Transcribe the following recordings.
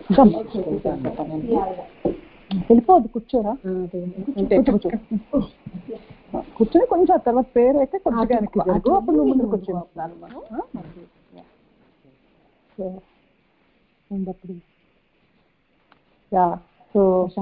వెళ్ళిపోవద్దు, కూర్చోరా, కూర్చొని కొంచెం ఆ తర్వాత పేరు అయితే కొద్దిగా వెనక్కి జరుగు, అప్పుడు నువ్వు ముందుకు వచ్చేస్తున్నాను. సో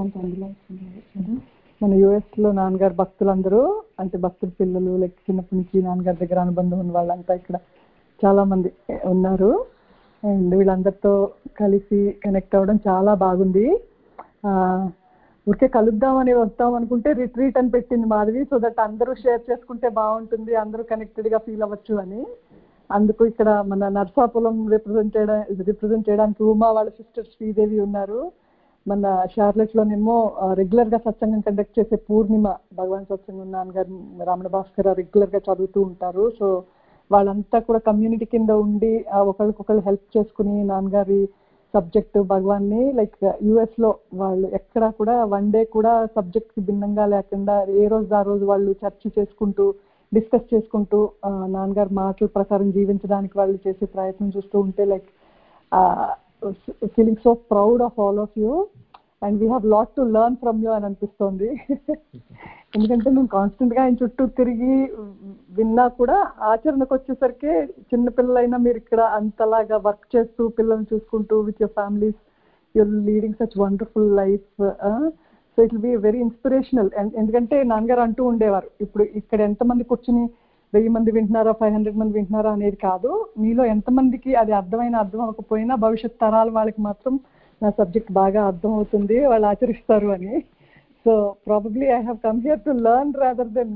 మన యుఎస్ లో నాన్నగారు భక్తులందరూ, అంటే భక్తుల పిల్లలు లైక్ చిన్నప్పటి నుంచి నాన్నగారి దగ్గర అనుబంధం ఉన్న వాళ్ళంతా ఇక్కడ చాలా మంది ఉన్నారు. అండ్ వీళ్ళందరితో కలిసి కనెక్ట్ అవ్వడం చాలా బాగుంది. ఊరికే కలుద్దామని వస్తాం అనుకుంటే రిట్రీట్ అని పెట్టింది మాధవి, సో దట్ అందరూ షేర్ చేసుకుంటే బాగుంటుంది, అందరూ కనెక్టెడ్గా ఫీల్ అవ్వచ్చు అని. అందుకు ఇక్కడ మన నర్సాపురం రిప్రజెంట్ చేయడానికి ఉమా వాళ్ళ సిస్టర్ శ్రీదేవి ఉన్నారు. మన షార్లెట్లోనేమో రెగ్యులర్గా సత్సంగం కండక్ట్ చేసే పూర్ణిమ, భగవాన్ సత్సంగం నాన్నగారు రమణ భాస్కర్ రెగ్యులర్గా చదువుతూ ఉంటారు. సో వాళ్ళంతా కూడా కమ్యూనిటీ కింద ఉండి ఒకరికొకరు హెల్ప్ చేసుకుని నాన్నగారి సబ్జెక్ట్ భగవాన్ని లైక్ యుఎస్లో వాళ్ళు ఎక్కడ కూడా వన్ డే కూడా సబ్జెక్ట్కి భిన్నంగా లేకుండా ఏ రోజు ఆ రోజు వాళ్ళు చర్చ చేసుకుంటూ డిస్కస్ చేసుకుంటూ నాన్నగారి మాటల ప్రకారం జీవించడానికి వాళ్ళు చేసే ప్రయత్నం చూస్తూ ఉంటే like feeling so proud of all of you and we have lot to learn from you అని అనిపిస్తోంది. ఎందుకంటే మేము కాన్స్టెంట్గా ఆయన చుట్టూ తిరిగి విన్నా కూడా ఆచరణకు వచ్చేసరికి చిన్నపిల్లలైనా మీరు ఇక్కడ అంతలాగా వర్క్ చేస్తూ పిల్లల్ని చూసుకుంటూ with your families you're leading such wonderful life. So it will be very inspirational. ఎందుకంటే నాన్నగారు అంటూ ఉండేవారు, ఇప్పుడు ఇక్కడ ఎంతమంది కూర్చుని 1000 మంది వింటున్నారా 500 మంది వింటున్నారా అనేది కాదు, మీలో ఎంతమందికి అది అర్థం అవ్వకపోయినా భవిష్యత్ తరాల వాళ్ళకి మాత్రం నా సబ్జెక్ట్ బాగా అర్థం అవుతుంది, వాళ్ళు ఆచరిస్తారు అని. So probably I have come here to learn rather than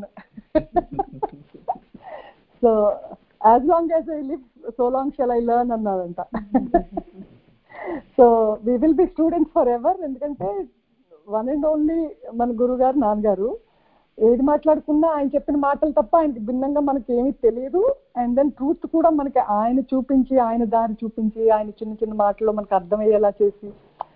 so as long as I live so long shall I learn అన్నారంట. So we will be students forever. ఎందుకంటే వన్ అండ్ ఓన్లీ మన గురువు గారు నాన్నగారు, ఏది మాట్లాడుకున్నా ఆయన చెప్పిన మాటలు తప్ప ఆయనకి భిన్నంగా మనకి ఏమీ తెలియదు. అండ్ దెన్ ట్రూత్ కూడా మనకి ఆయన చూపించి, ఆయన దారి చూపించి, ఆయన చిన్న చిన్న మాటల్లో మనకు అర్థమయ్యేలా చేసి,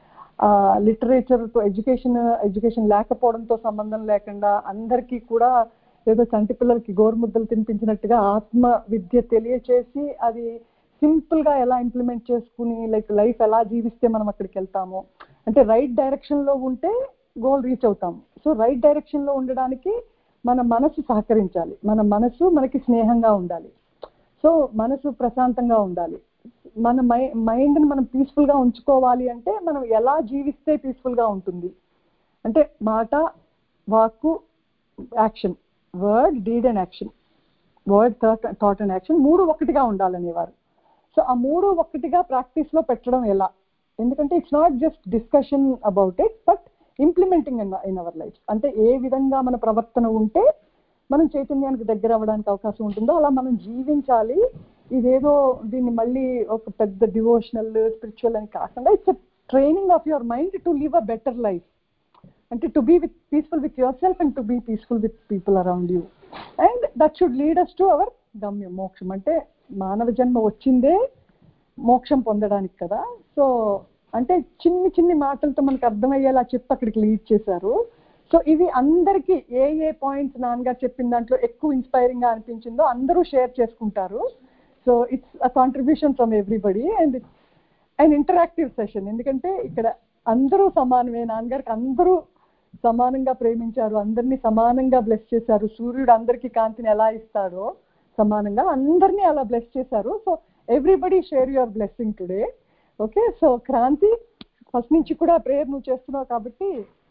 లిటరేచర్తో ఎడ్యుకేషన్ లేకపోవడంతో సంబంధం లేకుండా అందరికీ కూడా ఏదో చంటి పిల్లలకి గోరుముద్దలు తినిపించినట్టుగా ఆత్మ విద్య తెలియచేసి అది సింపుల్గా ఎలా ఇంప్లిమెంట్ చేసుకుని లైఫ్ ఎలా జీవిస్తే మనం అక్కడికి వెళ్తాము అంటే రైట్ డైరెక్షన్లో ఉంటే గోల్ రీచ్ అవుతాము. సో రైట్ డైరెక్షన్లో ఉండడానికి మన మనసు సహకరించాలి, మన మనసు మనకి స్నేహంగా ఉండాలి, సో మనసు ప్రశాంతంగా ఉండాలి, మన మైండ్ని మనం పీస్ఫుల్గా ఉంచుకోవాలి. అంటే మనం ఎలా జీవిస్తే పీస్ఫుల్గా ఉంటుంది అంటే మాట, వాక్కు, action, word, deed and action, word, thought and action మూడు ఒకటిగా ఉండాలనేవారు. సో ఆ మూడు ఒకటిగా ప్రాక్టీస్లో పెట్టడం ఎలా, ఎందుకంటే it's not just discussion about it but implementing in our life. అంటే ఏ విధంగా మన ప్రవర్తన ఉంటే మనం చైతన్యానికి దగ్గర అవ్వడానికి అవకాశం ఉంటుందో అలా మనం జీవించాలి. ఇదేదో దీన్ని మళ్ళీ ఒక పెద్ద డివోషనల్ స్పిరిచువల్ అని కాకుండా it's training of your mind to live a better life, అంటే to be peaceful with yourself and to be peaceful with people around you and that should lead us to our గమ్యం, మోక్షం. అంటే మానవ జన్మ వచ్చిందే మోక్షం పొందడానికి కదా. సో అంటే చిన్ని చిన్ని మాటలతో మనకు అర్థమయ్యేలా చెప్పి అక్కడికి లీడ్ చేశారు. సో ఇవి అందరికీ ఏ పాయింట్స్ నాన్నగారు చెప్పిన దాంట్లో ఎక్కువ ఇన్స్పైరింగ్గా అనిపించిందో అందరూ షేర్ చేసుకుంటారు. So it's a contribution from everybody and it's and interactive session. ఎందుకంటే ఇక్కడ అందరూ సమానమే, నాన్నగారికి అందరూ సమానంగా ప్రేమించారు, అందరినీ సమానంగా బ్లెస్ చేశారు. సూర్యుడు అందరికీ కాంతిని ఎలా ఇస్తాడో సమానంగా అందరినీ అలా బ్లెస్ చేశారు. So everybody share your blessing today. Okay, so Kranthi first నుంచి కూడా ప్రేయర్ నువ్వు చేస్తున్నావు కాబట్టి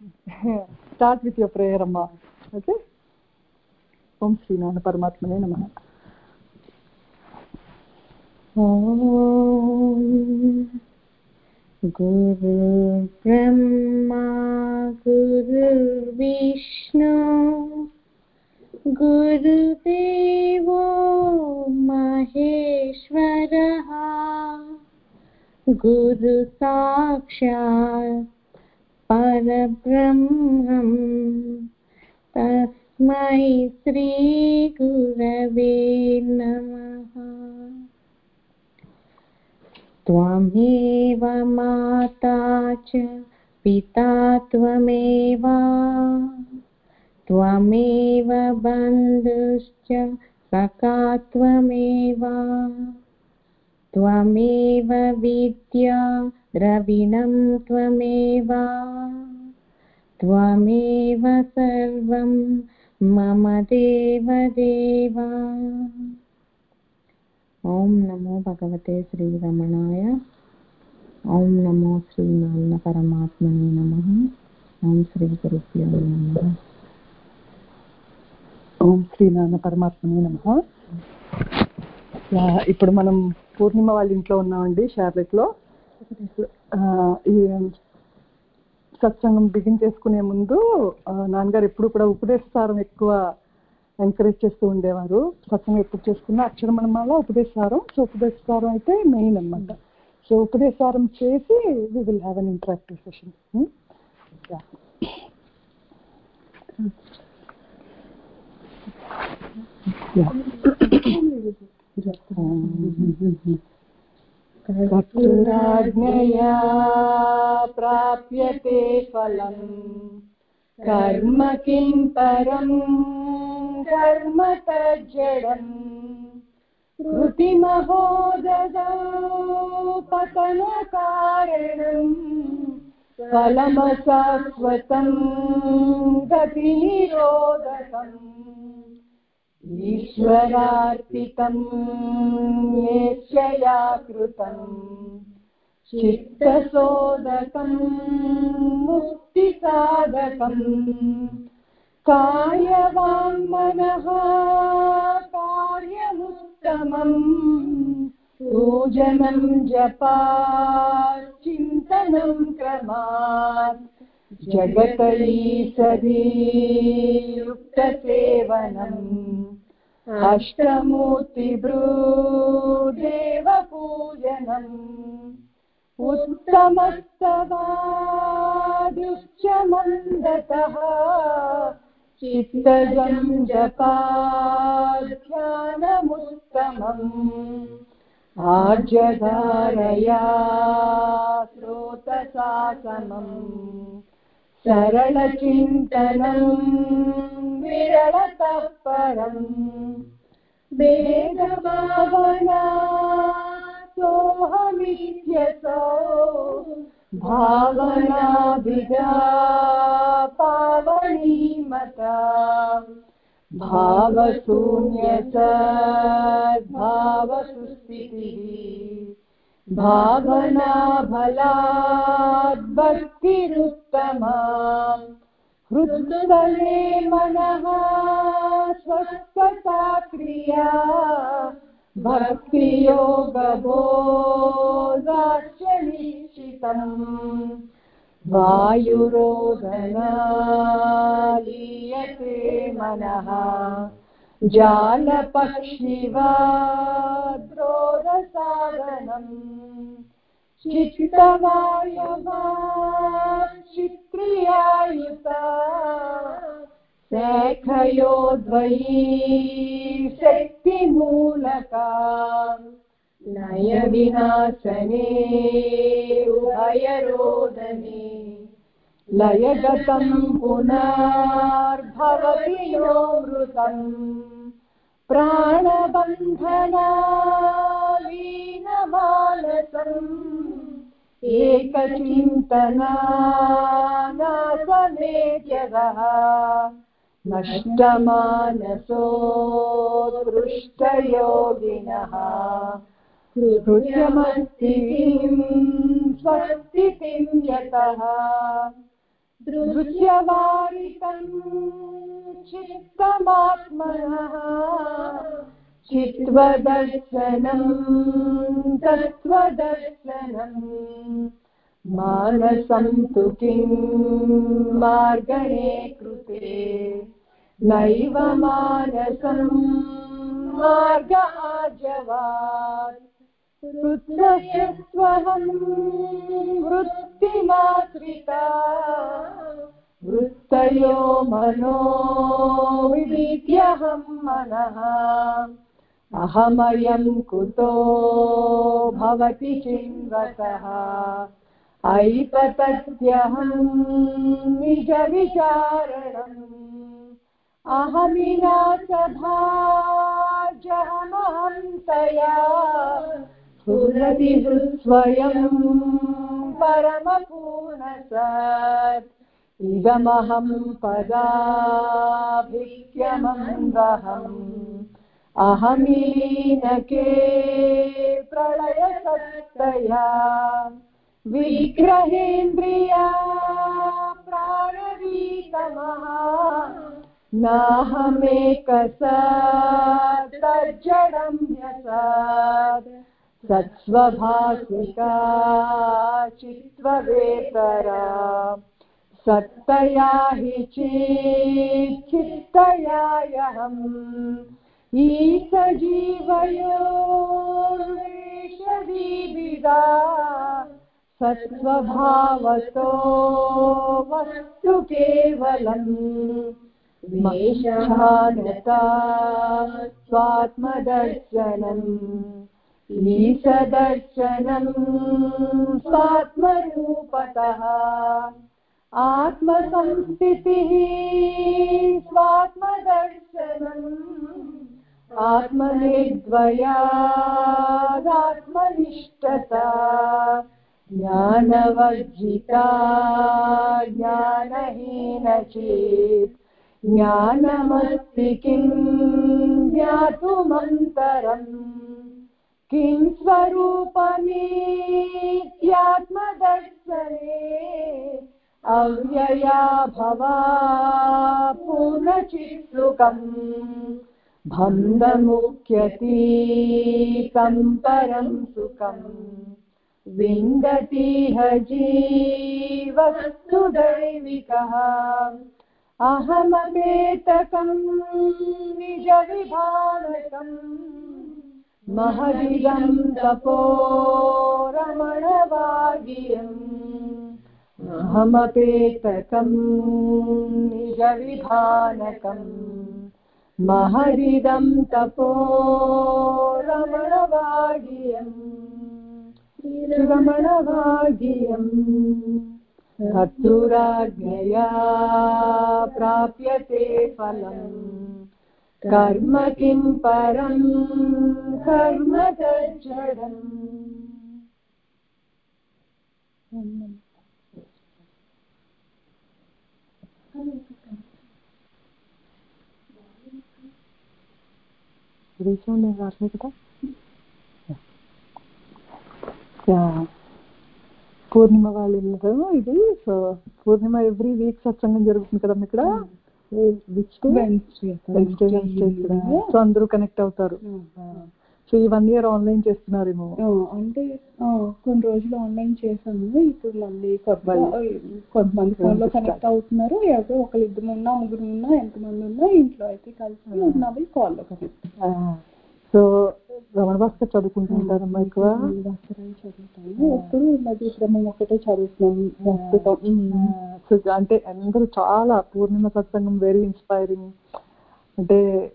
స్టార్ట్ విత్ యువర్ ప్రేయర్ అమ్మా. ఓకే, ఓం శ్రీ నాన్న పరమాత్మనే నమః. గురు బ్రహ్మా గురు విష్ణు గురుదేవో మహేశ్వరః గురు సాక్షాత్ పరబ్రహ్మం తస్మై శ్రీ గురవే నమః. త్వమేవ మాతా చ పితా త్వమేవ త్వమేవ బంధుశ్చ సఖా త్వమేవ త్వమేవ విద్యా द्रविणं त्वमेव सर्वं मम देवदेव। ओम नमो भगवते श्रीरमणाय। ओम नमो श्रीनारायण परमात्मने नमः। ओम श्री गुरुभ्यो नमः। ఓం శ్రీనారాయణ పరమాత్మనే నమః. ఇప్పుడు మనం పూర్ణిమ వాళ్ళ ఇంట్లో ఉన్నామండి, షార్లెట్లో. ఈ సత్సంగం బిగిన్ చేసుకునే ముందు నాన్నగారు ఎప్పుడు కూడా ఉపదేశసారం ఎక్కువ ఎంకరేజ్ చేస్తూ ఉండేవారు. సత్సంగం ఎప్పుడు చేసుకున్నా అక్షరమణమాల ఉపదేశసారం. సో ఉపదేశసారం అయితే మెయిన్ అన్నమాట. సో ఉపదేశసారం చేసి we will have an interactive session. కర్తురాజ్ఞయా ప్రాప్యతే ఫలం కర్మ కిం పరం కర్మ తజ్జడం కృతిమహోదదో పతన కారణం ఫలమశాశ్వతం గతి నిరోధకం ఈశ్వరార్పితం ఏషయా కృతం చిత్తశోధకం ముక్తి సాధకం కాయవాంగ్మనః కార్యముత్తమం పూజనం జపాత్ చింతనం క్రమాత్ జగత ఈశ్వరీ యుక్త సేవనం అష్టమూర్తి భ్రూదేవ పూజనం ఉత్తమస్తవాదుశ్చ మందతః చిత్తజం జపాత్ ధ్యానముత్తమం ఆర్జధారయా శ్రోతసాసనం సరళచింతనం విరళతః పరం వేదభావనా సోహమిత్యసో భావనాభిదా పావనీమతా భావశూన్యత భావసుస్థితిః భావనా బలాద్ భక్తిరుత్తమా హృదయే మనః స్వస్థతా క్రియా భక్తియోగబోధాశ్చ నిశ్చితం వాయురోధనాలీయతే మనః జాలపక్షివాద్రోధసాధనం చిత్తవాయవా చిత్రియాయుతా శేఖయోద్వయీ శక్తిమూలకా లయ వినాశనే ఉభయరోదనే లయగతం పునర్భవతి నో మృతం ప్రాణబంధనాలీనమానసం ఏకచింతనానాసమేత్యదః నష్టమానసో దృష్టయోగినః హృదయమస్తి స్వస్తితిం యతః దృశ్యవారితం చిత్తమాత్మనః చిత్వదర్శనం తత్వదర్శనం మానసం తు కిం మార్గణే కృతే నైవ మానసం మార్గ ఆజవాత్ వృత్రయస్త్వహం వృత్తిమాశ్రితా వృత్తయో మనో విదిత్యహం మనః అహమయం కుతో భవతి చిన్వతః ఐతత్యహం నిజ విచారణం అహమినాశభాజహమహం తయా స్ఫురతి స్వయం परमपूर्णसत् इदमहं पदाभिक्यमन्दहम् अहमीनके प्रलयसत्तया विग्रहेन्द्रिया प्राणवीतमः नाहमेकसत् तज्जडं ह्यसत् सत्स्वभासिका चित्त्ववेतरा सत्तया हि चित्तयायहम् ईशजीवयोर्वेषदीविदा सत्स्वभावतो वस्तु केवलम् वेषानता स्वात्मदर्शनम् ईशदर्शनम् स्वात्मरूपतः आत्मसंस्थितिः स्वात्मदर्शनम् आत्मनिर्द्वयादात्मनिष्ठता ज्ञानवर्जिता ज्ञानहीनचेत् ज्ञानमस्ति किं ज्ञातुमन्तरम् किं स्वरूपमीत्यात्मदर्शने अव्यया भवा पूर्णचित्सुखम् बन्धमुख्यतीतं परं सुखम् विन्दतीह जीवस्तु दैविकः अहमपेतकं निजविभानकम् महदिदं तपो रमणवागियम् अहमपेतकं निजविभानकम् महदिदं तपो रमणवागियम् रमणवागियम् कर्तुराज्ञया प्राप्यते फलम् कर्म किं परं कर्म तज्जडम् పూర్ణిమ వాళ్ళు వెళ్ళారు. ఇది సో పూర్ణిమ ఎవ్రీ వీక్ సత్సంగం జరుగుతుంది కదా ఇక్కడ. సో అందరూ కనెక్ట్ అవుతారు. సో ఈ 1 year ఆన్లైన్ చేస్తున్నారేమో. అంటే కొన్ని రోజులు ఆన్లైన్ చేశాను, ఇప్పుడు మళ్ళీ కొంతమంది ఫోన్లో కనెక్ట్ అవుతున్నారు. ఎవరో ఒకరిద్దరు ఉన్నా ముగ్గురు ఉన్నా ఎంతమంది ఉన్నా ఇంట్లో అయితే కలిసి ఉన్నవి కాల్లో కనెక్ట్. సో రమణ భాస్కర్ చదువుకుంటుంటారమ్మా ఎక్కువ. చదువుతాను ఎప్పుడు నదీప్రమం ఒకటే చదువుతున్నాను ప్రస్తుతం. సో అంటే అందరూ చాలా పూర్ణిమ సత్సంగం వెరీ ఇన్స్పైరింగ్. అంటే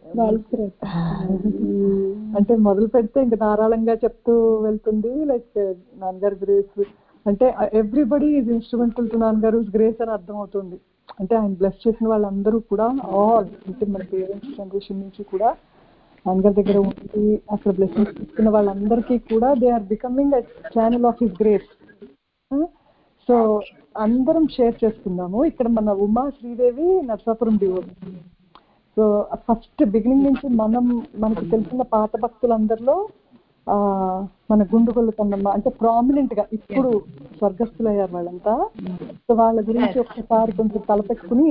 అంటే మొదలు పెడితే ఇంకా ధారాళంగా చెప్తూ వెళ్తుంది. లైక్ నాన్నగారు గ్రేస్ అంటే ఎవ్రీబడి ఈజ్ ఇన్స్ట్రుమెంటల్ టు నాన్నగారు గ్రేస్ అని అర్థం అవుతుంది. అంటే ఆయన బ్లెస్ చేసిన వాళ్ళందరూ కూడా ఆల్ అంటే మన పేరెంట్స్ జనరేషన్ నుంచి కూడా నాన్నగారి దగ్గర ఉండి అక్కడ బ్లెస్సింగ్స్ తీసుకున్న వాళ్ళందరికీ కూడా they are becoming a channel of his grace. So అందరం షేర్ చేసుకుందాము. ఇక్కడ మన ఉమా శ్రీదేవి నర్సాపురం డివోర్స్. సో ఫస్ట్ బిగినింగ్ నుంచి మనకు తెలిసిన పాత భక్తులందరిలో మన గుండుగొల్లు కన్నమ్మ అంటే ప్రామినెంట్ గా ఇప్పుడు స్వర్గస్థులయ్యారు వాళ్ళంతా. సో వాళ్ళ గురించి ఒక్కసారి కొంచెం తలపెట్టుకుని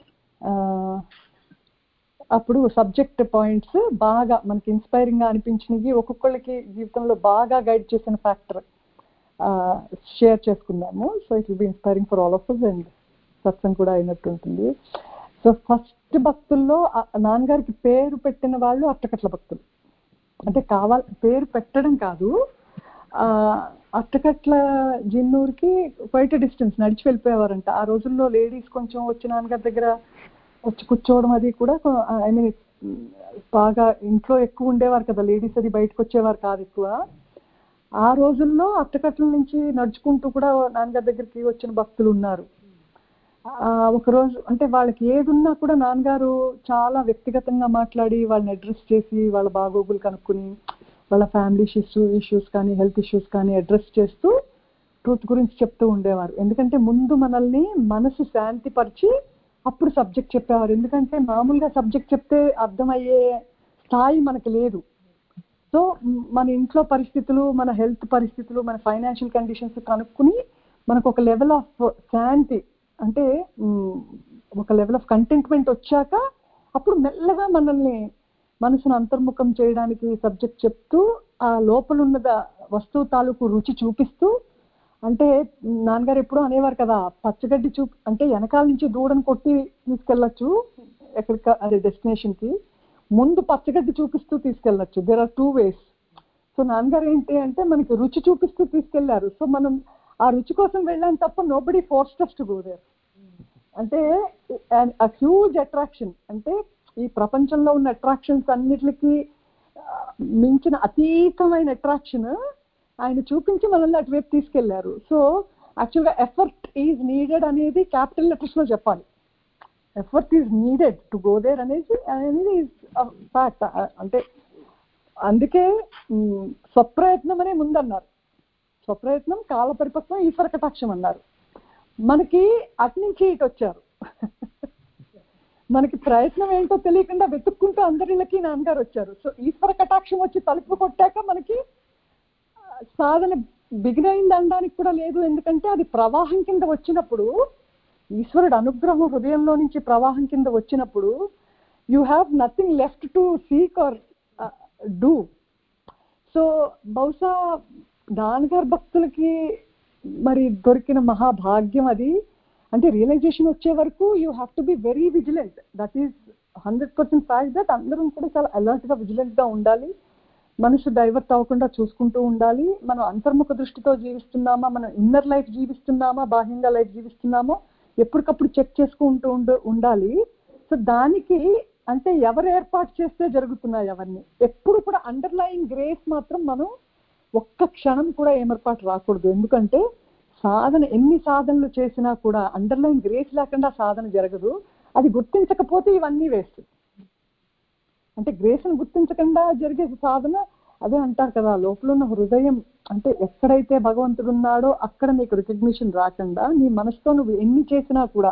అప్పుడు సబ్జెక్ట్ పాయింట్స్ బాగా మనకి ఇన్స్పైరింగ్ గా అనిపించినవి, ఒక్కొక్కళ్ళకి జీవితంలో బాగా గైడ్ చేసిన ఫ్యాక్టర్ షేర్ చేసుకుందాము. So it will be inspiring for all of us and సత్సంగ్ కూడా అయినట్టు ఉంటుంది. సో ఫస్ట్ భక్తుల్లో నాన్నగారికి పేరు పెట్టిన వాళ్ళు అట్టకట్ల భక్తులు. అంటే పేరు పెట్టడం కాదు, అట్టకట్ల జిన్నూరుకి క్వైట్ డిస్టెన్స్ నడిచి వెళ్ళిపోయేవారంట. ఆ రోజుల్లో లేడీస్ కొంచెం వచ్చి నాన్నగారి దగ్గర వచ్చి కూర్చోవడం అది కూడా ఐ మీన్ బాగా ఇంట్లో ఎక్కువ ఉండేవారు కదా లేడీస్, అది బయటకు వచ్చేవారు కాదు ఎక్కువ. ఆ రోజుల్లో అట్టకట్ల నుంచి నడుచుకుంటూ కూడా నాన్నగారి దగ్గరికి వచ్చిన భక్తులు ఉన్నారు. ఒకరోజు అంటే వాళ్ళకి ఏదున్నా కూడా నాన్నగారు చాలా వ్యక్తిగతంగా మాట్లాడి వాళ్ళని అడ్రస్ చేసి వాళ్ళ బాగోగులు కనుక్కుని వాళ్ళ ఫ్యామిలీ ఇష్యూస్ కానీ హెల్త్ ఇష్యూస్ కానీ అడ్రస్ చేస్తూ ట్రూత్ గురించి చెప్తూ ఉండేవారు. ఎందుకంటే ముందు మనల్ని మనసు శాంతి పరిచి అప్పుడు సబ్జెక్ట్ చెప్పేవారు. ఎందుకంటే మామూలుగా సబ్జెక్ట్ చెప్తే అర్థమయ్యే స్థాయి మనకు లేదు. సో మన ఇంట్లో పరిస్థితులు, మన హెల్త్ పరిస్థితులు, మన ఫైనాన్షియల్ కండిషన్స్ కనుక్కుని మనకు ఒక లెవెల్ ఆఫ్ శాంతి అంటే ఒక లెవెల్ ఆఫ్ కంటెంట్మెంట్ వచ్చాక అప్పుడు మెల్లగా మనల్ని మనసును అంతర్ముఖం చేయడానికి సబ్జెక్ట్ చెప్తూ ఆ లోపల ఉన్న వస్తువు తాలూకు రుచి చూపిస్తూ, అంటే నాన్నగారు ఎప్పుడూ అనేవారు కదా, పచ్చగడ్డి అంటే వెనకాల నుంచి దూడను కొట్టి తీసుకెళ్ళచ్చు ఎక్కడికి, అదే డెస్టినేషన్కి, ముందు పచ్చగడ్డి చూపిస్తూ తీసుకెళ్ళచ్చు. There are 2 ways. సో నాన్నగారు ఏంటి అంటే మనకి రుచి చూపిస్తూ తీసుకెళ్లారు. సో మనం ఆ రుచి కోసం వెళ్ళాం తప్ప nobody forced us to go there. అంటే హ్యూజ్ అట్రాక్షన్, అంటే ఈ ప్రపంచంలో ఉన్న అట్రాక్షన్స్ అన్నిటికీ మించిన అతీతమైన అట్రాక్షన్ ఆయన చూపించి మనల్ని అటువైపు తీసుకెళ్లారు. సో యాక్చువల్గా ఎఫర్ట్ ఈజ్ నీడెడ్ అనేది క్యాపిటల్ లెటర్స్ లో చెప్పాలి. Effort is needed to go there అనేది ఫ్యాక్ట్. అంటే అందుకే స్వప్రయత్నం అనే ముందన్నారు. స్వప్రయత్నం, కాల పరిపక్వం, ఈశ్వర కటాక్షం అన్నారు. మనకి అటు నుంచి ఇటు వచ్చారు. మనకి ప్రయత్నం ఏంటో తెలియకుండా వెతుక్కుంటూ అందరిళ్ళకి నాన్నగారు వచ్చారు. సో ఈశ్వర కటాక్షం వచ్చి తలుపు కొట్టాక మనకి సాధన బిగిన్ అయింది అనడానికి కూడా లేదు. ఎందుకంటే అది ప్రవాహం కింద వచ్చినప్పుడు, ఈశ్వరుడు అనుగ్రహం హృదయంలో నుంచి ప్రవాహం కింద వచ్చినప్పుడు you have nothing left to seek or do. So బహుశా నాన్నగారు భక్తులకి మరి దొరికిన మహాభాగ్యం అది. అంటే రియలైజేషన్ వచ్చే వరకు you have to be very vigilant. That is 100% fact. That అందరం కూడా చాలా అలర్ట్గా విజిలెంట్గా ఉండాలి. మనసు డైవర్ట్ అవ్వకుండా చూసుకుంటూ ఉండాలి. మనం అంతర్ముఖ దృష్టితో జీవిస్తున్నామా, మనం ఇన్నర్ లైఫ్ జీవిస్తున్నామా, బాహ్యంగా లైఫ్ జీవిస్తున్నామో ఎప్పటికప్పుడు చెక్ చేసుకుంటూ ఉండాలి. సో దానికి అంటే ఎవరు ఏర్పాటు చేస్తే జరుగుతున్నాయి అవన్నీ. ఎప్పుడు కూడా అండర్లయింగ్ గ్రేస్ మాత్రం మనం ఒక్క క్షణం కూడా ఏమర్పాటు రాకూడదు. ఎందుకంటే సాధన ఎన్ని సాధనలు చేసినా కూడా అండర్లైన్ గ్రేస్ లేకుండా సాధన జరగదు. అది గుర్తించకపోతే ఇవన్నీ వేస్ట్. అంటే గ్రేస్ని గుర్తించకుండా జరిగే సాధన అదే అంటారు కదా, లోపల ఉన్న హృదయం అంటే ఎక్కడైతే భగవంతుడు ఉన్నాడో అక్కడ నీకు రికగ్నిషన్ రాకుండా నీ మనసుతో నువ్వు ఎన్ని చేసినా కూడా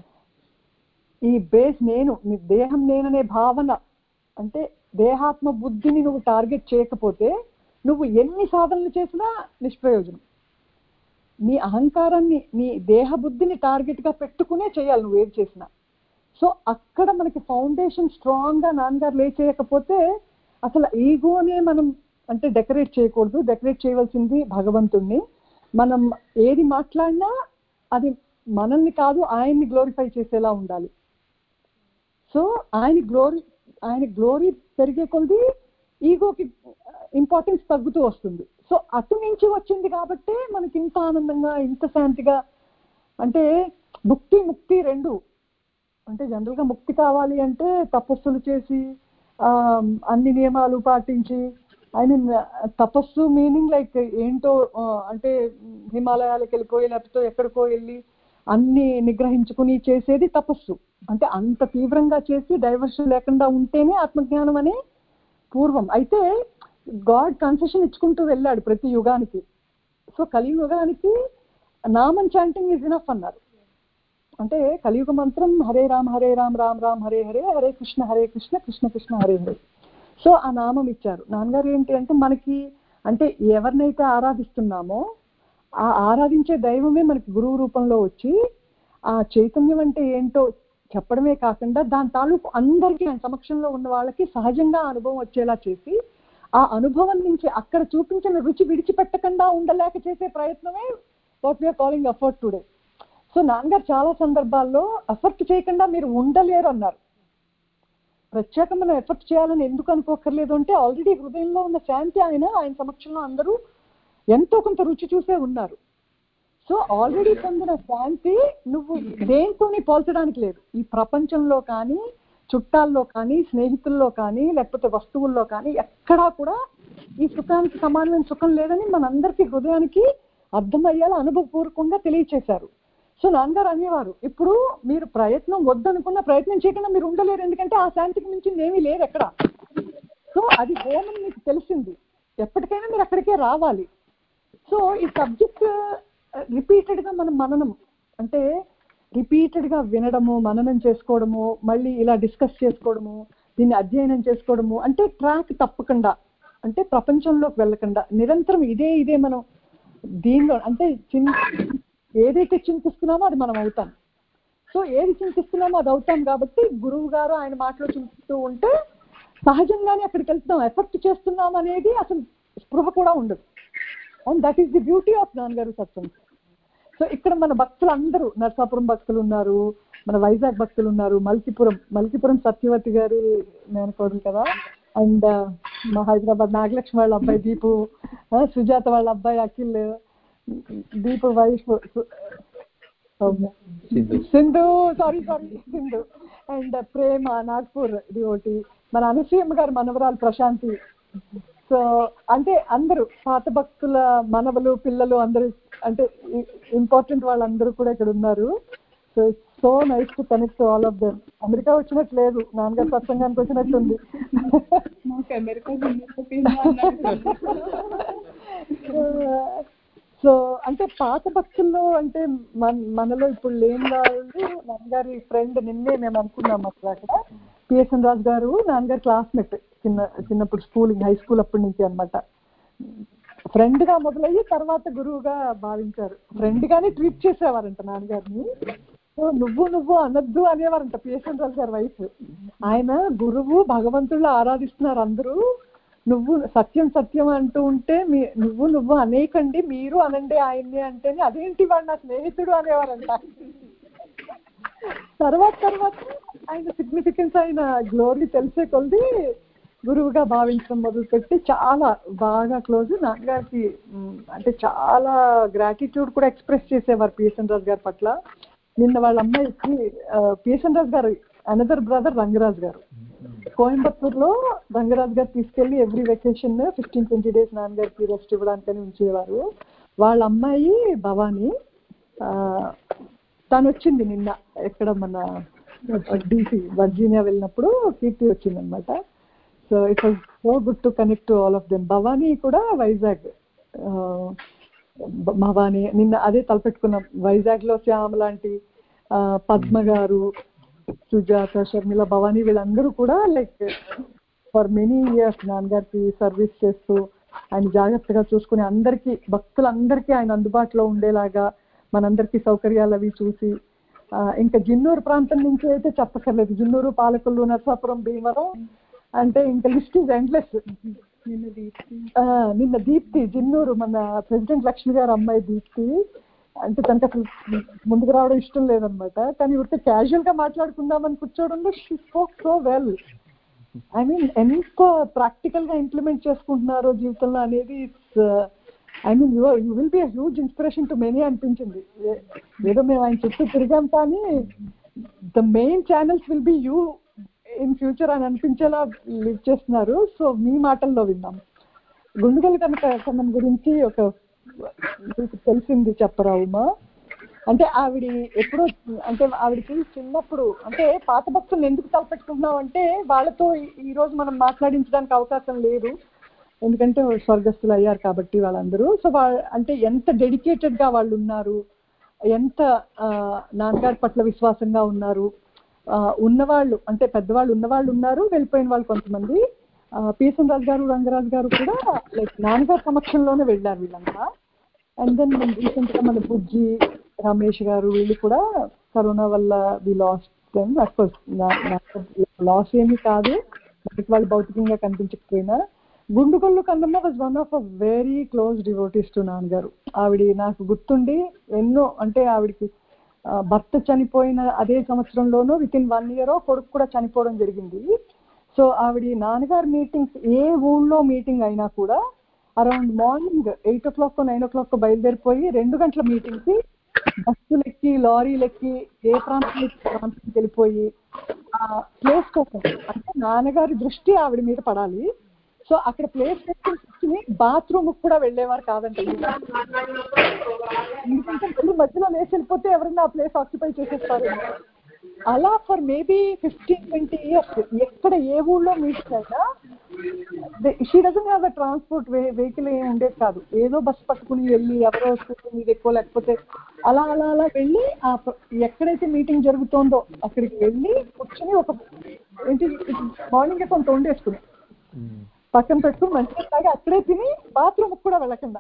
ఈ బేస్ నేను, నీ దేహం నేననే భావన, అంటే దేహాత్మ బుద్ధిని నువ్వు టార్గెట్ చేయకపోతే నువ్వు ఎన్ని సాధనలు చేసినా నిష్ప్రయోజనం. నీ అహంకారాన్ని, నీ దేహ బుద్ధిని టార్గెట్గా పెట్టుకునే చేయాలి నువ్వు ఏది చేసినా. సో అక్కడ మనకి ఫౌండేషన్ స్ట్రాంగ్గా నాన్నగారు లే చేయకపోతే అసలు ఈగోనే మనం అంటే డెకరేట్ చేయకూడదు. డెకరేట్ చేయవలసింది భగవంతుణ్ణి. మనం ఏది మాట్లాడినా అది మనల్ని కాదు ఆయన్ని గ్లోరిఫై చేసేలా ఉండాలి. సో ఆయన గ్లోరీ పెరిగే కొద్ది ఈగోకి ఇంపార్టెన్స్ తగ్గుతూ వస్తుంది. సో అటు నుంచి వచ్చింది కాబట్టే మనకి ఇంత ఆనందంగా, ఇంత శాంతిగా. అంటే భుక్తి ముక్తి రెండు. అంటే జనరల్గా ముక్తి కావాలి అంటే తపస్సులు చేసి అన్ని నియమాలు పాటించి, ఐ మీన్ తపస్సు మీనింగ్ లైక్ ఏంటో, అంటే హిమాలయాలకు వెళ్ళిపోయి లేకపోతే ఎక్కడికో వెళ్ళి అన్ని నిగ్రహించుకుని చేసేది తపస్సు. అంటే అంత తీవ్రంగా చేసి డైవర్షన్ లేకుండా ఉంటేనే ఆత్మజ్ఞానం అనే పూర్వం. అయితే గాడ్ కన్సెషన్ ఇచ్చుకుంటూ వెళ్ళాడు ప్రతి యుగానికి. సో కలియుగానికి నామం చాంటింగ్ ఈజ్ ఇనఫ్ అన్నారు. అంటే కలియుగ మంత్రం హరే రామ్ రామ్ రామ్ హరే హరే, హరే కృష్ణ కృష్ణ కృష్ణ హరే హరే. సో ఆ నామం ఇచ్చారు. నాన్నగారు ఏంటి అంటే మనకి అంటే ఎవరినైతే ఆరాధిస్తున్నామో ఆ ఆరాధించే దైవమే మనకి గురువు రూపంలో వచ్చి ఆ చైతన్యం అంటే ఏంటో చెప్పడమే కాకుండా దాని తాలూకు అందరికీ ఆయన సమక్షంలో ఉన్న వాళ్ళకి సహజంగా అనుభవం వచ్చేలా చేసి ఆ అనుభవం నుంచి అక్కడ చూపించిన రుచి విడిచిపెట్టకుండా ఉండలేక చేసే ప్రయత్నమే what we are calling effort today. So నాన్నగారు చాలా సందర్భాల్లో ఎఫర్ట్ చేయకుండా మీరు ఉండలేరు అన్నారు. ప్రత్యేకమైన ఎఫర్ట్ చేయాలని ఎందుకు అనుకోకర్లేదు అంటే ఆల్రెడీ హృదయంలో ఉన్న శాంతి ఆయన సమక్షంలో అందరూ ఎంతో కొంత రుచి చూసే ఉన్నారు. సో ఆల్రెడీ పొందిన శాంతి నువ్వు దేంతోని పోల్చడానికి లేదు. ఈ ప్రపంచంలో కానీ, చుట్టాల్లో కానీ, స్నేహితుల్లో కానీ, లేకపోతే వస్తువుల్లో కానీ ఎక్కడా కూడా ఈ సుఖానికి సమానమైన సుఖం లేదని మనందరికీ హృదయానికి అర్థమయ్యేలా అనుభవపూర్వకంగా తెలియచేశారు. సో నాన్నగారు అనేవారు, ఇప్పుడు మీరు ప్రయత్నం వద్దనుకున్న ప్రయత్నం చేయకుండా మీరు ఉండలేరు. ఎందుకంటే ఆ శాంతికి మించింది ఏమీ లేదు ఎక్కడ. సో అది హోమని మీకు తెలిసింది. ఎప్పటికైనా మీరు అక్కడికే రావాలి. సో ఈ సబ్జెక్ట్ రిపీటెడ్గా మనం మననం అంటే రిపీటెడ్గా వినడము, మననం చేసుకోవడము, మళ్ళీ ఇలా డిస్కస్ చేసుకోవడము, దీన్ని అధ్యయనం చేసుకోవడము, అంటే ట్రాక్ తప్పకుండా, అంటే ప్రపంచంలోకి వెళ్ళకుండా నిరంతరం ఇదే మనం దీనిలో అంటే ఏదైతే చింతిస్తున్నామో అది మనం అవుతాం. సో ఏది చింతిస్తున్నామో అది అవుతాం కాబట్టి గురువు గారు ఆయన మాటలో చింతిస్తూ ఉంటే సహజంగానే అక్కడికి వెళ్తున్నాం. ఎఫర్ట్ చేస్తున్నాం అనేది అసలు స్పృహ కూడా ఉండదు. And that is the beauty of Nannagaru satsang. So ఇక్కడ మన భక్తులు అందరూ, నరసాపురం భక్తులు ఉన్నారు, మన వైజాగ్ భక్తులు ఉన్నారు, మల్కిపురం సత్యవతి గారి మేనకోడలు కదా, అండ్ మా హైదరాబాద్ నాగలక్ష్మి వాళ్ళ అబ్బాయి దీపు, సుజాత వాళ్ళ అబ్బాయి Akhil, Deepu wife Sindhu, Sindhu, and Prema Nagpur devotee, మన అనసూయమ్మ గారు మనవరాలు ప్రశాంతి. సో అంటే అందరూ పాత భక్తుల మనవలు పిల్లలు అందరూ, అంటే ఇంపార్టెంట్ వాళ్ళందరూ కూడా ఇక్కడ ఉన్నారు. So it's so nice to connect to all of them. America వచ్చినట్టు లేదు, నాన్నగారు సత్సంగానికి వచ్చినట్టుంది. సో అంటే పాత భక్తుల్లో అంటే మనలో ఇప్పుడు లేని వాళ్ళు, నాన్నగారి ఫ్రెండ్, నిన్నే మేము అనుకున్నాం అక్కడ పిఎస్ఎన్ రాజు గారు, నాన్నగారు క్లాస్మేట్ చిన్నప్పుడు స్కూలింగ్, హై స్కూల్ అప్పటి నుంచి అనమాట. ఫ్రెండ్ గా మొదలయ్యి తర్వాత గురువుగా భావించారు. ఫ్రెండ్ గానే ట్రీట్ చేసేవారంట నాన్నగారిని. సో నువ్వు అనద్దు అనేవారంట పిఎస్ఎన్ రాజు గారి వైఫ్. ఆయన గురువు భగవంతుళ్ళు ఆరాధిస్తున్నారు అందరూ, నువ్వు సత్యం అంటూ ఉంటే నువ్వు అనేకండి, మీరు అనండి ఆయన్ని అంటేనే అదేంటి వాడు నా స్నేహితుడు అనేవారంట. తర్వాత ఆయన సిగ్నిఫికెన్స్, ఆయన గ్లోరీ తెలిసే కొద్ది గురువుగా భావించడం మొదలుపెట్టి చాలా బాగా క్లోజ్. నాన్నగారికి అంటే చాలా గ్రాటిట్యూడ్ కూడా ఎక్స్ప్రెస్ చేసేవారు పిఎస్ఎన్ రాజు గారి పట్ల. నిన్న వాళ్ళ అమ్మాయికి పిఎస్ఎన్ రాజు గారు అనదర్ బ్రదర్ రంగరాజు గారు కోయంబత్తూరులో రంగరాజు గారు తీసుకెళ్లి ఎవ్రీ వెకేషన్ 15-20 days నాన్నగారికి రెస్ట్ ఇవ్వడానికని ఉంచేవారు. వాళ్ళ అమ్మాయి భవానీ, తను వచ్చింది నిన్న ఎక్కడ మన DC వర్జీనియా వెళ్ళినప్పుడు కీర్తి వచ్చిందనమాట. So it was so good to connect to all of them. Bhavani కూడా వైజాగ్, భవానీ నిన్న అదే తలపెట్టుకున్నాం. వైజాగ్ లో శ్యామ లాంటి, పద్మ గారు, సుజాత, షర్మిల, భవానీ వీళ్ళందరూ కూడా లైక్ ఫర్ మెనీ ఇయర్స్ నాన్నగారికి సర్వీస్ చేస్తూ ఆయన జాగ్రత్తగా చూసుకుని అందరికీ, భక్తులందరికీ ఆయన అందుబాటులో ఉండేలాగా మనందరికీ సౌకర్యాలు అవి చూసి, ఇంకా జిన్నూరు ప్రాంతం నుంచి అయితే చెప్పక్కర్లేదు. జిన్నూరు, పాలకొల్లు, నరసాపురం, భీమవరం అంటే ఇంకా లిస్ట్ ఇస్ ఎండ్లెస్. నిన్న దీప్తి జిన్నూరు, మన ప్రెసిడెంట్ లక్ష్మి గారు అమ్మాయి దీప్తి, అంటే తనకు అసలు ముందుకు రావడం ఇష్టం లేదనమాట. కానీ ఇవిడితే క్యాజువల్ గా మాట్లాడుకుందామని కూర్చోవడంలో she spoke so well. I mean ఎంత ప్రాక్టికల్ గా ఇంప్లిమెంట్ చేసుకుంటున్నారో జీవితంలో అనేది it's I mean you will be a huge inspiration to many అనిపించింది. ఏదో మేము ఆయన చుట్టూ తిరిగాం కానీ the main channels will be you in future అని అనిపించేలా లివ్ చేస్తున్నారు. సో మీ మాటల్లో విన్నాం. గుండుగల్ కనకమ్మ గురించి ఒక మీకు తెలిసింది చెప్పరావుమా? అంటే ఆవిడ ఎప్పుడో, అంటే ఆవిడకి చిన్నప్పుడు, అంటే పాత భక్తులను ఎందుకు తలపెట్టుకుంటున్నాం అంటే వాళ్ళతో ఈ రోజు మనం మాట్లాడించడానికి అవకాశం లేదు, ఎందుకంటే స్వర్గస్థులు అయ్యారు కాబట్టి వాళ్ళందరూ. సో అంటే ఎంత డెడికేటెడ్ గా వాళ్ళు ఉన్నారు, ఎంత నాన్నగారి పట్ల విశ్వాసంగా ఉన్నారు. ఉన్నవాళ్ళు అంటే పెద్దవాళ్ళు ఉన్నవాళ్ళు ఉన్నారు, వెళ్ళిపోయిన వాళ్ళు కొంతమంది. పిఎస్ఎన్ రాజు గారు, రంగరాజు గారు కూడా లైక్ నాన్నగారి సమక్షంలోనే వెళ్ళారు వీళ్ళంతా. అండ్ దెన్ రీసెంట్ గా మన బుజ్జి, రమేష్ గారు వీళ్ళు కూడా కరోనా వల్ల we lost them. Of course loss ఏమీ కాదు, వాళ్ళు భౌతికంగా కనిపించకపోయినా. Gundugollu Kannamma was one of a very close devotees to Nannagaru. ఆవిడ నాకు గుర్తుండి ఎన్నో, అంటే ఆవిడకి భర్త చనిపోయిన అదే సంవత్సరంలోనూ వితిన్ 1 year కొడుకు కూడా చనిపోవడం జరిగింది. సో ఆవిడ నాన్నగారి మీటింగ్స్, ఏ ఊళ్ళో మీటింగ్ అయినా కూడా అరౌండ్ మార్నింగ్ 8 o'clock 9 o'clock బయలుదేరిపోయి 2 గంటల మీటింగ్ కి బస్సులెక్కి లారీలెక్కి ఏ ప్రాంతానికి వెళ్ళిపోయి ఆ ప్లేస్ కోసం, అంటే నాన్నగారి దృష్టి ఆవిడ మీద పడాలి. సో అక్కడ ప్లేస్ తెచ్చుకుని బాత్రూమ్ కూడా వెళ్ళేవారు కాదంట. ఎందుకంటే మళ్ళీ మధ్యలో లేచి వెళ్ళిపోతే ఎవరైనా ఆ ప్లేస్ ఆక్యుపై చేసేస్తారు. అలా ఫర్ మేబీ 15-20 years ఎక్కడ ఏ ఊళ్ళో మీటింగ్ అయినా she doesn't have a transport vehicle ఏమి ఉండేది కాదు. ఏదో బస్ పట్టుకుని వెళ్ళి ఎవరో స్కూటర్ మీద ఎక్కువ లేకపోతే అలా అలా అలా వెళ్ళి ఎక్కడైతే మీటింగ్ జరుగుతుందో అక్కడికి వెళ్ళి కూర్చొని ఒక ఏంటి మార్నింగ్ కొంత వండేసుకుని పక్కన పెట్టుకుని మంచిగా తాగి అక్కడే తిని బాత్రూమ్ కూడా వెళ్ళకుండా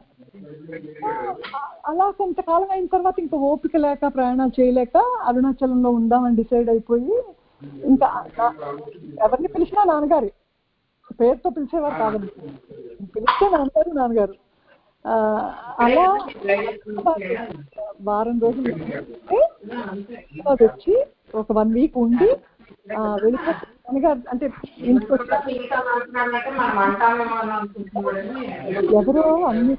అలా కొంతకాలం అయిన తర్వాత ఇంకా ఓపిక లేక ప్రయాణాలు చేయలేక అరుణాచలంలో ఉందామని డిసైడ్ అయిపోయి ఇంకా ఎవరిని పిలిచినా నాన్నగారు పేరుతో పిలిచేవారు కాదండి, పిలిస్తే నాన్నగారు అలా వారం రోజులు వచ్చి ఒక 1 week ఉండి వెళ్ళిపోతే నాన్నగారు అంటే ఇంటికి వచ్చి ఎవరో అన్ని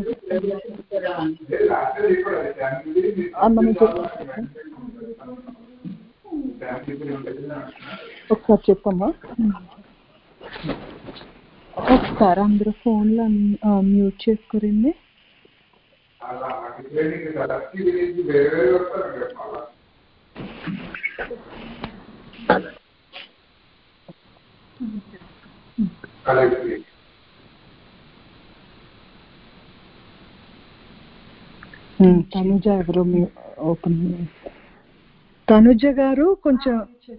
ఒకసారి చెప్పమ్మా. ఒకసారి అందరూ ఫోన్లు మ్యూట్ చేసుకురండి. తనుజ ఎవరో ఓపెన్ తనుజ గారు కొంచెం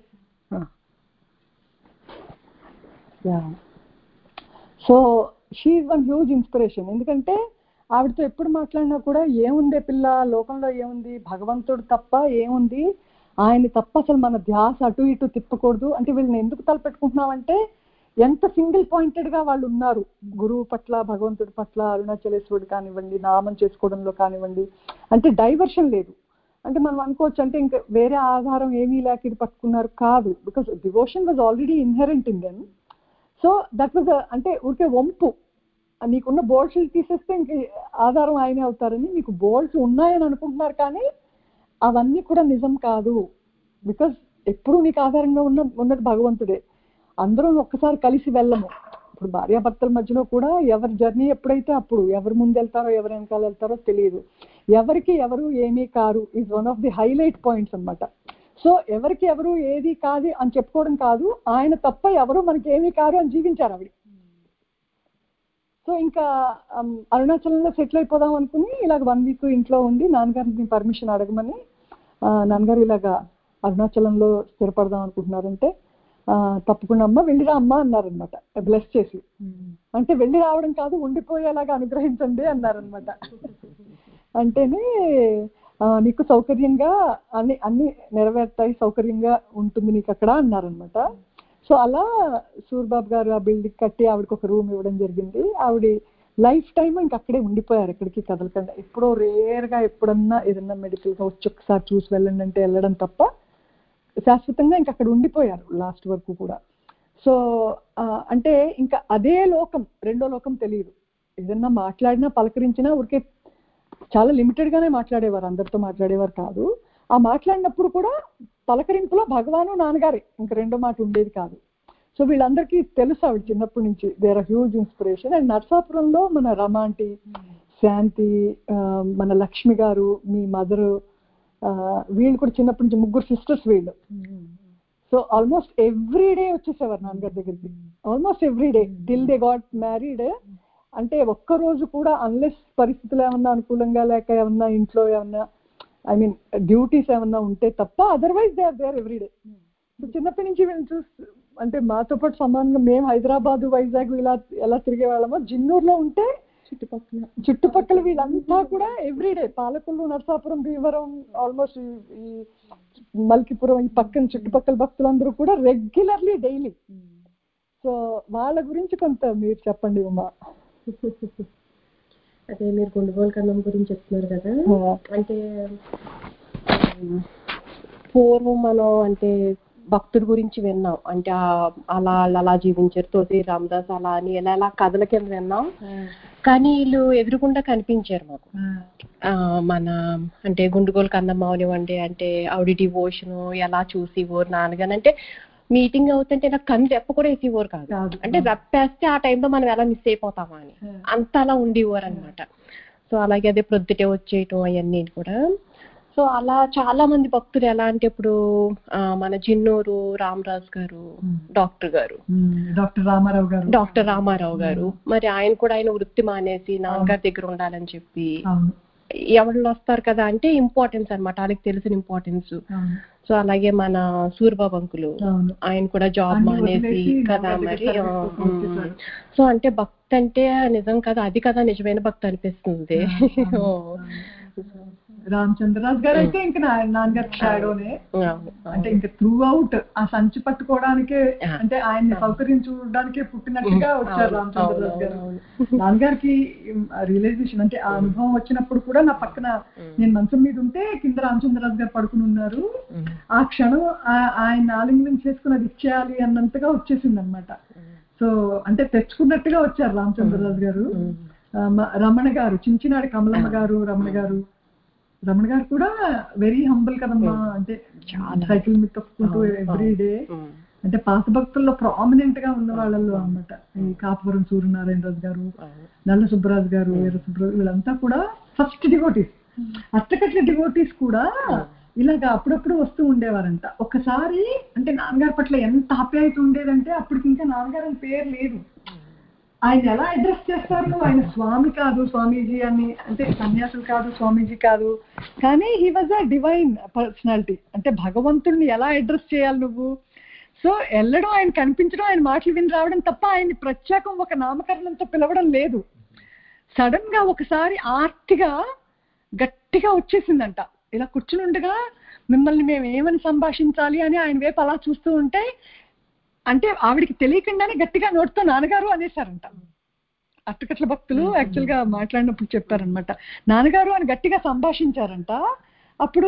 so she is one huge inspiration. ఎందుకంటే ఆవిడతో ఎప్పుడు మాట్లాడినా కూడా ఏముందే పిల్ల, లోకంలో ఏముంది, భగవంతుడు తప్ప ఏముంది, ఆయన తప్ప అసలు మన ధ్యాస అటు ఇటు తిప్పకూడదు. అంటే వీళ్ళని ఎందుకు తలపెట్టుకుంటున్నామంటే ఎంత సింగిల్ పాయింటెడ్గా వాళ్ళు ఉన్నారు గురువు పట్ల, భగవంతుడి పట్ల, అరుణాచలేశ్వరుడు కానివ్వండి, నామం చేసుకోవడంలో కానివ్వండి, అంటే డైవర్షన్ లేదు. అంటే మనం అనుకోవచ్చు అంటే ఇంకా వేరే ఆధారం ఏమీ లేక ఇది పట్టుకున్నారు కాదు, because devotion was already inherent in them. So that was అంటే ఊరికే వంపు, నీకున్న బోల్స్ తీసేస్తే ఇంక ఆధారం ఆయనే అవుతారని మీకు బోల్స్ ఉన్నాయని అనుకుంటున్నారు, కానీ అవన్నీ కూడా నిజం కాదు. బికాస్ ఎప్పుడు నీకు ఆధారంగా ఉన్నది భగవంతుడే. అందరం ఒక్కసారి కలిసి వెళ్ళము. ఇప్పుడు భార్యాభర్తల మధ్యలో కూడా ఎవరి జర్నీ ఎప్పుడైతే అప్పుడు ఎవరు ముందు వెళ్తారో ఎవరు వెనకాల వెళ్తారో తెలియదు. ఎవరికి ఎవరు ఏమీ కారు is one of the highlight points అన్నమాట. సో ఎవరికి ఎవరు ఏది కాదు అని చెప్పుకోవడం కాదు, ఆయన తప్ప ఎవరు మనకి ఏమీ కారు అని జీవించారు ఆవిడ. సో ఇంకా అరుణాచలంలో సెటిల్ అయిపోదాం అనుకుని ఇలాగ 1 week ఇంట్లో ఉండి నాన్నగారిని పర్మిషన్ అడగమని, నాన్నగారు ఇలాగా అరుణాచలంలో స్థిరపడదాం అనుకుంటున్నారంటే తప్పకుండా అమ్మ వెళ్ళిరా అమ్మ అన్నారనమాట, బ్లెస్ చేసి. అంటే వెళ్ళి రావడం కాదు, ఉండిపోయేలాగా అనుగ్రహించండి అన్నారనమాట. అంటేనే నీకు సౌకర్యంగా అన్ని నెరవేరుతాయి, సౌకర్యంగా ఉంటుంది నీకు అక్కడ అన్నారనమాట. సో అలా సూర్బాబు గారు ఆ బిల్డింగ్ కట్టి ఆవిడకి ఒక రూమ్ ఇవ్వడం జరిగింది. ఆవిడ లైఫ్ టైమ్ ఇంక అక్కడే ఉండిపోయారు, ఎక్కడికి కదలకుండా. ఎప్పుడో రేర్గా ఎప్పుడన్నా ఏదన్నా మెడికల్గా వచ్చి ఒకసారి చూసి వెళ్ళండి అంటే వెళ్ళడం తప్ప శాశ్వతంగా ఇంక అక్కడ ఉండిపోయారు లాస్ట్ వరకు కూడా. సో అంటే ఇంకా అదే లోకం, రెండో లోకం తెలియదు. ఏదన్నా మాట్లాడినా పలకరించినా ఊరికే చాలా లిమిటెడ్గానే మాట్లాడేవారు, అందరితో మాట్లాడేవారు కాదు. ఆ మాట్లాడినప్పుడు కూడా పలకరింపులో భగవాను నాన్నగారే, ఇంక రెండో మాట ఉండేది కాదు. సో వీళ్ళందరికీ తెలుసు ఆవిడ చిన్నప్పటి నుంచి, there are huge inspiration. And నర్సాపురంలో మన రమాంటి, శాంతి, మన లక్ష్మి గారు, మీ మదరు, వీళ్ళు కూడా చిన్నప్పటి నుంచి 3 sisters వీళ్ళు. సో ఆల్మోస్ట్ ఎవ్రీ డే వచ్చేసేవారు నాన్నగారి దగ్గరికి, almost every day till they got married. అంటే ఒక్కరోజు కూడా అన్లెస్ పరిస్థితులు ఏమన్నా అనుకూలంగా లేక ఏమన్నా ఇంట్లో ఏమన్నా ఐ మీన్ డ్యూటీస్ ఏమన్నా ఉంటే తప్ప otherwise they are there every day. So చిన్నప్పటి నుంచి వీళ్ళని చూసి అంటే మాతో పాటు సమానంగా మేము హైదరాబాదు, వైజాగ్ ఇలా ఎలా తిరిగే వాళ్ళమో, జిన్నూరులో ఉంటే చుట్టుపక్కల వీళ్ళంతా కూడా ఎవ్రీడే పాలకొల్లు, నరసాపురం, భీమవరం, ఆల్మోస్ట్ ఈ మల్కిపురం ఈ పక్కన చుట్టుపక్కల భక్తులందరూ కూడా రెగ్యులర్లీ డైలీ. సో వాళ్ళ గురించి కొంత మీరు చెప్పండి ఉమా. అదే మీరు గుండుగోలు కన్నం గురించి చెప్తున్నారు కదా, అంటే పూర్వం మనం అంటే భక్తుడి గురించి విన్నాం, అంటే అలా అలా జీవించారు, తోటి రామదాస్ అలా అని ఎలా కథల కింద విన్నాం. కానీ వీళ్ళు ఎదురుగుండా కనిపించారు మాకు. మన అంటే గుండుగోలు కన్నమ్మ అవనివ్వండి, అంటే ఆవిడ డివోషన్ ఎలా చూసేవారు నాన్నగాని, అంటే మీటింగ్ అవుతుంటే నాకు కన్ను రెప్ప కూడా వేసేవారు కాదు. అంటే రెప్పేస్తే ఆ టైంలో మనం ఎలా మిస్ అయిపోతామా అని అంత అలా ఉండేవారు అనమాట. సో అలాగే అదే ప్రొద్దుటే వచ్చేయటం అవన్నీ కూడా. సో అలా చాలా మంది భక్తులు ఎలా అంటే ఇప్పుడు మన జిన్నూరు రామరాజు గారు డాక్టర్ రామారావు గారు మరి ఆయన కూడా ఆయన వృత్తి మానేసి నాన్నగారి దగ్గర ఉండాలని చెప్పి ఎవరు వస్తారు కదా అంటే ఇంపార్టెన్స్ అన్నమాట, వాళ్ళకి తెలిసిన ఇంపార్టెన్స్. సో అలాగే మన సూర్యబాబు అంకులు ఆయన కూడా జాబ్ మానేసి కదా మరి. సో అంటే భక్తి అంటే నిజం కదా, అది కదా నిజమైన భక్తి అనిపిస్తుంది. రామచంద్రరాజు గారు అయితే ఇంకా నాన్నగారు షాడోనే, అంటే ఇంకా త్రూ అవుట్ ఆ సంచి పట్టుకోవడానికే, అంటే ఆయన్ని సౌకర్యం చూడడానికే పుట్టినట్టుగా వచ్చారు రామచంద్రరాజు గారు. నాన్నగారికి రియలైజేషన్ అంటే ఆ అనుభవం వచ్చినప్పుడు కూడా నా పక్కన నేను మంచం మీద ఉంటే కింద రామచంద్రరాజు గారు పడుకుని ఉన్నారు. ఆ క్షణం ఆయన ఆలింగనం చేసుకుని అది ఇచ్చేయాలి అన్నంతగా వచ్చేసింది అనమాట. సో అంటే తెచ్చుకున్నట్టుగా వచ్చారు రామచంద్రరాజు గారు. రమణ గారు, చించినాడి కమలమ్మ గారు, రమణ గారు కూడా వెరీ హంబుల్ కదమ్మా, అంటే సైకిల్ మీద తప్పుకుంటూ ఎవ్రీ డే, అంటే పాత భక్తుల్లో ప్రామినెంట్ గా ఉన్న వాళ్ళల్లో అనమాట. ఈ కాపురం సూర్యనారాయణరాజు గారు, నల్ల సుబ్బరాజు గారు, వీర సుబ్బరాజు, వీళ్ళంతా కూడా ఫస్ట్ డివోటీస్. అట్టకట్ల డివోటీస్ కూడా ఇలాగా అప్పుడప్పుడు వస్తూ ఉండేవారంట. ఒకసారి అంటే నాన్నగారి పట్ల ఎంత ఆప్యాయత ఉండేదంటే అప్పటికి ఇంకా నాన్నగారు అని పేరు లేదు. ఆయన ఎలా అడ్రస్ చేస్తారు, ఆయన స్వామి కాదు స్వామీజీ అని, అంటే సన్యాసులు కాదు స్వామీజీ కాదు, కానీ he was a divine personality. అంటే భగవంతుడిని ఎలా అడ్రస్ చేయాలి నువ్వు. సో వెళ్ళడం, ఆయన కనిపించడం, ఆయన మాటలు విని రావడం తప్ప ఆయన్ని ప్రత్యేకం ఒక నామకరణంతో పిలవడం లేదు. సడన్ గా ఒకసారి ఆర్తిగా గట్టిగా వచ్చేసిందంట. ఇలా కూర్చుని ఉండగా మిమ్మల్ని మేము ఏమని సంభాషించాలి అని ఆయన వైపు అలా చూస్తూ ఉంటే, అంటే ఆవిడికి తెలియకుండానే గట్టిగా నోటితో నాన్నగారు అనేసారంట. అట్టకట్ల భక్తులు యాక్చువల్ గా మాట్లాడినప్పుడు చెప్పారనమాట, నాన్నగారు అని గట్టిగా సంభాషించారంట. అప్పుడు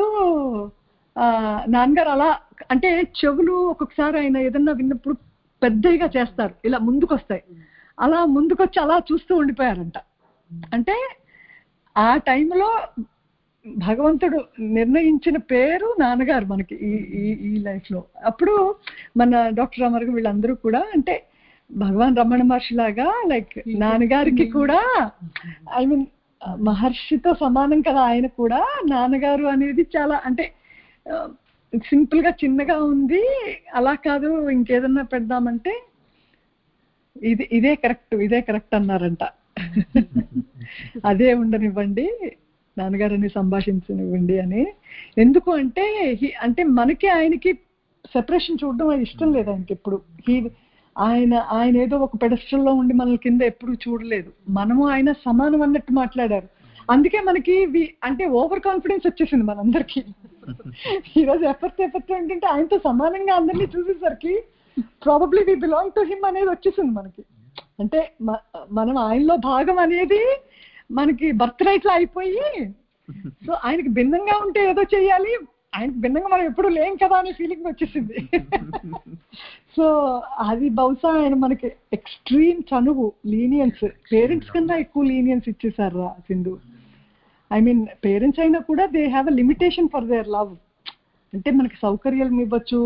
నాన్నగారు అలా, అంటే చెవులు ఒక్కొక్కసారి ఆయన ఏదన్నా విన్నప్పుడు పెద్దగా చేస్తారు, ఇలా ముందుకొస్తాయి, అలా ముందుకొచ్చి అలా చూస్తూ ఉండిపోయారంట. అంటే ఆ టైంలో భగవంతుడు నిర్ణయించిన పేరు నాన్నగారు మనకి ఈ లైఫ్ లో. అప్పుడు మన డాక్టర్ రామారావు వీళ్ళందరూ కూడా అంటే భగవాన్ రమణ మహర్షి లాగా లైక్ నాన్నగారికి కూడా ఐ మీన్ మహర్షితో సమానం కదా ఆయన కూడా. నాన్నగారు అనేది చాలా అంటే సింపుల్ గా చిన్నగా ఉంది, అలా కాదు ఇంకేదన్నా పెడదామంటే ఇదే కరెక్ట్ అన్నారంట. అదే ఉండనివ్వండి, నాన్నగారిని సంభాషించనివ్వండి అని. ఎందుకు అంటే మనకి ఆయనకి సెపరేషన్ చూడడం అది ఇష్టం లేదు ఆయనకి ఎప్పుడు. ఆయన ఏదో ఒక పెడస్టల్లో ఉండి మనల్ని కింద ఎప్పుడు చూడలేదు. మనము ఆయన సమానం అన్నట్టు మాట్లాడారు. అందుకే మనకి అంటే ఓవర్ కాన్ఫిడెన్స్ వచ్చేసింది మనందరికి. ఈరోజు ఎఫర్ట్ ఏంటంటే ఆయనతో సమానంగా అందరినీ చూసేసరికి probably we belong to him అనేది వచ్చేసింది మనకి. అంటే మనం ఆయనలో భాగం అనేది మనకి బర్త్ రైట్ లో అయిపోయి, సో ఆయనకి భిన్నంగా ఉంటే ఏదో చెయ్యాలి, ఆయనకి భిన్నంగా మనం ఎప్పుడు లేం కదా అనే ఫీలింగ్ వచ్చేసింది. సో అది బహుశా ఆయన మనకి ఎక్స్ట్రీమ్ చనువు, లీనియన్స్, పేరెంట్స్ కన్నా ఎక్కువ లీనియన్స్ ఇచ్చేసారు సింధు. ఐ మీన్ పేరెంట్స్ అయినా కూడా they have a limitation for their love. అంటే మనకి సౌకర్యాలు ఇవ్వచ్చు,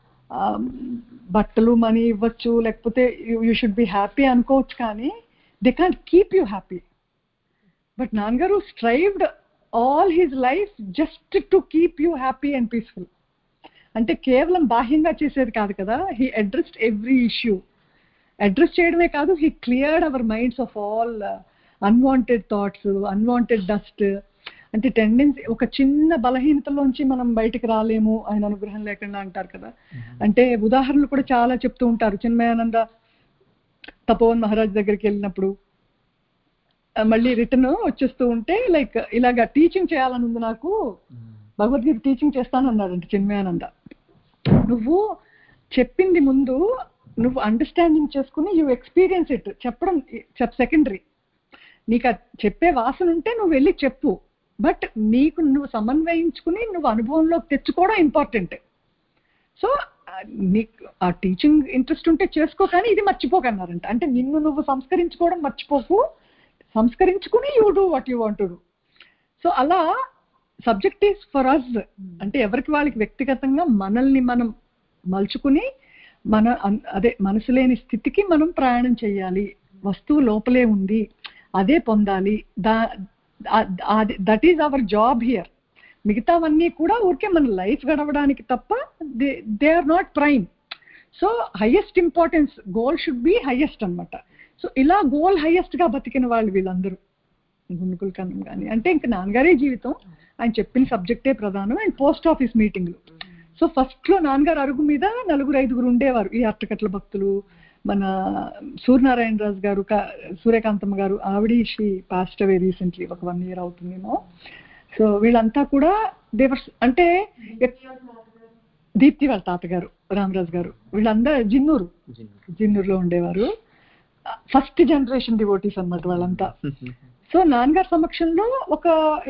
బట్టలు మనీ ఇవ్వచ్చు, లేకపోతే యూ షుడ్ బి హ్యాపీ అనుకోవచ్చు, కానీ they can't keep you happy. But Nannagaru strived all his life just to keep you happy and peaceful. అంటే కేవలం బాహ్యంగా చేసేది కాదు కదా, he addressed every issue. Address చేయడమే కాదు, he cleared our minds of all unwanted thoughts, unwanted dust. అంటే tendency, ఒక చిన్న బలహీనతలోంచి మనం బయటకు రాలేము ఆయన అనుగ్రహం లేకుండా అంటారు కదా. అంటే ఉదాహరణలు కూడా చాలా చెప్తూ ఉంటారు. చిన్మయానంద తపోవన్ మహారాజ్ దగ్గరికి వెళ్ళినప్పుడు మళ్ళీ రిటర్న్ వచ్చేస్తూ ఉంటే లైక్ ఇలాగా టీచింగ్ చేయాలని ఉంది నాకు, భగవద్గీత టీచింగ్ చేస్తాను అన్నాడంటే చిన్మయానంద. నువ్వు చెప్పింది ముందు నువ్వు అండర్స్టాండింగ్ చేసుకుని యూ ఎక్స్పీరియన్స్ ఇట్, చెప్పడం సెకండరీ. నీకు చెప్పే వాసన ఉంటే నువ్వు వెళ్ళి చెప్పు, బట్ నువ్వు సమన్వయించుకుని నువ్వు అనుభవంలోకి తెచ్చుకోవడం ఇంపార్టెంట్. సో నీకు ఆ టీచింగ్ ఇంట్రెస్ట్ ఉంటే చేసుకో, కానీ ఇది మర్చిపోకన్నారంట. అంటే నిన్ను నువ్వు సంస్కరించుకోవడం మర్చిపోకు, సంస్కరించుకుని you do what you want to do. So అలా సబ్జెక్ట్ ఈస్ ఫర్ అస్. అంటే ఎవరికి వాళ్ళకి వ్యక్తిగతంగా మనల్ని మనం మలుచుకుని మనసు లేని స్థితికి మనం ప్రయాణం చేయాలి. వస్తువు లోపలే ఉంది, అదే పొందాలి. That is our job here. మిగతావన్నీ కూడా ఊరికే మన లైఫ్ గడవడానికి తప్ప they are not prime. So highest importance, goal should be highest అనమాట. సో ఇలా గోల్ హైయెస్ట్ గా బతికిన వాళ్ళు వీళ్ళందరూ, గుండుకుల కన్నం కానీ. అంటే ఇంకా నాన్నగారే జీవితం, ఆయన చెప్పిన సబ్జెక్టే ప్రధానం. అండ్ పోస్ట్ ఆఫీస్ మీటింగ్లు. సో ఫస్ట్ లో నాన్నగారు అరుగు మీద 4-5 ఉండేవారు. ఈ అట్టకట్ల భక్తులు, మన సూర్యనారాయణ రాజు గారు, సూర్యకాంతమ్మ గారు, ఆవిడ షీ పాస్ట్ అవే రీసెంట్లీ, ఒక 1 year అవుతుందేమో. సో వీళ్ళంతా కూడా దేవర్, అంటే దీప్తి వాళ్ళ తాతగారు రామరాజు గారు, వీళ్ళందరూ జిన్నూరులో ఉండేవారు. ఫస్ట్ జనరేషన్ డివోటీస్ అన్నమాట వాళ్ళంతా. సో నాన్నగారి సమక్షంలో ఒక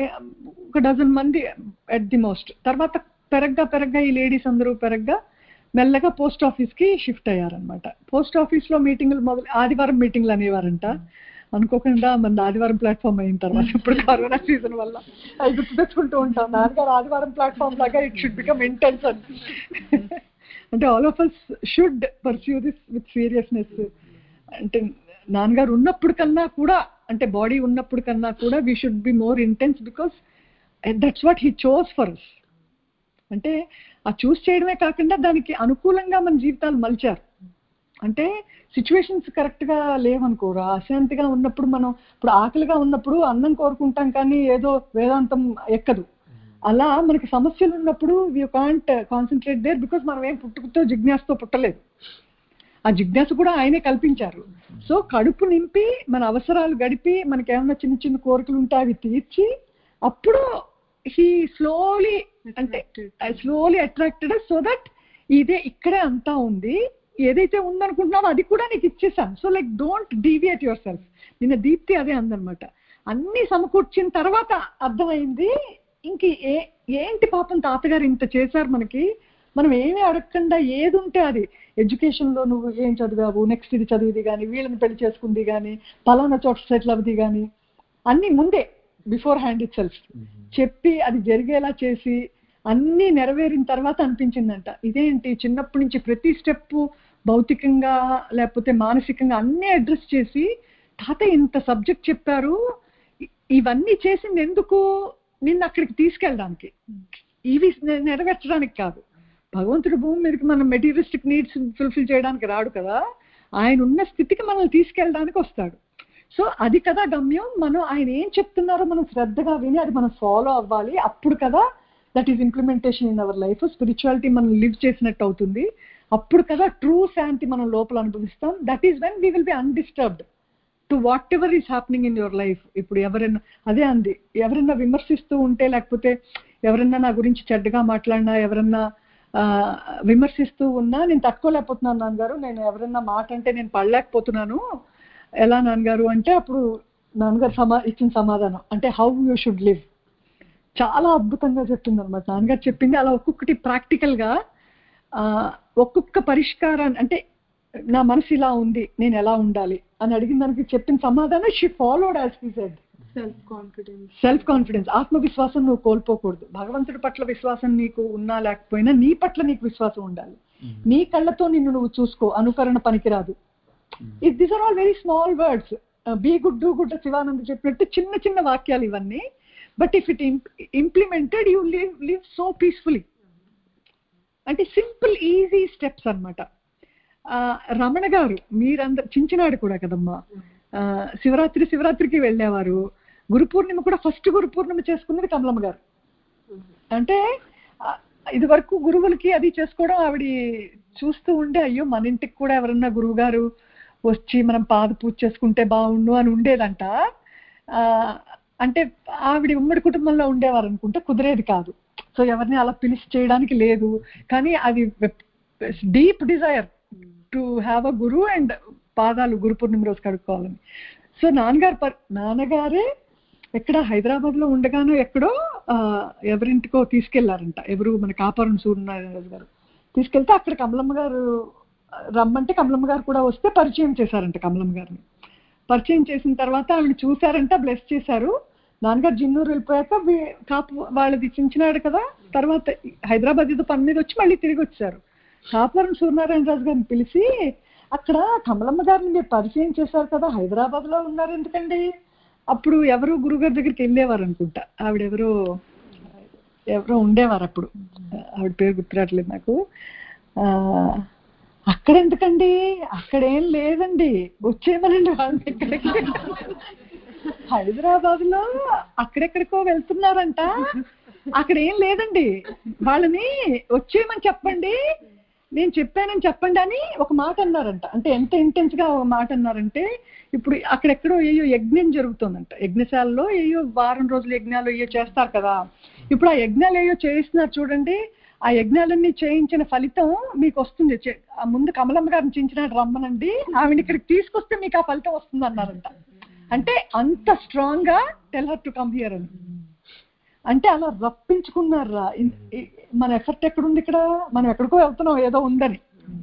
12 మంది ఎట్ ది మోస్ట్. తర్వాత పెరగ్గా ఈ లేడీస్ అందరూ పెరగ్గా మెల్లగా పోస్ట్ ఆఫీస్ కి షిఫ్ట్ అయ్యారనమాట. పోస్ట్ ఆఫీస్ లో మీటింగ్లు ఆదివారం మీటింగ్లు అనేవారంట. అనుకోకుండా మన ఆదివారం ప్లాట్ఫామ్ అయిన తర్వాత ఇప్పుడు కరోనా సీజన్ వల్ల అవి గుర్తు తెచ్చుకుంటూ ఉంటాం. నాన్నగారు ఆదివారం ప్లాట్ఫామ్ లాగా ఇట్ షుడ్ బికమ్ ఇంటెన్స్ అని. అంటే all of us should pursue this with seriousness. అంటే నాన్నగారు ఉన్నప్పుడు కన్నా కూడా, అంటే బాడీ ఉన్నప్పుడు కన్నా కూడా we should be more intense, because that's what he chose for us. అంటే ఆ చూస్ చేయడమే కాకుండా దానికి అనుకూలంగా మన జీవితాలు మలిచారు. అంటే సిచ్యువేషన్స్ కరెక్ట్ గా లేవనుకోరా, అశాంతిగా ఉన్నప్పుడు మనం, ఇప్పుడు ఆకలిగా ఉన్నప్పుడు అన్నం కోరుకుంటాం కానీ ఏదో వేదాంతం ఎక్కదు. అలా మనకి సమస్యలు ఉన్నప్పుడు you can't concentrate there, because మనం ఏం పుట్టుకతో జిజ్ఞాసతో పుట్టలేదు. ఆ జిజ్ఞాస కూడా ఆయనే కల్పించారు. సో కడుపు నింపి మన అవసరాలు గడిపి మనకి ఏమన్నా చిన్న చిన్న కోరికలు ఉంటే అవి తీర్చి, అప్పుడు he slowly attracted so that ఇదే ఇక్కడే అంతా ఉంది, ఏదైతే ఉందనుకుంటున్నావో అది కూడా నీకు ఇచ్చేసాను. So like don't deviate yourself. నిన్న దీప్తి అదే అందనమాట. అన్ని సమకూర్చిన తర్వాత అర్థమైంది ఇంక ఏంటి పాపం తాతగారు ఇంత చేశారు మనకి, మనం ఏమీ అడగకుండా ఏది ఉంటే అది, ఎడ్యుకేషన్లో నువ్వు ఏం చదివావు, నెక్స్ట్ ఇది చదివిది కానీ, వీళ్ళని పెళ్లి చేసుకుంది కానీ, పలానా చోట సెటిల్ అవ్వది కానీ, అన్నీ ముందే బిఫోర్ హ్యాండ్ ఇట్ సెల్ఫ్ చెప్పి అది జరిగేలా చేసి అన్నీ నెరవేరిన తర్వాత అనిపించిందంట, ఇదేంటి చిన్నప్పటి నుంచి ప్రతి స్టెప్ భౌతికంగా లేకపోతే మానసికంగా అన్నీ అడ్రస్ చేసి తాత ఇంత సబ్జెక్ట్ చెప్పారు, ఇవన్నీ చేసింది ఎందుకు, నిన్ను అక్కడికి తీసుకెళ్ళడానికి, ఇవి నెరవేర్చడానికి కాదు. భగవంతుడి భూమి మీదకి మనం మెటీరియలిస్టిక్ నీడ్స్ ఫుల్ఫిల్ చేయడానికి రాడు కదా, ఆయన ఉన్న స్థితికి మనల్ని తీసుకెళ్ళడానికి వస్తాడు. సో అది కదా గమ్యం. మనం ఆయన ఏం చెప్తున్నారో మనం శ్రద్ధగా విని అది మనం ఫాలో అవ్వాలి. అప్పుడు కదా that is implementation in our life. Spirituality మనం లివ్ చేసినట్టు అవుతుంది. అప్పుడు కదా ట్రూ శాంతి మనం లోపల అనుభవిస్తాం. That is when we will be undisturbed to whatever is happening in your life. ఇప్పుడు ఎవరైనా అదే అంది, ఎవరైనా విమర్శిస్తూ ఉంటే లేకపోతే ఎవరైనా నా గురించి చెడ్డగా మాట్లాడినా, ఎవరన్నా విమర్శిస్తూ ఉన్నా నేను తట్టుకోలేకపోతున్నాను నాన్నగారు, నేను ఎవరన్నా మాట అంటే నేను పడలేకపోతున్నాను, ఎలా నాన్నగారు అంటే అప్పుడు నాన్నగారు ఇచ్చిన సమాధానం అంటే హౌ యూ షుడ్ లివ్ చాలా అద్భుతంగా చెప్తుంది అనమాట. నాన్నగారు చెప్పింది అలా ఒక్కొక్కటి ప్రాక్టికల్ గా ఒక్కొక్క పరిష్కారాన్ని, అంటే నా మనసు ఇలా ఉంది నేను ఎలా ఉండాలి అని అడిగిన దానికి చెప్పిన సమాధానం she followed as he said. Self confidence, ఆత్మవిశ్వాసం నువ్వు కోల్పోకూడదు. భగవంతుడి పట్ల విశ్వాసం నీకు ఉన్నా లేకపోయినా నీ పట్ల నీకు విశ్వాసం ఉండాలి. నీ కళ్ళతో నిన్ను నువ్వు చూసుకో, అనుకరణ పనికిరాదు. These are all very small words. Be good do good Shivanand చెప్పినట్టు చిన్న చిన్న వాక్యాలు ఇవన్నీ. But if it implemented you live so peacefully. అంటే సింపుల్ ఈజీ స్టెప్స్ అన్నమాట. రమణ గారు మీరందరూ చించినాడు కూడా కదమ్మా, శివరాత్రికి వెళ్ళేవారు. గురు పూర్ణిమ కూడా ఫస్ట్ గురు పూర్ణిమ చేసుకున్నది కమలమ్మ గారు. అంటే ఇది వరకు గురువులకి అది చేసుకోవడం ఆవిడ చూస్తూ ఉండే, అయ్యో మన ఇంటికి కూడా ఎవరన్నా గురువు గారు వచ్చి మనం పాద పూజ చేసుకుంటే బాగుండు అని ఉండేదంట. అంటే ఆవిడ ఉమ్మడి కుటుంబంలో ఉండేవారు అనుకుంటే కుదిరేది కాదు. సో ఎవరిని అలా పిలిచి చేయడానికి లేదు. కానీ అది deep desire to have a guru and పాదాలు గురు పూర్ణిమ రోజు కడుక్కోవాలని. సో నాన్నగారే ఎక్కడ హైదరాబాద్ లో ఉండగానో ఎక్కడో ఎవరింటికో తీసుకెళ్లారంట. ఎవరు మన కాపారం సూర్యనారాయణ గారు తీసుకెళ్తే అక్కడ కమలమ్మ గారు రమ్మంటే కమలమ్మ గారు కూడా వస్తే పరిచయం చేశారంట. కమలమ్మ గారిని పరిచయం చేసిన తర్వాత ఆవిడ చూశారంట, బ్లెస్ చేశారు. నాన్నగారు జిన్నూరు వెళ్ళిపోయాక వాళ్ళది చించినాడు కదా, తర్వాత హైదరాబాద్ ఏదో పని మీద వచ్చి మళ్ళీ తిరిగి వచ్చారు. కాపురం సూర్యనారాయణ రాజు గారిని పిలిచి, అక్కడ కమలమ్మ గారిని మీరు పరిచయం చేశారు కదా, హైదరాబాద్ లో ఉన్నారు ఎందుకండి? అప్పుడు ఎవరు గురుగారి దగ్గరికి వెళ్ళేవారు అనుకుంటా, ఆవిడెవరో ఎవరో ఉండేవారు అప్పుడు, ఆవిడ పేరు గుర్తురాట్లేదు నాకు. అక్కడెందుకండి, అక్కడేం లేదండి, వచ్చేయమనండి వాళ్ళని ఎక్కడికి. హైదరాబాద్ లో అక్కడెక్కడికో వెళ్తున్నారంట, అక్కడ ఏం లేదండి, వాళ్ళని వచ్చేయమని చెప్పండి, నేను చెప్పానని చెప్పండి అని ఒక మాట అన్నారంట. అంటే ఎంత ఇంటెన్స్ గా ఒక మాట అన్నారంటే, ఇప్పుడు అక్కడెక్కడో ఏయో యజ్ఞం జరుగుతుందంట, యజ్ఞశాలలో ఏయో వారం రోజులు యజ్ఞాలు ఏయో చేస్తారు కదా. ఇప్పుడు ఆ యజ్ఞాలు ఏయో చేయిస్తున్నారు చూడండి, ఆ యజ్ఞాలన్నీ చేయించిన ఫలితం మీకు వస్తుంది. ముందు కమలమ్మ గారిని చించినాడు రమ్మనండి, ఆవిడ ఇక్కడికి తీసుకొస్తే మీకు ఆ ఫలితం వస్తుంది అన్నారంట. అంటే అంత స్ట్రాంగ్ గా tell her to come here అని. అంటే అలా రప్పించుకున్నారా. మన ఎఫర్ట్ ఎక్కడుంది ఇక్కడ, మనం ఎక్కడికో వెళ్తున్నాం ఏదో ఉందని.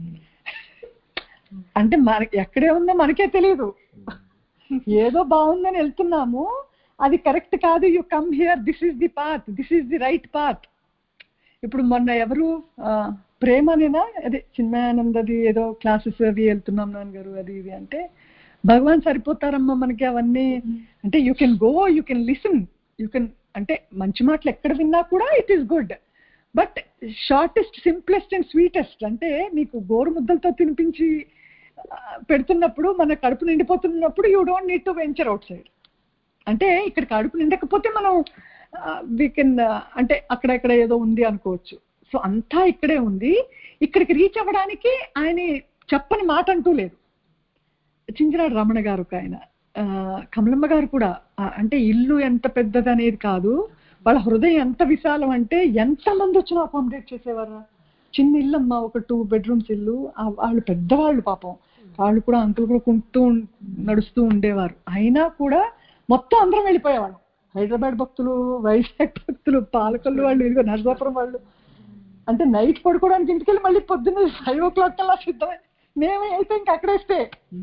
అంటే మనకి ఎక్కడే ఉందో మనకే తెలియదు, ఏదో బాగుందని వెళ్తున్నాము, అది కరెక్ట్ కాదు. You come here, this is the path, this is the right path. ఇప్పుడు మొన్న ఎవరు ప్రేమనేనా అదే చిన్మయానందది ఏదో క్లాసెస్ అవి వెళ్తున్నాం నాన్నగారు అది ఇది అంటే, భగవాన్ సరిపోతారమ్మా మనకి అవన్నీ. అంటే you can go, you can listen, you can, అంటే మంచి మాటలు ఎక్కడ విన్నా కూడా it is good, but shortest, simplest and sweetest. అంటే నీకు గోరు ముద్దలతో తినిపించి పెడుతున్నప్పుడు, మన కడుపు నిండిపోతున్నప్పుడు you don't need to venture outside. అంటే ఇక్కడ కడుపు నిండకపోతే మనం వీ కెన్, అంటే అక్కడెక్కడ ఏదో ఉంది అనుకోవచ్చు. సో అంతా ఇక్కడే ఉంది. ఇక్కడికి రీచ్ అవ్వడానికి ఆయన చెప్పని మాట అంటూ లేదు. చించినాడు రమణ గారు ఒక ఆయన, కమలమ్మ గారు కూడా. అంటే ఇల్లు ఎంత పెద్దది అనేది కాదు, వాళ్ళ హృదయం ఎంత విశాలం అంటే ఎంతమంది వచ్చినా అకామిడేట్ చేసేవారు. చిన్న ఇల్లు అమ్మ, ఒక 2 bedrooms ఇల్లు. వాళ్ళు పెద్దవాళ్ళు పాపం, వాళ్ళు కూడా అంకుల్ కూడా కుంటూ నడుస్తూ ఉండేవారు. అయినా కూడా మొత్తం అందరం వెళ్ళిపోయేవాళ్ళం. హైదరాబాద్ భక్తులు, వైజాగ్ భక్తులు, పాలకొల్లు వాళ్ళు, ఇదిగో నరసాపురం వాళ్ళు. అంటే నైట్ పడుకోవడానికి ఇంటికెళ్ళి మళ్ళీ పొద్దున్న 5 o'clock కల్లా సిద్ధమే. మేమే అయితే ఇంకా అక్కడే స్టే.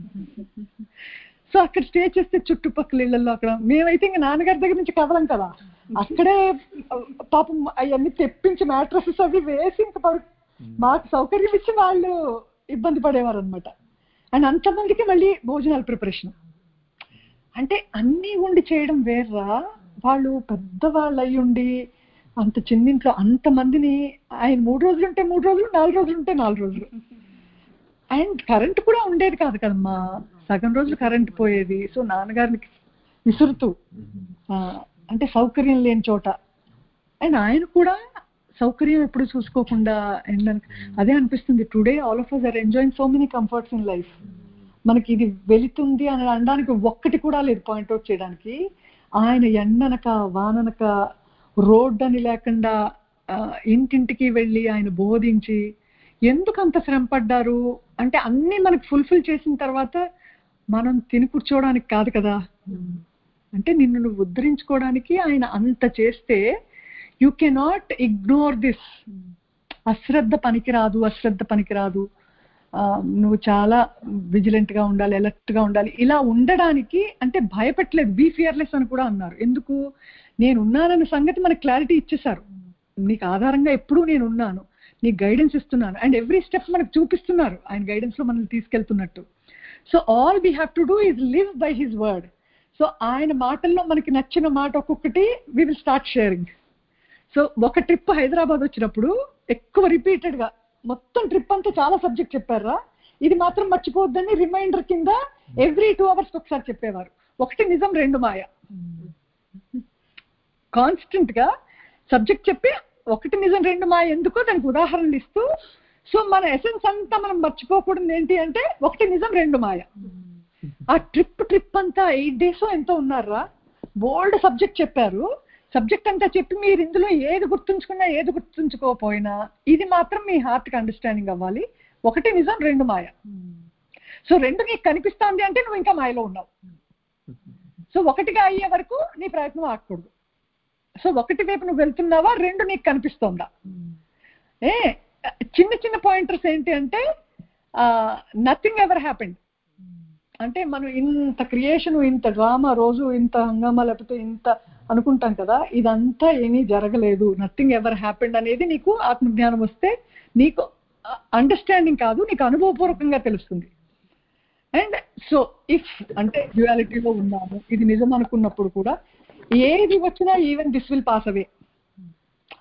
సో అక్కడ స్టే చేస్తే చుట్టుపక్కల ఇళ్లలో అక్కడ, మేమైతే ఇంకా నాన్నగారి దగ్గర నుంచి కదలం కదా, అక్కడే పాపం అవన్నీ తెప్పించి మ్యాట్రసెస్ అవి వేసి ఇంకా మాకు సౌకర్యం ఇచ్చి వాళ్ళు ఇబ్బంది పడేవారు అనమాట. అండ్ అంతమందికి మళ్ళీ భోజనాల ప్రిపరేషన్. అంటే అన్నీ ఉండి చేయడం వేర్రా, వాళ్ళు పెద్దవాళ్ళు అయ్యి ఉండి అంత చిన్నింట్లో అంతమందిని, ఆయన 3 రోజులు ఉంటే 3 రోజులు, 4 రోజులు ఉంటే 4 రోజులు. అండ్ కరెంట్ కూడా ఉండేది కాదు కదమ్మా, సగం రోజులు కరెంట్ పోయేది. సో నాన్నగారిని విసురుతూ, అంటే సౌకర్యం లేని చోట. అండ్ ఆయన కూడా సౌకర్యం ఎప్పుడు చూసుకోకుండా. అండ్ అదే అనిపిస్తుంది, today all of us are enjoying so many comforts in life. మనకి ఇది వెళుతుంది అని అనడానికి ఒక్కటి కూడా లేదు పాయింట్అవుట్ చేయడానికి. ఆయన ఎండనక వాననక రోడ్ అని లేకుండా ఇంటింటికి వెళ్ళి ఆయన బోధించి, ఎందుకు అంత శ్రమ పడ్డారు అంటే అన్నీ మనకు ఫుల్ఫిల్ చేసిన తర్వాత మనం తిని కూర్చోవడానికి కాదు కదా. అంటే నిన్ను నువ్వు ఉద్ధరించుకోవడానికి ఆయన అంత చేస్తే యూ కెనాట్ ఇగ్నోర్ దిస్. అశ్రద్ధ పనికిరాదు, అశ్రద్ధ పనికిరాదు, నువ్వు చాలా విజిలెంట్ గా ఉండాలి, అలర్ట్ గా ఉండాలి. ఇలా ఉండడానికి అంటే భయపెట్టలేదు, బీ ఫియర్లెస్ అని కూడా అన్నారు. ఎందుకు, నేను ఉన్నానన్న సంగతి మనకు క్లారిటీ ఇచ్చేశారు. నీకు ఆధారంగా ఎప్పుడూ నేను ఉన్నాను, నీకు గైడెన్స్ ఇస్తున్నాను. అండ్ ఎవ్రీ స్టెప్ మనకు చూపిస్తున్నారు, ఆయన గైడెన్స్ లో మనల్ని తీసుకెళ్తున్నట్టు. So all we have to do is live by his word. So ఆయన మాటల్లో మనకి నచ్చిన మాట ఒక్కొక్కటి we will start sharing. So ఒక ట్రిప్ హైదరాబాద్ వచ్చినప్పుడు ఎక్కువ రిపీటెడ్ గా మొత్తం ట్రిప్ అంతా చాలా సబ్జెక్ట్ చెప్పారా, ఇది మాత్రం మర్చిపోవద్దని రిమైండర్ కింద ఎవ్రీ 2 hours ఒకసారి చెప్పేవారు. ఒకటి నిజం, 2 మాయ. కాన్స్టెంట్ గా సబ్జెక్ట్ చెప్పి ఒకటి నిజం 2 మాయ ఎందుకో దానికి ఉదాహరణలు ఇస్తూ, సో మన ఎసెన్స్ అంతా మనం మర్చిపోకూడదు ఏంటి అంటే ఒకటి నిజం 2 మాయ. ఆ ట్రిప్ అంతా 8 days ఎంతో ఉన్నారా, బోల్డ్ సబ్జెక్ట్ చెప్పారు. సబ్జెక్ట్ అంతా చెప్పి మీరు ఇందులో ఏది గుర్తుంచుకున్నా ఏది గుర్తుంచుకోకపోయినా ఇది మాత్రం మీ హార్ట్కి అండర్స్టాండింగ్ అవ్వాలి. ఒకటి నిజం, 2 మాయ. సో 2 నీకు కనిపిస్తుంది అంటే నువ్వు ఇంకా మాయలో ఉన్నావు. సో ఒకటిగా అయ్యే వరకు నీ ప్రయత్నం ఆగకూడదు. సో ఒకటి వైపు నువ్వు వెళ్తున్నావా, 2 నీకు కనిపిస్తోందా. చిన్న చిన్న పాయింటర్స్ ఏంటి అంటే నథింగ్ ఎవర్ హ్యాపెండ్. అంటే మనం ఇంత క్రియేషన్, ఇంత డ్రామా, రోజు ఇంత హంగామా లేకపోతే ఇంత అనుకుంటాం కదా, ఇదంతా ఏమీ జరగలేదు, నథింగ్ ఎవర్ హ్యాపెండ్ అనేది నీకు ఆత్మజ్ఞానం వస్తే నీకు అండర్స్టాండింగ్ కాదు, నీకు అనుభవపూర్వకంగా తెలుస్తుంది. అండ్ సో ఇఫ్ అంటే డ్యుయాలిటీలో ఉన్నాము, ఇది నిజం అనుకున్నప్పుడు కూడా ఏది వచ్చినా even this will pass away.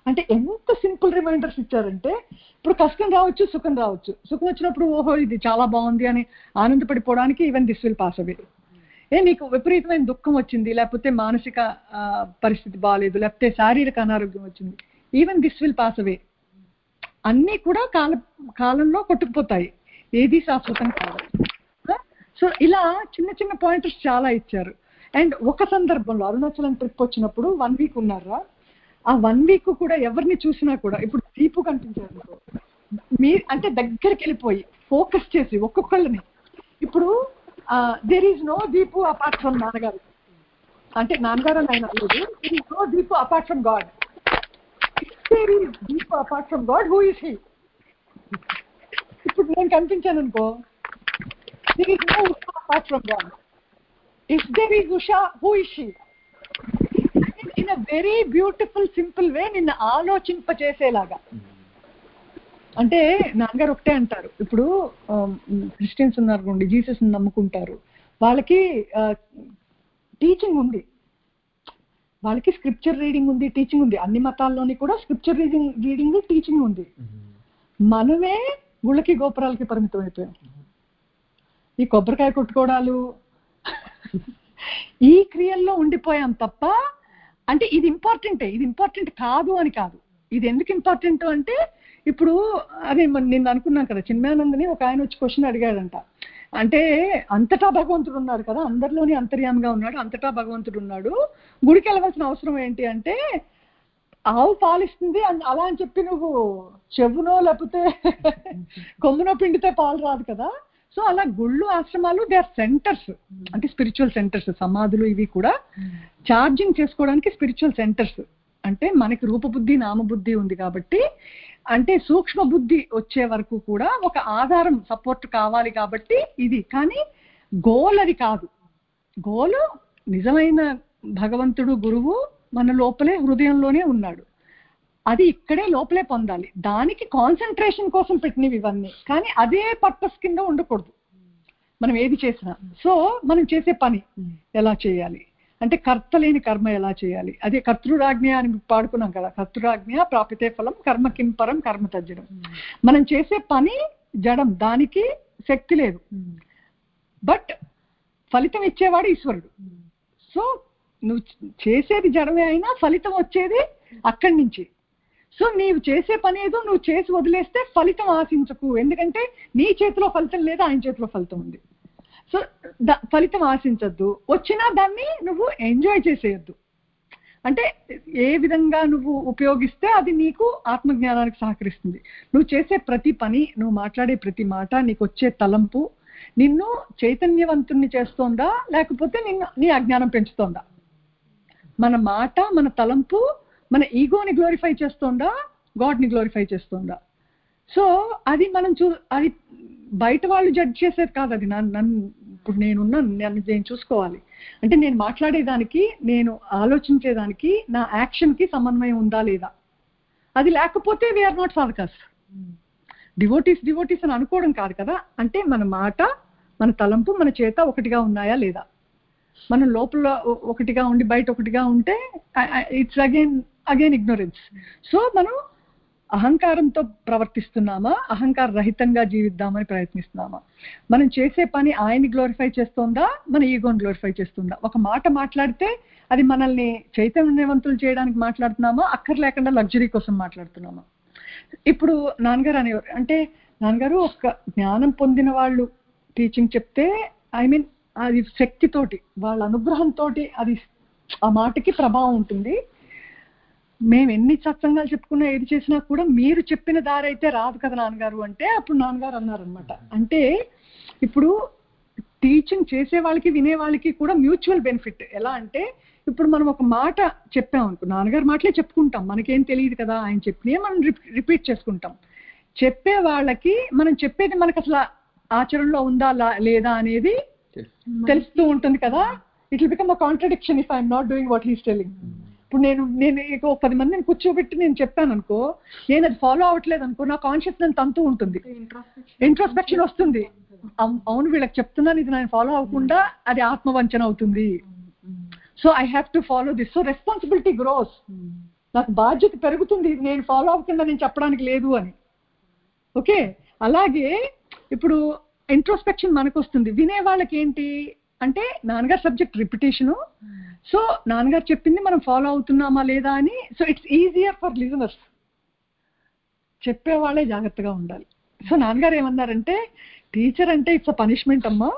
అంటే ఎంత సింపుల్ రిమైండర్స్ ఇచ్చారంటే, ఇప్పుడు కష్టం రావచ్చు, సుఖం రావచ్చు. సుఖం వచ్చినప్పుడు ఓహో ఇది చాలా బాగుంది అని ఆనందపడిపోవడానికి even this will pass away. నీకు విపరీతమైన దుఃఖం వచ్చింది, లేకపోతే మానసిక పరిస్థితి బాగాలేదు, లేకపోతే శారీరక అనారోగ్యం వచ్చింది, even this will pass away. అన్నీ కూడా కాలంలో కొట్టుకుపోతాయి, ఏది శాశ్వతం కాదు. సో ఇలా చిన్న చిన్న పాయింటర్స్ చాలా ఇచ్చారు. అండ్ ఒక సందర్భంలో అరుణాచలం ట్రిప్ వచ్చినప్పుడు 1 వీక్ ఉన్నారా, ఆ 1 వీక్ కూడా ఎవరిని చూసినా కూడా, ఇప్పుడు దీపు కనిపించారు అంటే దగ్గరికి వెళ్ళిపోయి ఫోకస్ చేసి ఒక్కొక్కళ్ళని, ఇప్పుడు there is no Deepu apart from Nannagaru, అంటే నాన్నగారు అని ఆయన అనలేదు, there is no Deepu apart from God. There is Deepu apart from God, who is he? ఇప్పుడు నేను కనిపించాను అనుకో, there is no Usha apart from God. If there is Usha, who is she? In a very beautiful, simple way, నిన్ను ఆలోచింపచేసేలాగా. అంటే నాన్నగారు ఒకటే అంటారు, ఇప్పుడు క్రిస్టియన్స్ ఉన్నారు, జీసస్ నమ్ముకుంటారు, వాళ్ళకి టీచింగ్ ఉంది, వాళ్ళకి స్క్రిప్చర్ రీడింగ్ ఉంది, టీచింగ్ ఉంది. అన్ని మతాల్లోని కూడా స్క్రిప్చర్ రీడింగ్ టీచింగ్ ఉంది. మనమే గుళ్ళకి గోపురాలకి పరిమితం అయిపోయాం. ఈ కొబ్బరికాయ కొట్టుకోవడాలు ఈ క్రియల్లో ఉండిపోయాం తప్ప, అంటే ఇది ఇంపార్టెంటే, ఇది ఇంపార్టెంట్ కాదు అని కాదు. ఇది ఎందుకు ఇంపార్టెంట్ అంటే, ఇప్పుడు అదే నేను అనుకున్నాను కదా, చిన్మయానందని ఒక ఆయన వచ్చి క్వశ్చన్ అడిగాడంట, అంటే అంతటా భగవంతుడు ఉన్నాడు కదా, అందరిలోని అంతర్యామిగా ఉన్నాడు, అంతటా భగవంతుడు ఉన్నాడు, గుడికి వెళ్ళవలసిన అవసరం ఏంటి అంటే, ఆవు పాలిస్తుంది అలా అని చెప్పి నువ్వు చెవునో లేకపోతే కొమ్మునో పిండితే పాలు రాదు కదా. సో అలా గుళ్ళు, ఆశ్రమాలు దే ఆర్ సెంటర్స్, అంటే స్పిరిచువల్ సెంటర్స్. సమాధులు ఇవి కూడా ఛార్జింగ్ చేసుకోవడానికి స్పిరిచువల్ సెంటర్స్. అంటే మనకి రూపబుద్ధి నామబుద్ధి ఉంది కాబట్టి, అంటే సూక్ష్మ బుద్ధి వచ్చే వరకు కూడా ఒక ఆధారం సపోర్ట్ కావాలి కాబట్టి ఇది. కానీ గోల్ అది కాదు. గోలు నిజమైన భగవంతుడు గురువు మన లోపలే హృదయంలోనే ఉన్నాడు, అది ఇక్కడే లోపలే పొందాలి. దానికి కాన్సన్ట్రేషన్ కోసం పెట్టినవి ఇవన్నీ, కానీ అదే పర్పస్ కింద ఉండకూడదు మనం ఏది చేసినా. సో మనం చేసే పని ఎలా చేయాలి అంటే, కర్త లేని కర్మ ఎలా చేయాలి, అదే కర్తృరాజ్ఞ అని పాడుకున్నాం కదా, కర్తృరాజ్ఞ ప్రాప్యతే ఫలం కర్మ కిం పరం కర్మ తజ్జడం. మనం చేసే పని జడం, దానికి శక్తి లేదు, బట్ ఫలితం ఇచ్చేవాడు ఈశ్వరుడు. సో నువ్వు చేసేది జడమే అయినా ఫలితం వచ్చేది అక్కడి నుంచి. సో నీవు చేసే పని ఏదో నువ్వు చేసి వదిలేస్తే ఫలితం ఆశించకు, ఎందుకంటే నీ చేతిలో ఫలితం లేదు, ఆయన చేతిలో ఫలితం ఉంది. సో ఫలితం ఆశించద్దు, వచ్చినా దాన్ని నువ్వు ఎంజాయ్ చేసేయద్దు. అంటే ఏ విధంగా నువ్వు ఉపయోగిస్తే అది నీకు ఆత్మజ్ఞానానికి సహకరిస్తుంది. నువ్వు చేసే ప్రతి పని, నువ్వు మాట్లాడే ప్రతి మాట, నీకు వచ్చే తలంపు నిన్ను చైతన్యవంతుణ్ణి చేస్తోందా లేకపోతే నీ అజ్ఞానం పెంచుతోందా? మన మాట, మన తలంపు మన ఈగోని గ్లోరిఫై చేస్తోందా, గాడ్ని గ్లోరిఫై చేస్తోందా? సో అది మనం అది బయట వాళ్ళు జడ్జ్ చేసేది కాదు, అది నన్ను ఇప్పుడు నేను చూసుకోవాలి. అంటే నేను మాట్లాడేదానికి, నేను ఆలోచించేదానికి, నా యాక్షన్కి సమన్వయం ఉందా లేదా? అది లేకపోతే వీఆర్ నాట్ సాధకాస్. డివోటీస్ అని అనుకోవడం కాదు కదా, అంటే మన మాట, మన తలంపు, మన చేత ఒకటిగా ఉన్నాయా లేదా? మనం లోపల ఒకటిగా ఉండి బయట ఒకటిగా ఉంటే ఇట్స్ అగైన్ ఇగ్నోరెన్స్. సో మనం అహంకారంతో ప్రవర్తిస్తున్నామా, అహంకార రహితంగా జీవిద్దామని ప్రయత్నిస్తున్నామా? మనం చేసే పని ఆయన్ని గ్లోరిఫై చేస్తోందా, మన ఈగోని గ్లోరిఫై చేస్తుందా? ఒక మాట మాట్లాడితే అది మనల్ని చైతన్యవంతులు చేయడానికి మాట్లాడుతున్నామా, అక్కర్లేకుండా లగ్జరీ కోసం మాట్లాడుతున్నామా? ఇప్పుడు నాన్నగారు అనేవారు, అంటే నాన్నగారు ఒక జ్ఞానం పొందిన వాళ్ళు టీచింగ్ చెప్తే, అది శక్తితోటి, వాళ్ళ అనుగ్రహంతో అది ఆ మాటకి ప్రభావం ఉంటుంది. మేము ఎన్ని సత్సంగాలు చెప్పుకున్నా, ఏది చేసినా కూడా మీరు చెప్పిన దారి అయితే రాదు కదా నాన్నగారు అంటే, అప్పుడు నాన్నగారు అన్నారనమాట, అంటే ఇప్పుడు టీచింగ్ చేసే వాళ్ళకి వినే వాళ్ళకి కూడా మ్యూచువల్ బెనిఫిట్. ఎలా అంటే, ఇప్పుడు మనం ఒక మాట చెప్పామనుకో, నాన్నగారు మాటలే చెప్పుకుంటాం, మనకేం తెలియదు కదా, ఆయన చెప్పినే మనం రిపీట్ చేసుకుంటాం. చెప్పే వాళ్ళకి మనం చెప్పేది మనకు అసలు ఆచరణలో ఉందా లేదా అనేది తెలుస్తూ ఉంటుంది కదా. It will become a contradiction if I'm not doing what he's telling. ఇప్పుడు నేను 10 మందిని కూర్చోబెట్టి నేను చెప్పాను అనుకో, నేను అది ఫాలో అవ్వట్లేదు అనుకో, నా కాన్షియస్ నన్ను తంతూ ఉంటుంది, ఇంట్రోస్పెక్షన్ వస్తుంది. అవును వీళ్ళకి చెప్తున్నాను, ఇది నేను ఫాలో అవ్వకుండా అది ఆత్మవంచన అవుతుంది. So I have to follow this. So responsibility grows. నాకు బాధ్యత పెరుగుతుంది, ఇది నేను ఫాలో అవ్వకుండా నేను చెప్పడానికి లేదు అని. ఓకే, అలాగే ఇప్పుడు ఇంట్రోస్పెక్షన్ మనకు వస్తుంది. వినే వాళ్ళకి ఏంటి అంటే నాన్నగారు సబ్జెక్ట్ రిపిటేషను, సో నాన్నగారు చెప్పింది మనం ఫాలో అవుతున్నామా లేదా అని. So it's easier for listeners. చెప్పేవాళ్ళే జాగ్రత్తగా ఉండాలి. సో నాన్నగారు ఏమన్నారంటే, టీచర్ అంటే ఇట్స్ అ పనిష్మెంట్ అమ్మా,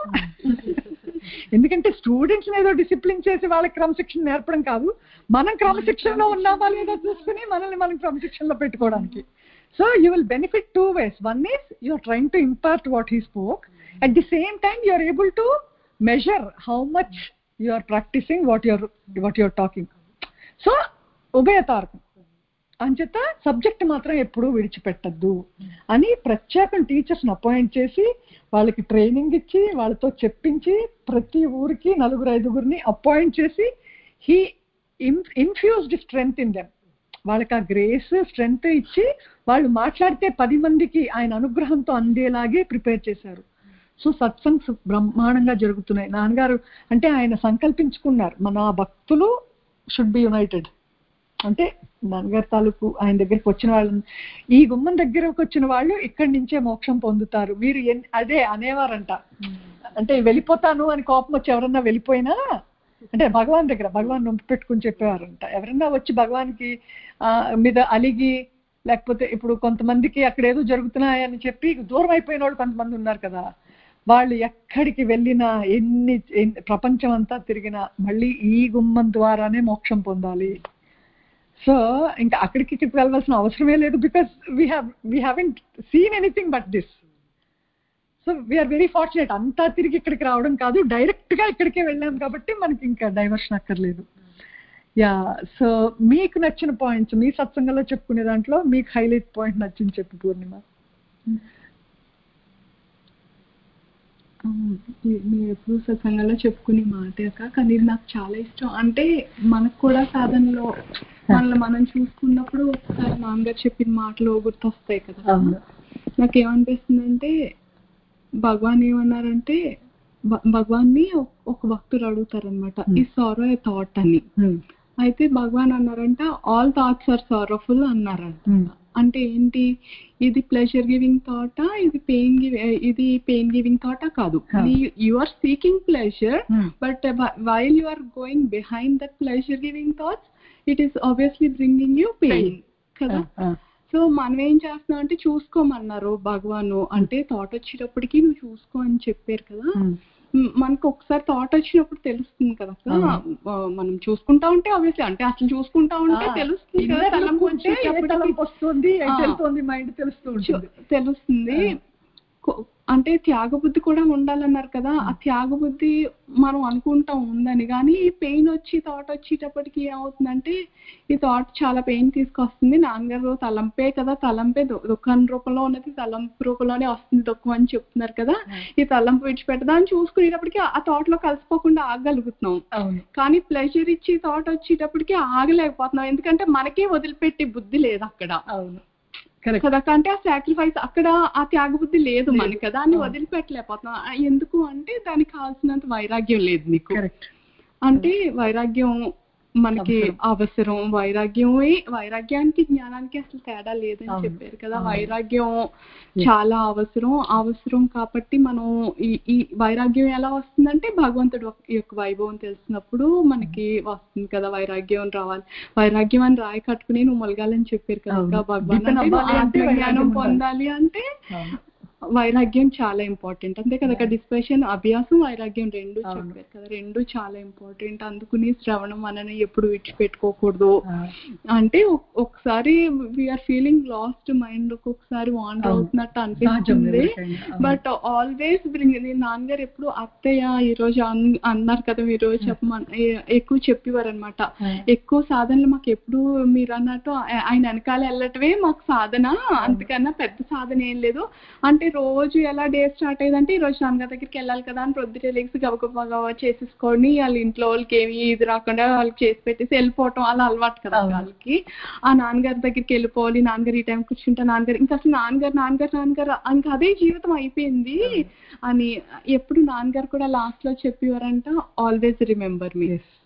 ఎందుకంటే స్టూడెంట్స్ ఏదో డిసిప్లిన్ చేసి వాళ్ళకి క్రమశిక్షణ నేర్పడం కాదు, మనం క్రమశిక్షణలో ఉన్నామా లేదా చూసుకుని మనల్ని మనం క్రమశిక్షణలో పెట్టుకోవడానికి. So you will benefit two ways. One is you are trying to impart what he spoke, at the same time you are able to measure how much you are practicing what you're talking. So ఉభయతారకం అంచేత subject మాత్రం ఎప్పుడూ విడిచిపెట్టద్దు అని ప్రత్యేకం టీచర్స్ని appoint చేసి వాళ్ళకి training ఇచ్చి వాళ్ళతో చెప్పించి ప్రతి ఊరికి 4-5 అపాయింట్ చేసి he infused strength in them. వాళ్ళకి ఆ గ్రేస్ స్ట్రెంగ్త్ ఇచ్చి వాళ్ళు మాట్లాడితే 10 మందికి ఆయన అనుగ్రహంతో అందేలాగే ప్రిపేర్ చేశారు. సో సత్సంగ్స్ బ్రహ్మాండంగా జరుగుతున్నాయి. నాన్నగారు అంటే ఆయన సంకల్పించుకున్నారు, మన భక్తులు షుడ్ బి యునైటెడ్. అంటే నాన్నగారి తాలూకు ఆయన దగ్గరికి వచ్చిన వాళ్ళు, ఈ గుమ్మం దగ్గరకు వచ్చిన వాళ్ళు ఇక్కడి నుంచే మోక్షం పొందుతారు. మీరు అదే అనేవారంట, అంటే వెళ్ళిపోతాను అని కోపం వచ్చి ఎవరన్నా వెళ్ళిపోయినా, అంటే భగవాన్ దగ్గర భగవాన్ నొంపి పెట్టుకుని చెప్పేవారంట. ఎవరన్నా వచ్చి భగవాన్కి మీద అలిగి, లేకపోతే ఇప్పుడు కొంతమందికి అక్కడ ఏదో జరుగుతున్నాయని చెప్పి దూరం అయిపోయిన వాళ్ళు కొంతమంది ఉన్నారు కదా, వాళ్ళు ఎక్కడికి వెళ్ళినా ఎన్ని ప్రపంచం అంతా తిరిగినా మళ్ళీ ఈ గుమ్మం ద్వారానే మోక్షం పొందాలి. సో ఇంకా అక్కడికి ఇక్కడికి వెళ్ళవలసిన అవసరమే లేదు, because we haven't seen anything but this. So we're very fortunate. అంతా తిరిగి ఇక్కడికి రావడం కాదు, డైరెక్ట్ గా ఇక్కడికే వెళ్ళాం కాబట్టి మనకి ఇంకా డైవర్షన్ అక్కర్లేదు. యా, సో మీకు నచ్చిన పాయింట్స్ మీ సత్సంగంలో చెప్పుకునే దాంట్లో మీకు హైలైట్ పాయింట్ నచ్చింది చెప్పు పూర్ణిమ. మీరు ఎప్పుడు సత్సంగంలో చెప్పుకునే మాటే అక్క, కానీ ఇది నాకు చాలా ఇష్టం. అంటే మనకు కూడా సాధనలో మనల్ని మనం చూసుకున్నప్పుడు ఒకసారి నాన్నగారు చెప్పిన మాటలు గుర్తొస్తాయి కదా. నాకేమనిపిస్తుంది అంటే, భగవాన్ ఏమన్నారంటే, భగవాన్ని ఒక భక్తుడు అడుగుతారనమాట, ఈ సారో ఏ థాట్ అని. అయితే భగవాన్ అన్నారంట, ఆల్ థాట్స్ ఆర్ సారోఫుల్ అన్నారంట. అంటే ఏంటి, ఇది ప్లెజర్ గివింగ్ థాటా, ఇది పెయిన్ గివింగ్ థాటా కాదు. You are seeking pleasure, but while you are going behind that pleasure giving thoughts, it is obviously bringing you pain కదా. సో మనం ఏం చేస్తున్నాం అంటే, చూసుకోమన్నారు భగవాను. అంటే థాట్ వచ్చేటప్పటికి నువ్వు చూసుకో అని చెప్పారు కదా. మనకు ఒకసారి థాట్ వచ్చినప్పుడు తెలుస్తుంది కదా, మనం చూసుకుంటా ఉంటే ఆబ్వియస్లీ, అంటే అసలు చూసుకుంటా ఉంటే తెలుస్తుంది కదా, తెలుస్తుంది. అంటే త్యాగబుద్ధి కూడా ఉండాలన్నారు కదా. ఆ త్యాగబుద్ధి మనం అనుకుంటాం ఉందని, కానీ పెయిన్ వచ్చి థాట్ వచ్చేటప్పటికి ఏమవుతుందంటే, ఈ థాట్ చాలా పెయిన్ తీసుకొస్తుంది. నాన్నగారు తలంపే కదా, తలంపే దుఃఖం రూపంలో ఉన్నది, తలంపు రూపంలోనే వస్తుంది దుఃఖం అని చెప్తున్నారు కదా. ఈ తలంపు విడిచిపెట్టదా అని చూసుకునేటప్పటికి ఆ థాట్ లో కలిసిపోకుండా ఆగలుగుతున్నాం. కానీ ప్లెజర్ ఇచ్చి థాట్ వచ్చేటప్పటికి ఆగలేకపోతున్నాం, ఎందుకంటే మనకే వదిలిపెట్టి బుద్ధి లేదు అక్కడ కదా. అంటే ఆ సాక్రిఫైస్ అక్కడ, ఆ త్యాగబుద్ధి లేదు మనకి కదా, దాన్ని వదిలిపెట్టలేకపోతున్నాం. ఎందుకు అంటే దానికి కావాల్సినంత వైరాగ్యం లేదు నీకు. అంటే వైరాగ్యం మనకి అవసరం. వైరాగ్యానికి జ్ఞానానికి అసలు తేడా లేదని చెప్పారు కదా. వైరాగ్యం చాలా అవసరం కాబట్టి మనం ఈ వైరాగ్యం ఎలా వస్తుందంటే, భగవంతుడు యొక్క వైభవం తెలిసినప్పుడు మనకి వస్తుంది కదా వైరాగ్యం రావాలి. వైరాగ్యం అని రాయి కట్టుకుని నువ్వు మొలగాలని చెప్పారు కదా భగవాన్. ఆత్మజ్ఞానం పొందాలి అంటే వైరాగ్యం చాలా ఇంపార్టెంట్, అంతే కదా. డిస్పెషన్, అభ్యాసం, వైరాగ్యం రెండు చెప్పారు కదా, రెండు చాలా ఇంపార్టెంట్. అందుకుని శ్రవణం మనని ఎప్పుడు విడిచిపెట్టుకోకూడదు. అంటే ఒకసారి వీఆర్ ఫీలింగ్ లాస్ట్, మైండ్ ఒక్కొక్కసారి వాండర్ అవుతున్నట్టు అనిపిస్తుంది, బట్ ఆల్వేస్ బ్రింగ్. నాన్నగారు ఎప్పుడు అత్తయ్య ఈ రోజు అన్నారు కదా, మీరు ఎక్కువ చెప్పేవారు అనమాట. ఎక్కువ సాధనలు మాకు ఎప్పుడు మీరు అన్నట్టు ఆయన వెనకాల వెళ్ళటమే మాకు సాధన, అంతకన్నా పెద్ద సాధన ఏం లేదు. అంటే రోజు ఎలా డే స్టార్ట్ అయ్యేదంటే, ఈ రోజు నాన్నగారి దగ్గరికి వెళ్ళాలి కదా అని పొద్దుటే లేచి గబగబా చేసేసుకొని వాళ్ళ ఇంట్లో వాళ్ళకి ఏమి ఇది రాకుండా వాళ్ళకి చేసి పెట్టేసి వెళ్ళిపోవటం అలా అలవాటు కదా వాళ్ళకి. ఆ నాన్నగారి దగ్గరికి వెళ్ళిపోవాలి, నాన్నగారు ఈ టైం కూర్చుంటా, నాన్నగారు ఇంకా అసలు నాన్నగారు ఇంకా అదే జీవితం అయిపోయింది అని. ఎప్పుడు నాన్నగారు కూడా లాస్ట్ లో చెప్పేవారంట, always remember me.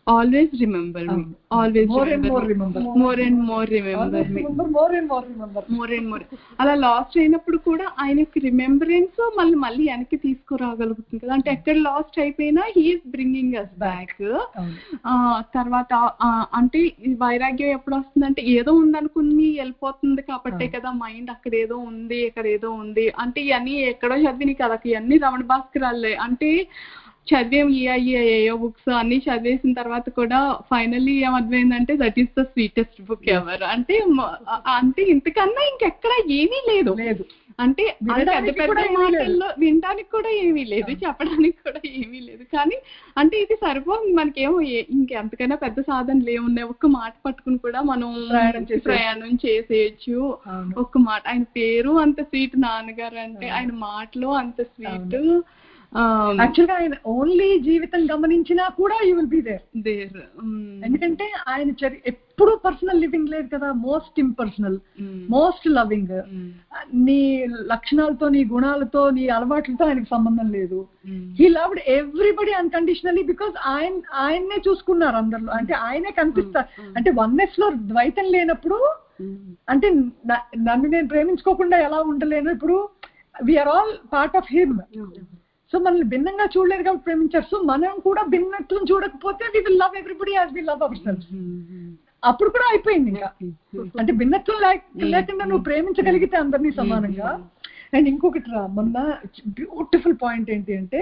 always remember me, always more and more remember remember, more and more remember me, more and more remember, more and more. అలా లాస్ట్ అయినప్పుడు కూడా ఆయనకి రిమెంబరెన్స్ మళ్ళీ వెనక్కి తీసుకురాగలుగుతుంది కదా, అంటే ఎక్కడ లాస్ట్ అయిపోయినా హీఈస్ బ్రింగింగ్ అస్ బ్యాక్. తర్వాత అంటే వైరాగ్యం ఎప్పుడు వస్తుందంటే ఏదో ఉందనుకుని వెళ్ళిపోతుంది కాబట్టే కదా, మైండ్ అక్కడ ఏదో ఉంది ఇక్కడ ఏదో ఉంది అంటే ఇవన్నీ ఎక్కడో చదివిని కదా, ఇవన్నీ రమణ భాస్కరాలే. అంటే చదివేం ఏయో బుక్స్ అన్ని చదివేసిన తర్వాత కూడా ఫైనల్లీ ఏమర్థమైందంటే that is the sweetest book ever. అంటే ఇంతకన్నా ఇంకెక్కడ ఏమీ లేదు. అంటే పెద్ద పెద్ద మాటల్లో వినడానికి కూడా ఏమీ లేదు, చెప్పడానికి కూడా ఏమీ లేదు. కానీ అంటే ఇది సరిపోతుంది మనకేమో, ఇంకెంతకైనా పెద్ద సాధనలు ఏమున్నాయి, ఒక్క మాట పట్టుకుని కూడా మనం ప్రయాణం చేసేయచ్చు. ఒక్క మాట, ఆయన పేరు అంత స్వీట్, నాన్నగారు అంటే ఆయన మాటలో అంత స్వీట్. యాక్చువల్గా ఆయన ఓన్లీ జీవితం గమనించినా కూడా యూ విల్ బి దేర్. ఎందుకంటే ఆయన ఎప్పుడు పర్సనల్ లివింగ్ లేదు కదా, మోస్ట్ ఇంపర్సనల్, మోస్ట్ లవింగ్. నీ లక్షణాలతో, నీ గుణాలతో, నీ అలవాట్లతో ఆయనకు సంబంధం లేదు. He loved everybody unconditionally because ఆయన్నే చూసుకున్నారు అందరిలో. అంటే ఆయనే కనిపిస్తారు. అంటే వన్నెస్ లో ద్వైతం లేనప్పుడు, అంటే నన్ను నేను ప్రేమించుకోకుండా ఎలా ఉండలేను, ఇప్పుడు we're all part of him. So మనల్ని భిన్నంగా చూడలేదు కాబట్టి ప్రేమించారు. సో మనం కూడా భిన్నత్వం చూడకపోతే we will love everybody as we love ourselves. అప్పుడు కూడా అయిపోయింది ఇంకా. అంటే భిన్నత్వం లేకుండా నువ్వు ప్రేమించగలిగితే అందరినీ సమానంగా. అండ్ ఇంకొకటి మొన్న బ్యూటిఫుల్ పాయింట్ ఏంటి అంటే,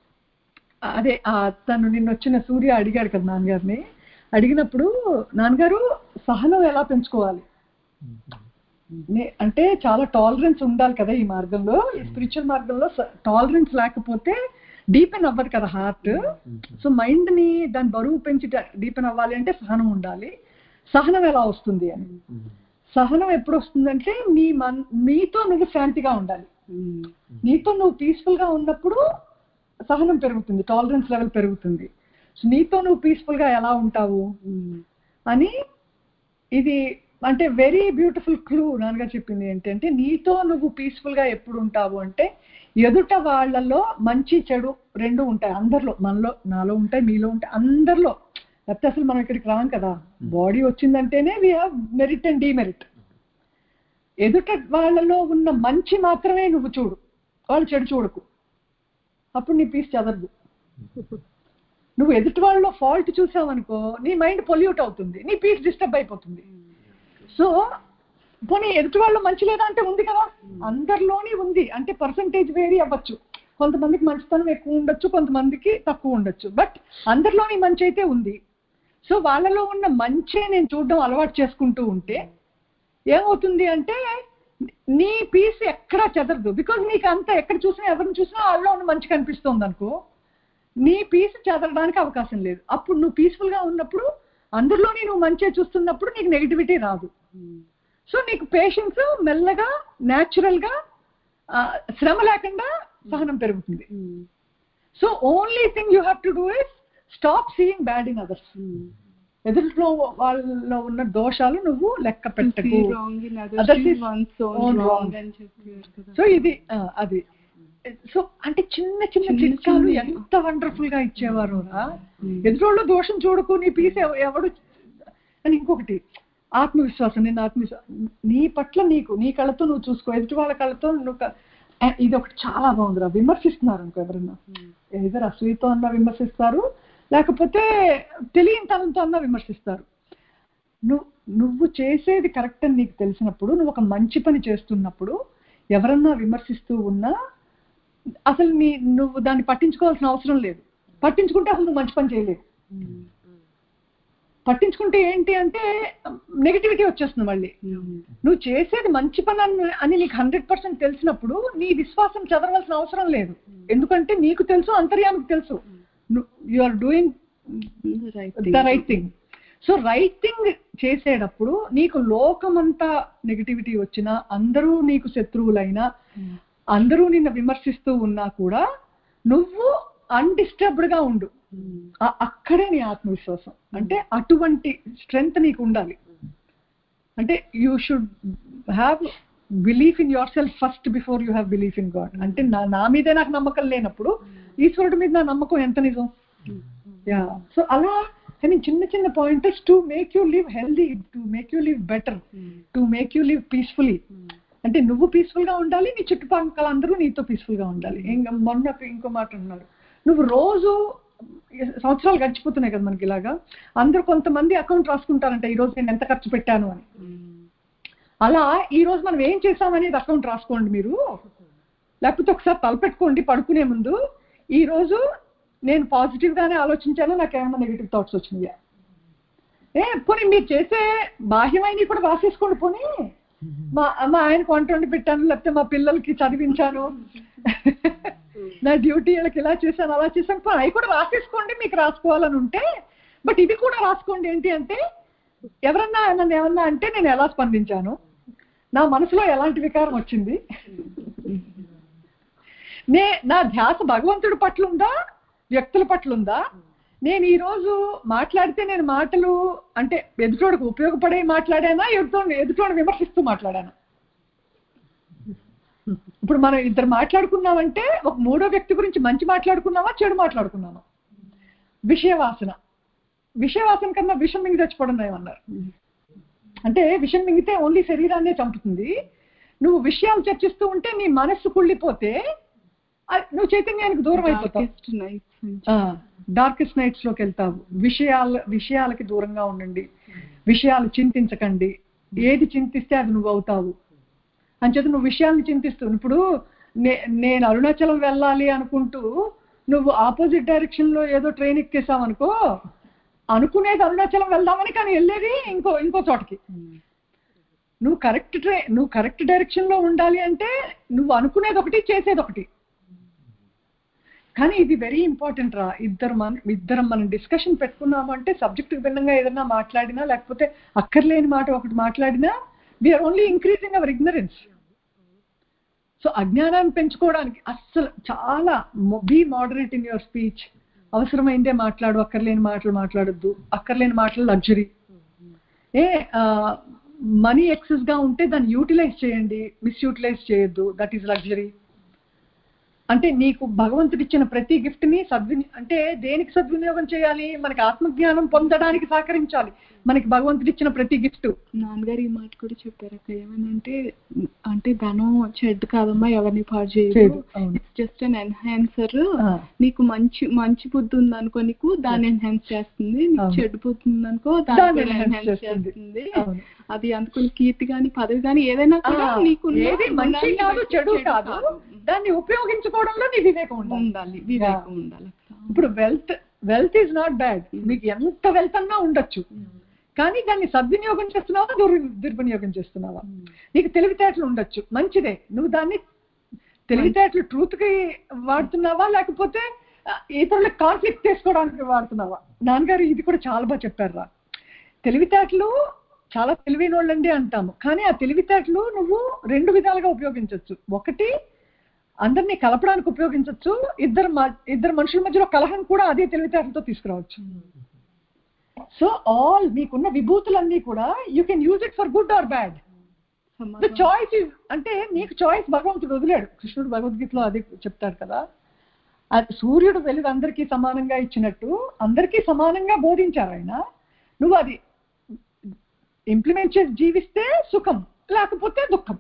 అదే తను నిన్న వచ్చిన సూర్య అడిగాడు కదా నాన్నగారిని. అడిగినప్పుడు నాన్నగారు సహనం ఎలా పెంచుకోవాలి అంటే, చాలా టాలరెన్స్ ఉండాలి కదా ఈ మార్గంలో, ఈ స్పిరిచువల్ మార్గంలో. టాలరెన్స్ లేకపోతే డీపెన్ అవ్వదు కదా హార్ట్. సో మైండ్ ని దాని బరువు పెంచి డీపెన్ అవ్వాలి అంటే సహనం ఉండాలి. సహనం ఎలా వస్తుంది అని, సహనం ఎప్పుడు వస్తుందంటే నీతో నువ్వు శాంతిగా ఉండాలి. నీతో నువ్వు పీస్ఫుల్ గా ఉన్నప్పుడు సహనం పెరుగుతుంది, టాలరెన్స్ లెవెల్ పెరుగుతుంది. సో నీతో నువ్వు పీస్ఫుల్ గా ఎలా ఉంటావు అని, ఇది అంటే వెరీ బ్యూటిఫుల్ క్లూ నాన్నగారు చెప్పింది ఏంటంటే, నీతో నువ్వు పీస్ఫుల్ గా ఎప్పుడు ఉంటావు అంటే, ఎదుట వాళ్ళలో మంచి చెడు రెండు ఉంటాయి. అందరిలో, మనలో, నాలో ఉంటాయి, మీలో ఉంటాయి, అందరిలో. లేకపోతే అసలు మనం ఇక్కడికి రాం కదా. బాడీ వచ్చిందంటేనే we have merit and demerit. ఎదుట వాళ్ళలో ఉన్న మంచి మాత్రమే నువ్వు చూడు, వాళ్ళు చెడు చూడకు. అప్పుడు నీ పీస్ చదరదు. నువ్వు ఎదుటి వాళ్ళలో ఫాల్ట్ చూసావనుకో, నీ మైండ్ పొల్యూట్ అవుతుంది, నీ పీస్ డిస్టర్బ్ అయిపోతుంది. సో పోనీ ఎదుటి వాళ్ళు మంచి లేదా అంటే ఉంది కదా, అందరిలోని ఉంది. అంటే పర్సంటేజ్ వేరీ అవ్వచ్చు, కొంతమందికి మంచితనం ఎక్కువ ఉండొచ్చు, కొంతమందికి తక్కువ ఉండొచ్చు, బట్ అందరిలోని మంచి అయితే ఉంది. సో వాళ్ళలో ఉన్న మంచే నేను చూడడం అలవాటు చేసుకుంటూ ఉంటే ఏమవుతుంది అంటే, నీ పీస్ ఎక్కడా చెదరదు. బికాజ్ నీకు అంత ఎక్కడ చూసినా, ఎవరిని చూసినా వాళ్ళలో ఉన్న మంచి కనిపిస్తుంది అనుకో, నీ పీస్ చెదరడానికి అవకాశం లేదు. అప్పుడు నువ్వు పీస్ఫుల్ గా ఉన్నప్పుడు, అందరిలోని నువ్వు మంచిగా చూస్తున్నప్పుడు నీకు నెగిటివిటీ రాదు. సో నీకు పేషెన్స్ మెల్లగా, న్యాచురల్ గా, శ్రమ లేకుండా సహనం పెరుగుతుంది. So only thing you have to do is stop seeing bad in others. ఎదురులో వాళ్ళలో ఉన్న దోషాలు నువ్వు లెక్క పెట్టకు. సో ఇది అది. సో అంటే చిన్న చిన్న చిట్కాలు ఎంత వండర్ఫుల్ గా ఇచ్చేవారు. ఎదురోళ్ళ దోషం చూడకు, నీ పీస్ ఎవడు అని. ఇంకొకటి ఆత్మవిశ్వాసం. నేను ఆత్మవిశ్వాసం నీ పట్ల నీ కళ్ళతో నువ్వు చూసుకో, ఎదుటి వాళ్ళ కళ్ళతో నువ్వు. ఇది ఒకటి చాలా బాగుందిరా. విమర్శిస్తున్నారు అనుకో ఎవరన్నా, ఏదో అసూయతో అన్నా విమర్శిస్తారు, లేకపోతే తెలియనితనంతో అన్నా విమర్శిస్తారు. నువ్వు చేసేది కరెక్ట్ అని నీకు తెలిసినప్పుడు, నువ్వు ఒక మంచి పని చేస్తున్నప్పుడు ఎవరన్నా విమర్శిస్తూ ఉన్నా అసలు నువ్వు దాన్ని పట్టించుకోవాల్సిన అవసరం లేదు. పట్టించుకుంటే అసలు నువ్వు మంచి పని చేయలేవు. పట్టించుకుంటే ఏంటి అంటే నెగిటివిటీ వచ్చేస్తుంది మళ్ళీ. నువ్వు చేసేది మంచి పని అని నీకు 100% తెలిసినప్పుడు నీ విశ్వాసం చదవవలసిన అవసరం లేదు. ఎందుకంటే నీకు తెలుసు, అంతర్యానికి తెలుసు, you are doing the right thing. So right thing చేసేటప్పుడు నీకు లోకమంతా నెగిటివిటీ వచ్చినా, అందరూ నీకు శత్రువులైనా, అందరూ నిన్ను విమర్శిస్తూ ఉన్నా కూడా నువ్వు అన్డిస్టర్బ్డ్ గా ఉండు. అక్కడే నీ ఆత్మవిశ్వాసం. అంటే అటువంటి స్ట్రెంగ్త్ నీకు ఉండాలి. అంటే you should have belief in yourself first before you have belief in God. అంటే నా మీదే నాకు నమ్మకం లేనప్పుడు ఈశ్వరుడి మీద నా నమ్మకం ఎంత నిజం? యా. సో అలా కానీ చిన్న చిన్న pointers to make you live healthy, to make you live better, to make you live peacefully. అంటే నువ్వు పీస్ఫుల్ గా ఉండాలి, నీ చుట్టుపక్కల అందరూ నీతో పీస్ఫుల్ గా ఉండాలి. మొన్న ఇంకో మాట అన్నారు, నువ్వు రోజు సంవత్సరాలు గడిచిపోతున్నాయి కదా మనకి ఇలాగా, అందరూ కొంతమంది అకౌంట్ రాసుకుంటారంట ఈ రోజు నేను ఎంత ఖర్చు పెట్టాను అని. అలా ఈ రోజు మనం ఏం చేసామనేది అకౌంట్ రాసుకోండి మీరు, లేకపోతే ఒకసారి తలపెట్టుకోండి పడుకునే ముందు, ఈ రోజు నేను పాజిటివ్ గానే ఆలోచించాను, నాకు ఏమైనా నెగిటివ్ థాట్స్ వచ్చినాయా. పోనీ మీరు చేసే బాహ్యమైనవి కూడా రాసేసుకోండి. పోనీ మా ఆయనకు వంట వండి పెట్టాను, లేకపోతే మా పిల్లలకి చదివించాను, నా డ్యూటీ వాళ్ళకి ఇలా చేశాను అలా చేశాను, అవి కూడా రాసేసుకోండి మీకు రాసుకోవాలని ఉంటే. బట్ ఇది కూడా రాసుకోండి, ఏంటి అంటే ఎవరన్నా నన్ను ఏమన్నా అంటే నేను ఎలా స్పందించాను, నా మనసులో ఎలాంటి వికారం వచ్చింది, నా ధ్యాస భగవంతుడి పట్ల ఉందా వ్యక్తుల పట్ల ఉందా, నేను ఈరోజు మాట్లాడితే నేను మాటలు అంటే ఎదుటోడికి ఉపయోగపడే మాట్లాడానా, ఎదుటోడిని విమర్శిస్తూ మాట్లాడానా. ఇప్పుడు మనం ఇద్దరు మాట్లాడుకున్నామంటే ఒక మూడో వ్యక్తి గురించి మంచి మాట్లాడుకున్నావా చెడు మాట్లాడుకున్నావా. విషయవాసన కన్నా విషం మింగి చచ్చిపోవడం ఏమన్నారు. అంటే విషం మింగితే ఓన్లీ శరీరాన్నే చంపుతుంది. నువ్వు విషయాలు చర్చిస్తూ ఉంటే నీ మనస్సు కుళ్ళిపోతే నువ్వు చైతన్యానికి దూరం అయిపోతావు, డార్కెస్ట్ నైట్స్ లోకి వెళ్తావు. విషయాలకి దూరంగా ఉండండి, విషయాలు చింతించకండి, ఏది చింతిస్తే అది నువ్వు అవుతావు. అంచేత నువ్వు విషయాలను చింతిస్తూ, ఇప్పుడు నేను అరుణాచలం వెళ్ళాలి అనుకుంటూ నువ్వు ఆపోజిట్ డైరెక్షన్ లో ఏదో ట్రైన్ ఎక్కేసావు అనుకో, అనుకునేది అరుణాచలం వెళ్దామని కానీ వెళ్ళేది ఇంకో చోటకి. నువ్వు కరెక్ట్ డైరెక్షన్ లో ఉండాలి అంటే నువ్వు అనుకునేది ఒకటి చేసేది ఒకటి. కానీ ఇది వెరీ ఇంపార్టెంట్ రా. ఇద్దరం మనం డిస్కషన్ పెట్టుకున్నాము అంటే సబ్జెక్ట్ భిన్నంగా ఏదైనా మాట్లాడినా లేకపోతే అక్కర్లేని మాట ఒకటి మాట్లాడినా we're only increasing our ignorance. So అజ్ఞానాన్ని పెంచుకోవడానికి అస్సలు చాలా be moderate in your speech. అవసరమైందే మాట్లాడు, అక్కర్లేని మాటలు మాట్లాడొద్దు. అక్కర్లేని మాటలు లగ్జరీ. మనీ ఎక్సెస్ గా ఉంటే దాన్ని యూటిలైజ్ చేయండి, మిస్యూటిలైజ్ చేయొద్దు. That is luxury. అంటే నీకు భగవంతుడు ఇచ్చిన ప్రతి గిఫ్ట్ ని అంటే దేనికి సద్వినియోగం చేయాలి, మనకి ఆత్మజ్ఞానం పొందడానికి సహకరించాలి మనకి భగవంతుడు ఇచ్చిన ప్రతి గిఫ్ట్. నాన్నగారు ఈ మాట కూడా చెప్పారు అక్క, ఏమనంటే అంటే ధనం చెడ్డు కాదమ్మా, ఎవరిని పాడు చేయదు, ఇట్స్ జస్ట్ అన్ ఎన్హాన్సర్. నీకు మంచి బుద్ధి ఉందనుకో నీకు దాన్ని ఎన్హాన్స్ చేస్తుంది, నీకు చెడ్డు బుద్ధి ఉందనుకో దాన్ని ఎన్హాన్స్ చేస్తుంది. అది అందుకుని కీర్తి గాని పదవి గాని ఏదైనా కూడా నీకు ఏది మంచి కాదు చెడు కాదు, దాన్ని ఉపయోగించుకోవడంలో నీ వివేకం ఉండాలి. ఇప్పుడు వెల్త్ ఈజ్ నాట్ బ్యాడ్. మీకు ఎంత వెల్త్ అన్నా ఉండొచ్చు, కానీ దాన్ని సద్వినియోగం చేస్తున్నావా దుర్వినియోగం చేస్తున్నావా. నీకు తెలివితేటలు ఉండొచ్చు, మంచిదే. నువ్వు దాన్ని తెలివితేటలు ట్రూత్ కి వాడుతున్నావా లేకపోతే ఇతరులకు కాన్ఫ్లిక్ట్ చేసుకోవడానికి వాడుతున్నావా. నాన్నగారు ఇది కూడా చాలా బాగా చెప్పారు రా. తెలివితేటలు చాలా తెలివైన వాళ్ళండి అంటాము, కానీ ఆ తెలివితేటలు నువ్వు రెండు విధాలుగా ఉపయోగించవచ్చు. ఒకటి అందరినీ కలపడానికి ఉపయోగించవచ్చు, ఇద్దరు మనుషుల మధ్యలో కలహం కూడా అదే తెలివితేటలతో తీసుకురావచ్చు. సో ఆల్ మీకున్న విభూతులన్నీ కూడా you can use it for good or bad. The choice is, అంటే నీకు చాయిస్ భగవంతుడు వదిలాడు. కృష్ణుడు భగవద్గీతలో అదే చెప్తాడు కదా, సూర్యుడు వెలుగు అందరికీ సమానంగా ఇచ్చినట్టు అందరికీ సమానంగా బోధించారు ఆయన. నువ్వు అది ఇంప్లిమెంట్ చేసి జీవిస్తే సుఖం, లేకపోతే దుఃఖం.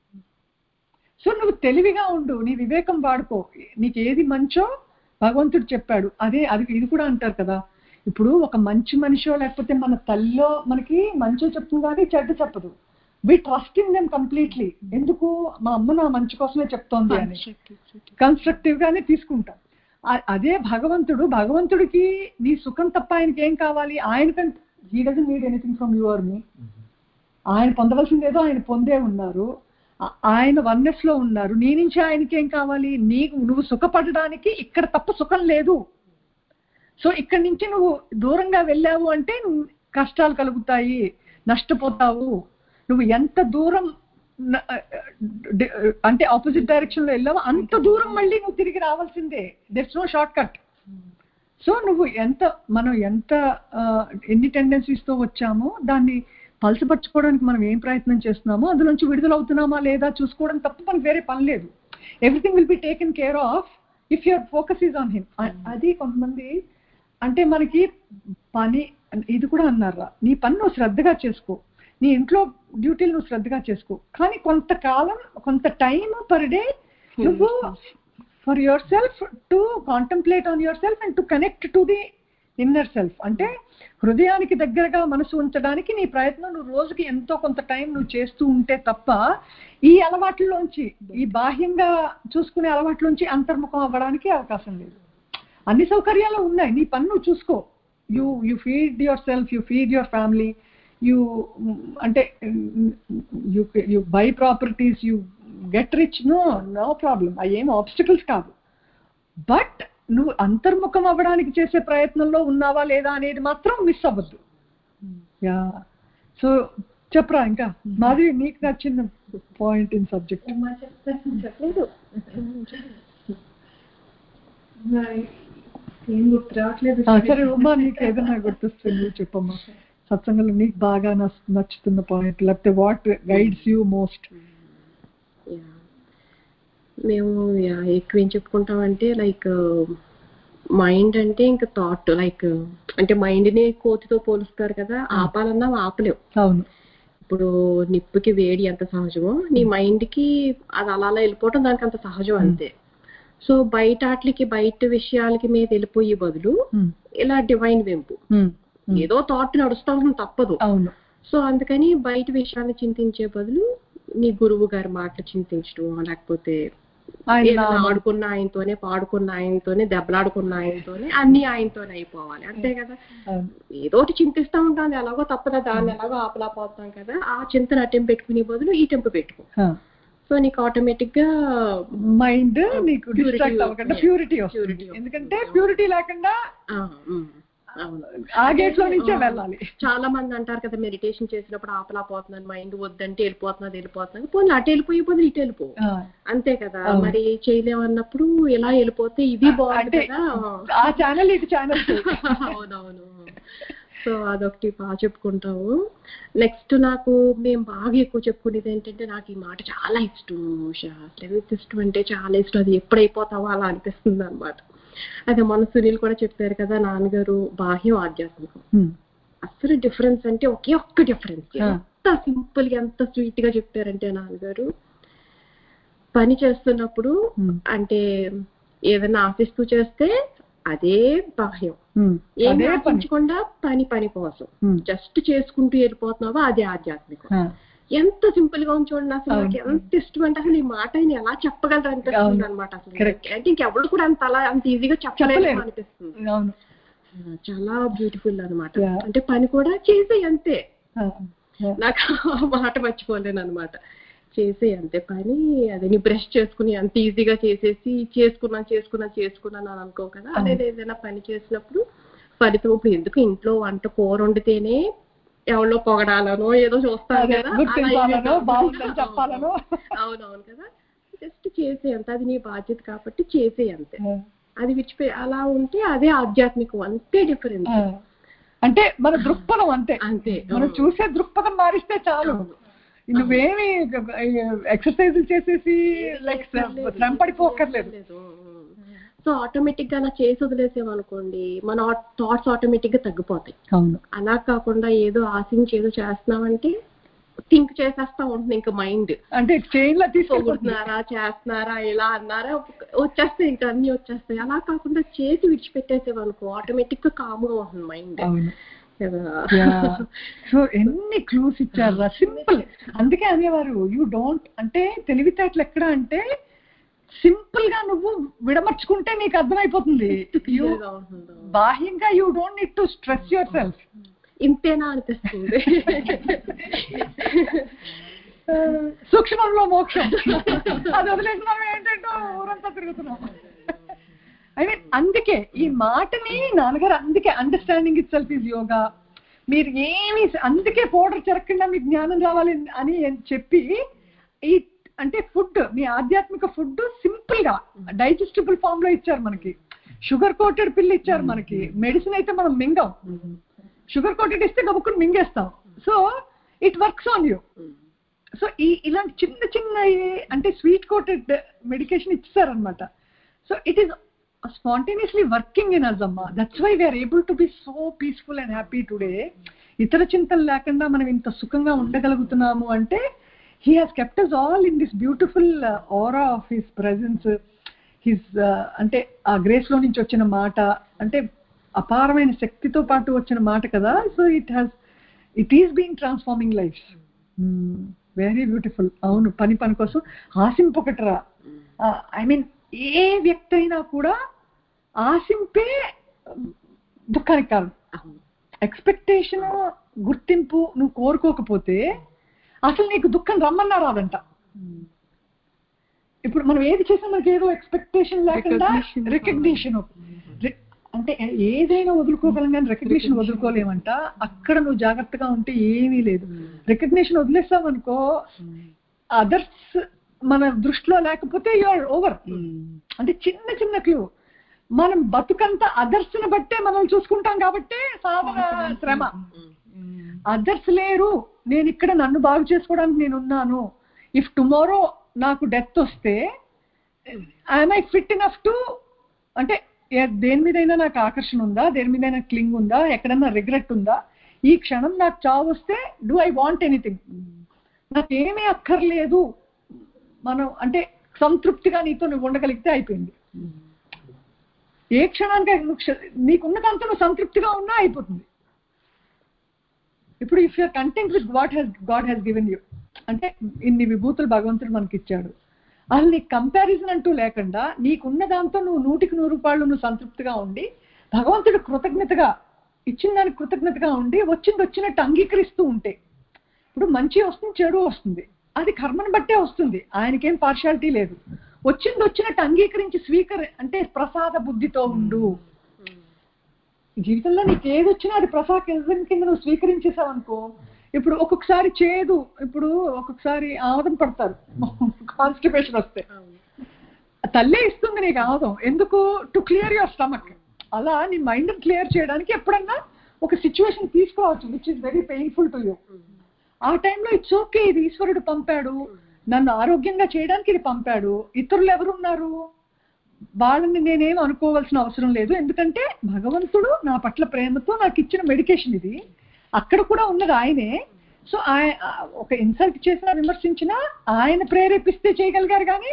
సో నువ్వు తెలివిగా ఉండు, నీ వివేకం వాడుకో, నీకు ఏది మంచో భగవంతుడు చెప్పాడు అదే. ఇది కూడా అంటారు కదా, ఇప్పుడు ఒక మంచి మనిషో లేకపోతే మన తల్లిలో మనకి మంచో చెప్తుంది కానీ చెడ్డ చెప్పదు. We trust in them completely. ఎందుకు, మా అమ్మ నా మంచి కోసమే చెప్తోంది అని కన్స్ట్రక్టివ్ గానే తీసుకుంటాం. అదే భగవంతుడికి నీ సుఖం తప్ప ఆయనకి ఏం కావాలి. ఆయనకంటే he doesn't need anything from you or me. ఆయన పొందవలసిందేదో ఆయన పొందే ఉన్నారు, ఆయన వన్నెస్ లో ఉన్నారు. నీ నుంచి ఆయనకి ఏం కావాలి, నువ్వు సుఖపడడానికి ఇక్కడ తప్ప సుఖం లేదు. సో ఇక్కడి నుంచి నువ్వు దూరంగా వెళ్ళావు అంటే కష్టాలు కలుగుతాయి, నష్టపోతావు. నువ్వు ఎంత దూరం అంటే ఆపోజిట్ డైరెక్షన్ లో వెళ్ళావు అంత దూరం మళ్ళీ నువ్వు తిరిగి రావాల్సిందే. That's no short cut. So నువ్వు మనం ఎన్ని టెండెన్సీస్ తో వచ్చామో దాన్ని పలసపరచుకోవడానికి మనం ఏం ప్రయత్నం చేస్తున్నామో అందులోంచి విడుదలవుతున్నామా లేదా చూసుకోవడం తప్ప మనకు వేరే పని లేదు. Everything will be taken care of if your focus is on him. అది కొంతమంది అంటే మనకి పని ఇది కూడా అన్నారా, నీ పని నువ్వు శ్రద్ధగా చేసుకో, నీ ఇంట్లో డ్యూటీలు నువ్వు శ్రద్ధగా చేసుకో, కానీ కొంతకాలం కొంత టైం పర్ డే నువ్వు for yourself to contemplate on yourself and to connect to the inner self. అంటే హృదయానికి దగ్గరగా మనసు ఉంచడానికి నీ ప్రయత్నం నువ్వు రోజుకి ఎంతో కొంత టైం నువ్వు చేస్తూ ఉంటే తప్ప ఈ అలవాట్లలోంచి, ఈ బాహ్యంగా చూసుకునే అలవాట్లోంచి అంతర్ముఖం అవ్వడానికి అవకాశం లేదు. అన్ని సౌకర్యాలు ఉన్నాయి, నీ పని నువ్వు చూసుకో. You feed yourself, you feed your family, you అంటే you buy properties, you get rich, no problem, అవి ఏం ఆబ్స్టికల్స్ కాదు. బట్ నువ్వు అంతర్ముఖం అవ్వడానికి చేసే ప్రయత్నంలో ఉన్నావా లేదా అనేది మాత్రం మిస్ అవ్వద్దు. యా, సో చెప్పరా ఇంకా మాది నీకు నచ్చిన పాయింట్ ఇన్ సబ్జెక్ట్. చెప్పలేదు, ఏం గుర్తు రావట్లేదు. సరే ఉమా, నీకు ఏదైనా గుర్తొస్తుంది నువ్వు చెప్పమ్మా. సత్సంగంలో నీకు బాగా నచ్చుతున్న పాయింట్, లేకపోతే వాట్ గైడ్స్ యూ మోస్ట్? మేము ఎక్కువ ఏం చెప్పుకుంటామంటే లైక్ మైండ్ అంటే ఇంకా థాట్, లైక్ అంటే మైండ్ ని కోతితో పోలుస్తారు కదా, ఆపాలన్నా ఆపలేవు. అవును. ఇప్పుడు నిప్పుకి వేడి ఎంత సహజమో నీ మైండ్ కి అది అలా వెళ్ళిపోవటం దానికి అంత సహజం అంతే. సో బయట ఆటలకి బయట విషయాలకి మీద వెళ్ళిపోయే బదులు ఇలా డివైన్ వెంపు ఏదో థాట్ నడుస్తూ ఉంటుంది, తప్పదు. అవును. సో అందుకని బయట విషయాన్ని చింతించే బదులు నీ గురువు గారి మాటలు చింతించడం, లేకపోతే ఆడుకున్న ఆయనతోనే, పాడుకున్న ఆయనతోనే, దెబ్బలాడుకున్న ఆయనతోనే, అన్ని ఆయనతోనే అయిపోవాలి, అంతే కదా. ఏదోటి చింతిస్తూ ఉంటాం, ఎలాగో తప్పదా, దాన్ని ఎలాగో ఆపలేకపోతాం కదా. ఆ చింతన అటెంపు పెట్టుకునే బదులు ఈ టెంపు పెట్టుకో. సో నీకు ఆటోమేటిక్ గా మైండ్ నీకు డిస్ట్రాక్ట్ అవ్వకుండా ప్యూరిటీ వస్తుంది. ఎందుకంటే ప్యూరిటీ లేకుండా ఆ గేట్ లో నుంచే వెళ్ళాలి. చాలా మంది అంటారు కదా, మెడిటేషన్ చేసినప్పుడు ఆపలేకపోతున్నాను, మైండ్ వద్దంటే వెళ్ళిపోతున్నది, పోనీ అటు వెళ్ళిపోయి పోతే ఇటు వెళ్ళిపో, అంతే కదా. మరి చేయలేమన్నప్పుడు ఇలా వెళ్ళిపోతే ఇది బాగుంది కదా, ఆ ఛానల్ ఇటు ఛానల్. అవునవును. సో అదొకటి బాగా చెప్పుకుంటాము. నెక్స్ట్ నాకు మేము బాగా ఎక్కువ చెప్పుకునేది ఏంటంటే, నాకు ఈ మాట చాలా ఇష్టం ఉషా, ఎంత ఇష్టం అంటే చాలా ఇష్టం, అది ఎప్పుడైపోతావో అలా అనిపిస్తుంది అనమాట. అదే మన సునీల్ కూడా చెప్పారు కదా, నాన్నగారు బాహ్యం ఆధ్యాత్మికం, అసలు డిఫరెన్స్ అంటే ఒకే ఒక్క డిఫరెన్స్. ఎంత సింపుల్ గా ఎంత స్వీట్ గా చెప్పారంటే నాన్నగారు, పని చేస్తున్నప్పుడు అంటే ఏదైనా ఆశిస్తూ చేస్తే అదే బాహ్యం, ఏమి ఆశించకుండా పని కోసం జస్ట్ చేసుకుంటూ వెళ్ళిపోతున్నావో అదే ఆధ్యాత్మికం. ఎంత సింపుల్ గా చూడండి, అసలు నాకు ఎంత ఇష్టం అంటే అసలు ఈ మాట ఆయన ఎలా చెప్పగలరు అనిపిస్తుంది అనమాట. అసలు అంటే ఇంకెవరు కూడా అంత ఈజీగా చెప్పలేరు అనిపిస్తుంది. చాలా బ్యూటిఫుల్ అనమాట. అంటే పని కూడా చేసే అంతే, నాకు ఆ మాట మర్చిపోలేను అనమాట. చేసే అంతే పని, అదే నీ బ్రష్ చేసుకుని అంత ఈజీగా చేసేసి చేసుకున్నాను అని అనుకో కదా. అదే ఏదైనా పని చేసినప్పుడు ఫలితం, ఇప్పుడు ఎందుకు ఇంట్లో వంట కూర వండితేనే ఎవరో పొగడాలనో ఏదో చూస్తాను కదా, అవునవును కదా. జస్ట్ చేసే అంత, అది నీ బాధ్యత కాబట్టి చేసే అంతే, అది విడిచిపోయి అలా ఉంటే అదే ఆధ్యాత్మికం, అంతే డిఫరెన్స్. అంటే మన దృక్పథం అంతే, మనం చూసే దృక్పథం మారిస్తే చాలు. నువ్వేమి ఎక్సర్సైజ్ చేసేసి లైక్ శ్రమ పడిపోకర్లేదు. సో ఆటోమేటిక్ గా అలా చేసి వదిలేసామనుకోండి, మన థాట్స్ ఆటోమేటిక్ గా తగ్గిపోతాయి. అవును. అలా కాకుండా ఏదో ఆశించి ఏదో చేస్తున్నామంటే థింక్ చేసేస్తా ఉంటుంది ఇంకా మైండ్, అంటే తీసుకుంటున్నారా, చేస్తున్నారా, ఇలా అన్నారా, వచ్చేస్తాయి ఇంకా అన్ని వచ్చేస్తాయి. అలా కాకుండా చేసి విడిచిపెట్టేసేవనుకో ఆటోమేటిక్ గా కామ్గా ఉంటుంది మైండ్. సో ఎన్ని క్లూస్ ఇచ్చారు, సింపుల్. అందుకే అనేవారు యూ డోంట్, అంటే తెలివితేటలు ఎక్కడ అంటే సింపుల్ గా నువ్వు విడమర్చుకుంటే నీకు అర్థమైపోతుంది. బాహ్యంగా you don't need to stress yourself. ఇంతేనా అనిపిస్తుంది. సూక్ష్మంలో మోక్షం, అది వదిలేసి మనం ఏంటంటో ఊరంతా తిరుగుతున్నాం. ఐ మీన్ అందుకే ఈ మాటని నాన్నగారు, అందుకే understanding itself is yoga. మీరు ఏమి అందుకే పౌడర్ చెరగకుండా మీకు జ్ఞానం రావాలి అని చెప్పి, ఈ అంటే ఫుడ్, మీ ఆధ్యాత్మిక ఫుడ్ సింపుల్ గా డైజెస్టిబుల్ ఫామ్ లో ఇచ్చారు మనకి. షుగర్ కోటెడ్ పిల్లు ఇచ్చారు మనకి. మెడిసిన్ అయితే మనం మింగం, షుగర్ కోటెడ్ ఇస్తే గబుక్కుని మింగేస్తాం. So it works on you. So ఇలాంటి చిన్న చిన్న అంటే స్వీట్ కోటెడ్ మెడికేషన్ ఇచ్చారనమాట. So it is spontaneously working in us, Amma. That's why we are able to be so peaceful and happy today. ఇతర చింతలు లేకుండా మనం ఇంత సుఖంగా ఉండగలుగుతున్నాము అంటే he has kept us all in this beautiful aura of his presence. his అంటే ఆ grace లో నుంచి వచ్చిన మాట అంటే అపారమైన శక్తితో పాటు వచ్చిన మాట కదా. So it is being transforming lives. Very beautiful. అవును, పని కోసం ఆశింపకటరా. ఐ మీన్ ఏ వ్యక్తి అయినా కూడా ఆశింపే దుఃఖానికి కారణం. ఎక్స్పెక్టేషన్, గుర్తింపు నువ్వు కోరుకోకపోతే అసలు నీకు దుఃఖం రమ్మన్నా రాదంట. ఇప్పుడు మనం ఏది చేసినా మనకి ఏదో ఎక్స్పెక్టేషన్ లేకుండా రికగ్నిషన్, అంటే ఏదైనా వదులుకోగలం కానీ రికగ్నిషన్ వదులుకోలేమంట. అక్కడ నువ్వు జాగ్రత్తగా ఉంటే ఏమీ లేదు. రికగ్నిషన్ వదిలేస్తాం అనుకో, అదర్స్ మన దృష్టిలో లేకపోతే యు ఆర్ ఓవర్. అంటే చిన్న చిన్న క్లూ, మనం బతుకంతా అదర్స్ ని బట్టే మనం చూసుకుంటాం కాబట్టి సాధన శ్రమ. అదర్స్ లేరు, నేను ఇక్కడ నన్ను బాగు చేసుకోవడానికి నేను ఉన్నాను. ఇఫ్ టుమారో నాకు డెత్ వస్తే I'm I fit enough to, అంటే దేని మీదైనా నాకు ఆకర్షణ ఉందా, దేని మీదైనా క్లింగ్ ఉందా, ఎక్కడన్నా రిగ్రెట్ ఉందా, ఈ క్షణం నాకు చావు వస్తే డూ ఐ వాంట్ ఎనీథింగ్, నాకేమీ అక్కర్లేదు. మనం అంటే సంతృప్తిగా నీతో నువ్వు ఉండగలిగితే అయిపోయింది. ఏ క్షణానికి నీకున్నదంతా నువ్వు సంతృప్తిగా ఉన్నా అయిపోతుంది. ఇప్పుడు if you're content with God has given you, అంటే ఇన్ని విభూతులు భగవంతుడు మనకి ఇచ్చాడు, అసలు నీకు కంపారిజన్ అంటూ లేకుండా నీకున్న దాంతో నువ్వు 100% నువ్వు సంతృప్తిగా ఉండి భగవంతుడు కృతజ్ఞతగా ఇచ్చిన దానికి కృతజ్ఞతగా ఉండి వచ్చినట్టు అంగీకరిస్తూ ఉంటే, ఇప్పుడు మంచి వస్తుంది, చెడు వస్తుంది, అది కర్మను బట్టే వస్తుంది, ఆయనకేం పార్షాలిటీ లేదు. వచ్చినట్టు అంగీకరించి అంటే ప్రసాద బుద్ధితో ఉండు. జీవితంలో నీకు ఏది వచ్చినా అది ప్రసాదం కింద నువ్వు స్వీకరించేసావు అనుకో. ఇప్పుడు ఒక్కొక్కసారి చేదు, ఇప్పుడు ఒక్కొక్కసారి ఆమదం పడతారు కాన్స్టిపేషన్ వస్తే, తల్లే ఇస్తుంది నీకు ఆమదం. ఎందుకు? To clear your stomach. అలా నీ మైండ్ క్లియర్ చేయడానికి ఎప్పుడన్నా ఒక సిచ్యువేషన్ తీసుకోవచ్చు which is very painful to you. ఆ టైంలో ఇట్స్ ఓకే, ఇది ఈశ్వరుడు పంపాడు, నన్ను ఆరోగ్యంగా చేయడానికి ఇది పంపాడు. ఇతరులు ఎవరున్నారు, వాళ్ళని నేనేం అనుకోవాల్సిన అవసరం లేదు, ఎందుకంటే భగవంతుడు నా పట్ల ప్రేమతో నాకు ఇచ్చిన మెడికేషన్ ఇది. అక్కడ కూడా ఉన్నది ఆయనే. సో ఒక ఇన్సల్ట్ చేసినా విమర్శించినా ఆయన ప్రేరేపిస్తే చేయగలిగారు, కానీ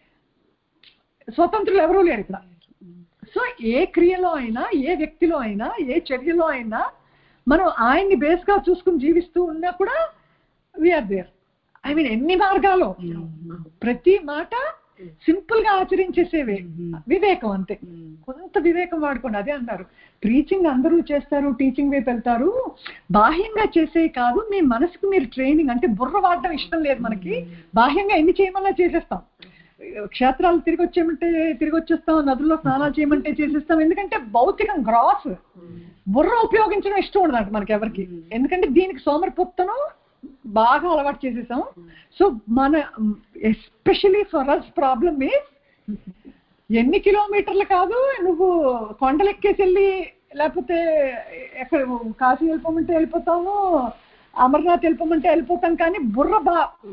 స్వతంత్రులు ఎవరూ లేరు ఇక్కడ. సో ఏ క్రియలో అయినా, ఏ వ్యక్తిలో అయినా, ఏ చర్యలో అయినా మనం ఆయన్ని బేస్ గా చూసుకుని జీవిస్తూ ఉన్నా కూడా వీఆర్ దేర్. ఐ మీన్ ఎన్ని మార్గాలు, ప్రతి మాట సింపుల్ గా ఆచరించేసేవే వివేకం, అంతే. కొంత వివేకం వాడుకోండి. అదే అంటారు, ప్రీచింగ్ అందరూ చేస్తారు, టీచింగ్ వైపు వెళ్తారు, బాహ్యంగా చేసే కాదు, మీ మనసుకు మీరు ట్రైనింగ్, అంటే బుర్ర వాడడం ఇష్టం లేదు మనకి, బాహ్యంగా ఎన్ని చేయమన్నా చేసేస్తాం. క్షేత్రాలు తిరిగి వచ్చేస్తాం, నదుల్లో స్నానాలు చేయమంటే చేసేస్తాం. ఎందుకంటే భౌతికం గ్రాస్, బుర్ర ఉపయోగించడం ఇష్టం ఉండదంట మనకి ఎవరికి. ఎందుకంటే దీనికి సోమరిపోత్తను బాగా అలవాటు చేసేసాం. సో మన especially for us problem is, ఎన్ని కిలోమీటర్లు కాదు, నువ్వు కొండలెక్కేసి వెళ్ళి లేకపోతే ఎక్కడ కాశీ వెళ్ళిపోమంటే వెళ్ళిపోతాము, అమర్నాథ్ వెళ్ళిపోమంటే వెళ్ళిపోతాం, కానీ బుర్ర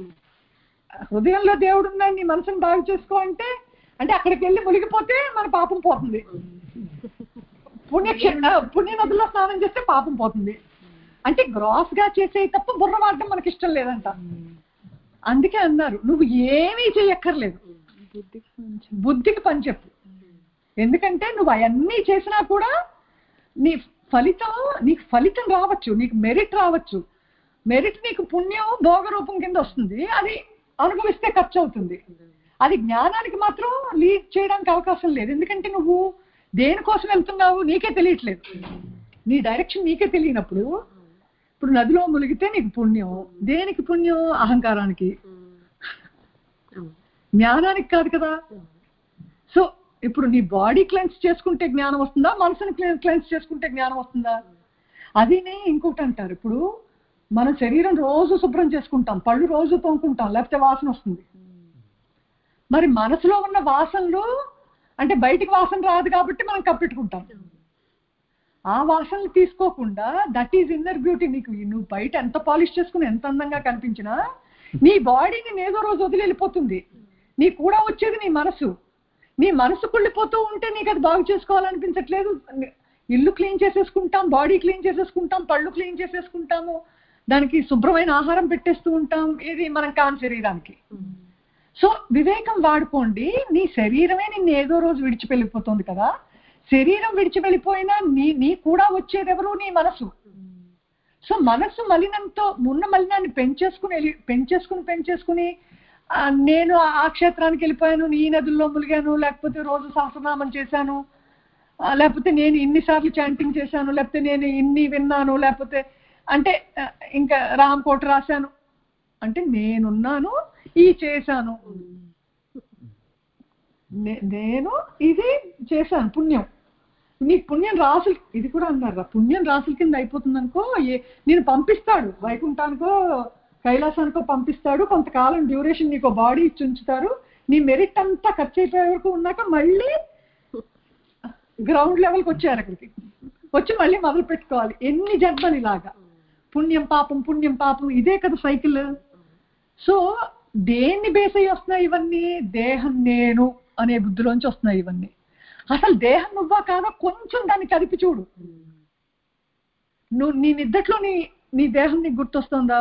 హృదయంలో దేవుడు ఉన్నాడు, నీ మనసును బాగు చేసుకో అంటే అక్కడికి వెళ్ళి మునిగిపోతే మన పాపం పోతుంది. పుణ్య నదుల్లో స్నానం చేస్తే పాపం పోతుంది. అంటే గ్రాస్ గా చేసే తప్ప బుర్ర వాడడం మనకి ఇష్టం లేదంట. అందుకే అన్నారు, నువ్వు ఏమీ చేయక్కర్లేదు, బుద్ధికి పని చెప్పు. ఎందుకంటే నువ్వు అవన్నీ చేసినా కూడా నీకు ఫలితం రావచ్చు, నీకు మెరిట్ రావచ్చు. మెరిట్ నీకు పుణ్యం భోగ రూపం కింద వస్తుంది, అది అనుభవిస్తే ఖర్చు అవుతుంది. అది జ్ఞానానికి మాత్రం లీడ్ చేయడానికి అవకాశం లేదు. ఎందుకంటే నువ్వు దేనికోసం వెళ్తున్నావు నీకే తెలియట్లేదు, నీ డైరెక్షన్ నీకే తెలియనప్పుడు. ఇప్పుడు నదిలో మునిగితే నీకు పుణ్యం, దేనికి పుణ్యం? అహంకారానికి, జ్ఞానానికి కాదు కదా. సో ఇప్పుడు నీ బాడీ క్లెన్స్ చేసుకుంటే జ్ఞానం వస్తుందా, మనసుని క్లెన్స్ చేసుకుంటే జ్ఞానం వస్తుందా? అదినే ఇంకొకటి అంటారు, ఇప్పుడు మన శరీరం రోజు శుభ్రం చేసుకుంటాం, పళ్ళు రోజు తోముకుంటాం, లేకపోతే వాసన వస్తుంది. మరి మనసులో ఉన్న వాసనలు అంటే బయటికి వాసన రాదు కాబట్టి మనం కప్పెట్టుకుంటాం. ఆ వాసనలు తీసుకోకుండా, దట్ ఈజ్ ఇన్నర్ బ్యూటీ. నువ్వు బయట ఎంత పాలిష్ చేసుకుని ఎంత అందంగా కనిపించినా నీ బాడీని ఏదో రోజు వదిలి వెళ్ళిపోతుంది. నీ కూడా వచ్చేది నీ మనసు. నీ మనసు కుళ్ళిపోతూ ఉంటే నీకు అది బాగు చేసుకోవాలనిపించట్లేదు. ఇల్లు క్లీన్ చేసేసుకుంటాం, బాడీ క్లీన్ చేసేసుకుంటాం, పళ్ళు క్లీన్ చేసేసుకుంటాము, దానికి శుభ్రమైన ఆహారం పెట్టేస్తూ ఉంటాం, ఇది మనం కాని శరీరానికి. సో వివేకం వాడుకోండి. నీ శరీరమే నిన్ను ఏదో రోజు విడిచిపెళ్ళిపోతుంది కదా, శరీరం విడిచి వెళ్ళిపోయినా నీ కూడా వచ్చేది ఎవరు? నీ మనసు. సో మనసు మలినంతో ఉన్న మలినాన్ని పెంచేసుకుని నేను ఆ క్షేత్రానికి వెళ్ళిపోయాను, ఈ నదుల్లో ములిగాను, లేకపోతే రోజు సహస్రనామం చేశాను, లేకపోతే నేను ఇన్నిసార్లు చాంటింగ్ చేశాను, లేకపోతే నేను ఇన్ని విన్నాను, లేకపోతే అంటే ఇంకా రామకోట రాశాను అంటే నేనున్నాను, ఈ చేశాను, నేను ఇది చేశాను పుణ్యం. నీకు పుణ్యం రాసులు, ఇది కూడా అన్నారు, పుణ్యం రాసుల కింద అయిపోతుంది అనుకో, నేను పంపిస్తాడు వైకుంఠానికో కైలాసానికో పంపిస్తాడు, కొంతకాలం డ్యూరేషన్ నీకు బాడీ ఇచ్చి ఉంచుతారు, నీ మెరిట్ అంతా ఖర్చు అయిపోయే వరకు ఉన్నాక మళ్ళీ గ్రౌండ్ లెవెల్కి వచ్చారు, అక్కడికి వచ్చి మళ్ళీ మొదలు పెట్టుకోవాలి. ఎన్ని జన్మలు ఇలాగా పుణ్యం పాపం పుణ్యం పాపం, ఇదే కదా సైకిల్. సో దేన్ని బేస్ అయ్యి వస్తున్నాయి ఇవన్నీ? దేహం నేను అనే బుద్ధిలోంచి వస్తున్నాయి ఇవన్నీ. అసలు దేహం నువ్వా కాదా కొంచెం దాన్ని కదిపి చూడు. నువ్వు నీ నిద్దట్లో నీ దేహం నీకు గుర్తొస్తుందా?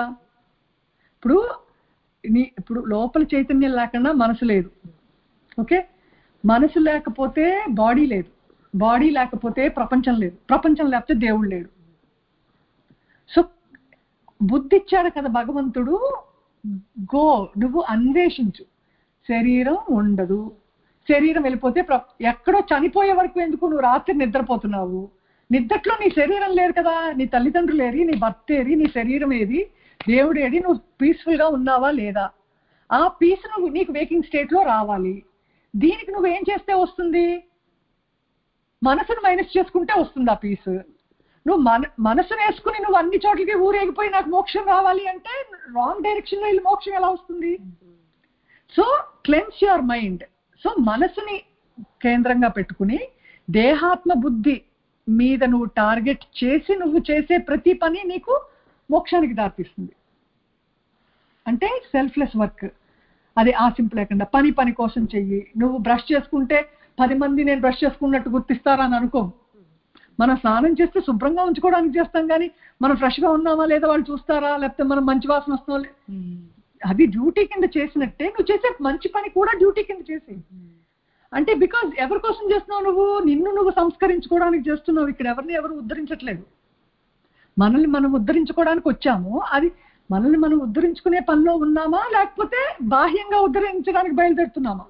ఇప్పుడు లోపల చైతన్యం లేకుండా మనసు లేదు, ఓకే? మనసు లేకపోతే బాడీ లేదు, బాడీ లేకపోతే ప్రపంచం లేదు, ప్రపంచం లేకపోతే దేవుడు లేడు. సో బుద్ధి ఇచ్చాడు కదా భగవంతుడు, నువ్వు అన్వేషించు. శరీరం ఉండదు, శరీరం వెళ్ళిపోతే ఎక్కడో చనిపోయే వరకు ఎందుకు? నువ్వు రాత్రి నిద్రపోతున్నావు, నిద్రలో నీ శరీరం లేదు కదా, నీ తల్లిదండ్రులు ఏది, నీ భర్త ఏది, నీ శరీరం ఏది, దేవుడు ఏది, నువ్వు పీస్ఫుల్ గా ఉన్నావా లేదా? ఆ పీస్ నీకు వేకింగ్ స్టేట్ లో రావాలి. దీనికి నువ్వేం చేస్తే వస్తుంది? మనసును మైనస్ చేసుకుంటే వస్తుంది ఆ పీస్. నువ్వు మనసును వేసుకుని నువ్వు అన్ని చోట్లకి ఊరేగిపోయి నాకు మోక్షం రావాలి అంటే రాంగ్ డైరెక్షన్ లో వెళ్ళి మోక్షం ఎలా వస్తుంది? So cleanse your mind. So మనసుని కేంద్రంగా పెట్టుకుని దేహాత్మ బుద్ధి మీద నువ్వు టార్గెట్ చేసి నువ్వు చేసే ప్రతి పని నీకు మోక్షానికి దారితీస్తుంది. అంటే సెల్ఫ్లెస్ వర్క్, అది ఆశింపు లేకుండా పని కోసం చెయ్యి. నువ్వు బ్రష్ చేసుకుంటే 10 మంది నేను బ్రష్ చేసుకున్నట్టు గుర్తిస్తారని అనుకో. మనం స్నానం చేస్తే శుభ్రంగా ఉంచుకోవడానికి చేస్తాం, కానీ మనం ఫ్రెష్గా ఉన్నామా లేదా వాళ్ళు చూస్తారా, లేకపోతే మనం మంచి వాసన వస్తాం, అది డ్యూటీ కింద చేసినట్టే నువ్వు చేసే మంచి పని కూడా డ్యూటీ కింద చేసి. అంటే బికాజ్ ఎవరి కోసం చేస్తున్నావు? నిన్ను నువ్వు సంస్కరించుకోవడానికి చేస్తున్నావు. ఇక్కడ ఎవరు ఉద్ధరించట్లేదు, మనల్ని మనం ఉద్ధరించుకోవడానికి వచ్చాము. అది మనల్ని మనం ఉద్ధరించుకునే పనిలో ఉన్నామా, లేకపోతే బాహ్యంగా ఉద్ధరించడానికి బయలుదేరుతున్నామా?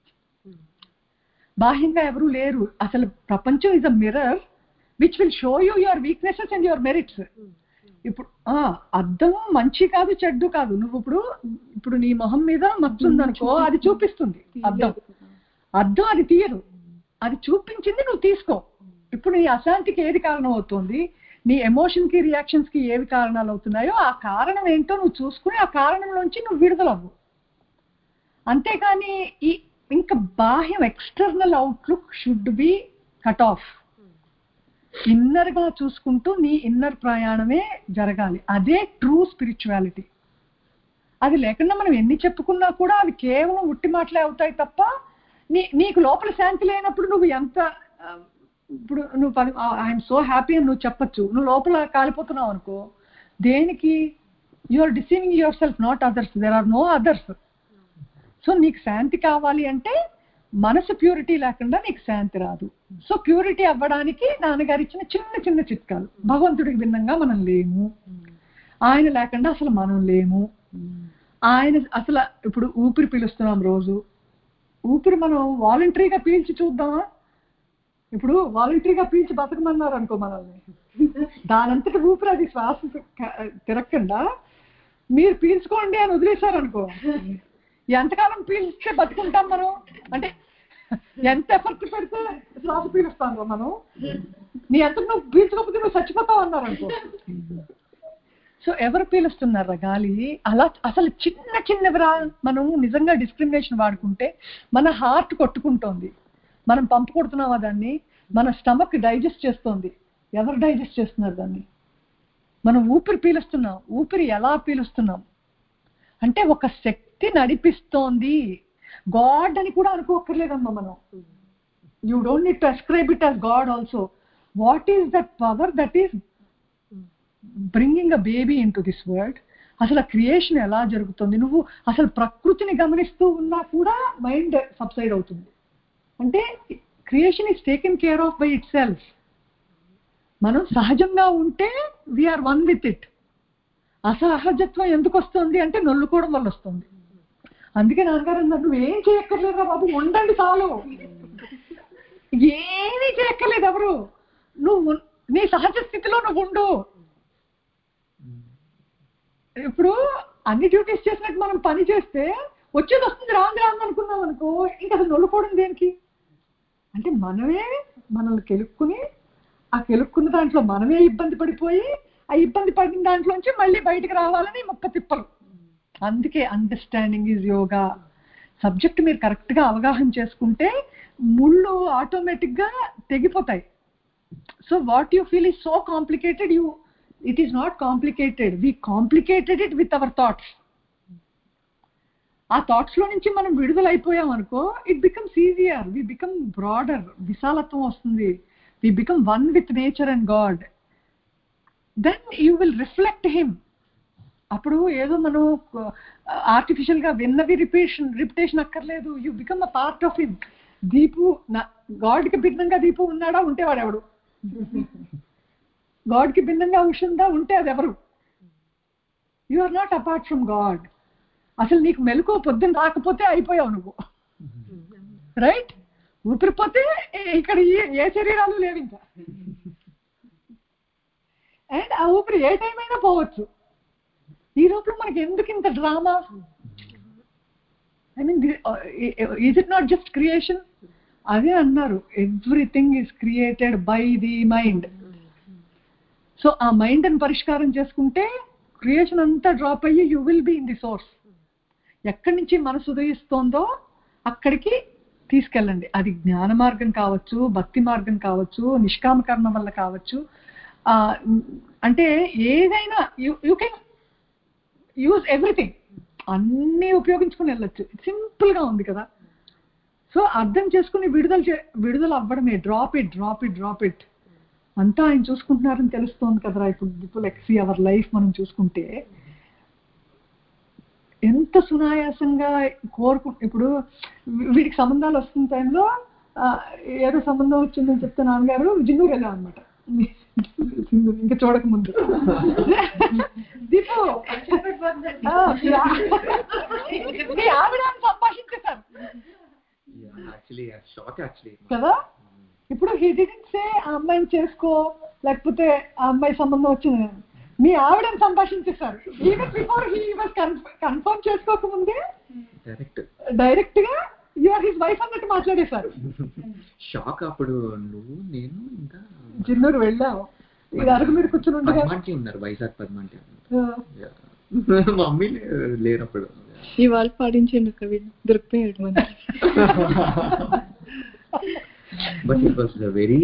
బాహ్యంగా ఎవరు లేరు. అసలు ప్రపంచం is a mirror which will show you your weaknesses and your merits. ఇప్పుడు అద్దం మంచి కాదు చెడ్డు కాదు. నువ్వు ఇప్పుడు నీ మొహం మీద మచ్చ ఉందనుకో, అది చూపిస్తుంది అద్దం అది తీయదు, అది చూపించింది నువ్వు తీసుకో. ఇప్పుడు నీ అశాంతికి ఏది కారణం అవుతుంది, నీ ఎమోషన్ కి రియాక్షన్స్ కి ఏవి కారణాలు అవుతున్నాయో ఆ కారణం ఏంటో నువ్వు చూసుకుని ఆ కారణంలోంచి నువ్వు విడుదలవ్వు. అంతేకాని ఇంకా బాహ్యం external outlook should be cut off. Inner గా చూసుకుంటూ నీ ఇన్నర్ ప్రయాణమే జరగాలి. అదే ట్రూ స్పిరిచువాలిటీ. అది లేకుండా మనం ఎన్ని చెప్పుకున్నా కూడా అవి కేవలం ఉట్టి మాటలే అవుతాయి తప్ప నీకు లోపల శాంతి లేనప్పుడు నువ్వు ఎంత ఇప్పుడు నువ్వు ఐఎమ్ సో హ్యాపీ అని నువ్వు చెప్పచ్చు, నువ్వు లోపల కాలిపోతున్నావు అనుకో, దేనికి? You are deceiving yourself, not others. There are no others. So నీకు శాంతి కావాలి అంటే మనసు ప్యూరిటీ లేకుండా నీకు శాంతి రాదు. సో ప్యూరిటీ అవ్వడానికి నాన్నగారు ఇచ్చిన చిన్న చిన్న చిట్కాలు. భగవంతుడికి భిన్నంగా మనం లేము, ఆయన లేకుండా అసలు మనం లేము. ఆయన అసలు ఇప్పుడు ఊపిరి పీలుస్తున్నాం రోజు, ఊపిరి మనం వాలంటరీగా పీల్చి చూద్దామా? ఇప్పుడు వాలంటరీగా పీల్చి బతకమన్నారు అనుకో మనల్ని, దానంతటి ఊపిరి అది శ్వాస తిరగకుండా మీరు పీల్చుకోండి అని వదిలేశారనుకో, ఎంతకాలం పీల్చితే బతుకుంటాం మనం? అంటే ఎంత ఎఫర్ట్ పెడితే శ్వాస పీలుస్తాం మనం? నీ ఎంత నువ్వు పీల్చుకోకపోతే నువ్వు చచ్చిపోతావు అన్నారు అనుకో. సో ఎవరు పీలుస్తున్నారా గాలి? అలా అసలు చిన్న చిన్నవిరా. మనం నిజంగా డిస్క్రిమినేషన్ వాడుకుంటే మన హార్ట్ కొట్టుకుంటోంది, మనం పంపు కొడుతున్నావా దాన్ని? మన స్టమక్ డైజెస్ట్ చేస్తోంది. ఎవరు డైజెస్ట్ చేస్తున్నారు దాన్ని? మనం ఊపిరి పీలుస్తున్నాం. ఊపిరి ఎలా పీలుస్తున్నాం అంటే ఒక శక్తి నడిపిస్తోంది. గాడ్ అని కూడా అనుకోక్కర్లేదమ్మా మనం. You don't need to ascribe it as God also. What is that power that is bringing a baby in to this world? అసలు ఆ క్రియేషన్ ఎలా జరుగుతుంది? నువ్వు అసలు ప్రకృతిని గమనిస్తూ ఉన్నా కూడా మైండ్ సబ్సైడ్ అవుతుంది. అంటే creation is taken care of by itself. మనం సహజంగా ఉంటే వీఆర్ వన్ విత్ ఇట్. అసహజత్వం ఎందుకు వస్తుంది అంటే నొల్లుకోవడం వల్ల వస్తుంది. అందుకే నాన్నగారు అన్నారు, నువ్వేం చేయక్కర్లేదురా బాబు, ఉండండి చాలు, ఏమీ చేయక్కర్లేదు ఎవరు, నువ్వు నీ సహజ స్థితిలో నువ్వు ఉండు. ఇప్పుడు అన్ని డ్యూటీస్ చేసినట్టు మనం పని చేస్తే వచ్చేది వస్తుంది, రాంది అనుకున్నాం అనుకో, ఇంకా అసలు నొల్లుకోవడం దేనికి? అంటే మనమే మనల్ని కెలుక్కుని, ఆ కెలుక్కున్న దాంట్లో మనమే ఇబ్బంది పడిపోయి, ఆ ఇబ్బంది పడిన దాంట్లోంచి మళ్ళీ బయటకు రావాలని ముప్ప తిప్పలు. అందుకే అండర్స్టాండింగ్ ఈజ్ యోగా. సబ్జెక్ట్ మీరు కరెక్ట్గా అవగాహన చేసుకుంటే ముళ్ళు ఆటోమేటిక్గా తెగిపోతాయి. So what you feel is so complicated, it is not complicated. We complicated it with our thoughts. ఆ థాట్స్ లో నుంచి మనం విడుదలైపోయాం అనుకో, it becomes easier, we become broader, విశాలత్వం వస్తుంది, we become one with nature and God. Then you will reflect him. అప్పుడు ఏదో మనం ఆర్టిఫిషియల్ గా విన్నది రిపిటేషన్ అక్కర్లేదు. You become a part of him. Deepu God కి భిన్నంగా దీపు ఉన్నాడా? ఉంటే వాడెవడు? గాడ్ కి భిన్నంగా ఉందా? ఉంటే అది ఎవరు? You are not apart from God. అసలు నీకు మెలకు పొద్దున్న రాకపోతే అయిపోయావు నువ్వు, రైట్? ఊపిరిపోతే ఇక్కడ ఏ శరీరాలు లేవు ఇంకా. అండ్ ఆ ఊపిరి ఏ టైం అయినా పోవచ్చు. ఈ లోపల మనకి ఎందుకు ఇంత drama? I mean, is it not just creation? అదే అన్నారు, everything is created by the mind. So ఆ మైండ్ని పరిష్కారం చేసుకుంటే క్రియేషన్ అంతా డ్రాప్ అయ్యి you will be in the source. ఎక్కడి నుంచి మనసు ఉదయిస్తోందో అక్కడికి తీసుకెళ్ళండి. అది జ్ఞాన మార్గం కావచ్చు, భక్తి మార్గం కావచ్చు, నిష్కామ కర్మ వల్ల కావచ్చు. అంటే ఏదైనా యూ కెన్ యూజ్ ఎవ్రీథింగ్, అన్నీ ఉపయోగించుకుని వెళ్ళొచ్చు. సింపుల్గా ఉంది కదా. సో అర్థం చేసుకుని విడుదల అవ్వడమే. Drop it. అంతా ఆయన చూసుకుంటున్నారని తెలుస్తోంది కదరా. ఇప్పుడు లెక్సీ అవర్ లైఫ్ మనం చూసుకుంటే ఎంత సునాయాసంగా ఇప్పుడు వీడికి సంబంధాలు వస్తున్న టైంలో ఏదో సంబంధం వచ్చిందని చెప్తే నాన్నగారు జిన్నూరు వెళ్ళాం అనమాట. ఇంకా చూడక ముందు దీపు మీ ఆవిడ సంభాషించేశారు కదా. ఇప్పుడు హీ డిడ్ంట్ సే ఆ అమ్మాయిని చేసుకో, లేకపోతే ఆ అమ్మాయి సంబంధం వచ్చింది. మీ ఆవిడని సంభాషించేశారు. Even before he was confirm చేసుకోకముందే డైరెక్ట్ గా యు ఆర్ హిస్ వైఫ్ అన్నట్టు మాట్లాడేశారు. షాక్. అప్పుడు నువ్వు నేను ఇంకా జిన్నూరు వెళ్ళాము. ఇది అరకు మీరు కూర్చుని ఉండగా ఉన్నారు వైజాగ్ పద్మంటి. మమ్మీ లేనప్పుడు ఇవాళ పాటించండి కవి దొరికిపోయాడు మన. But it was very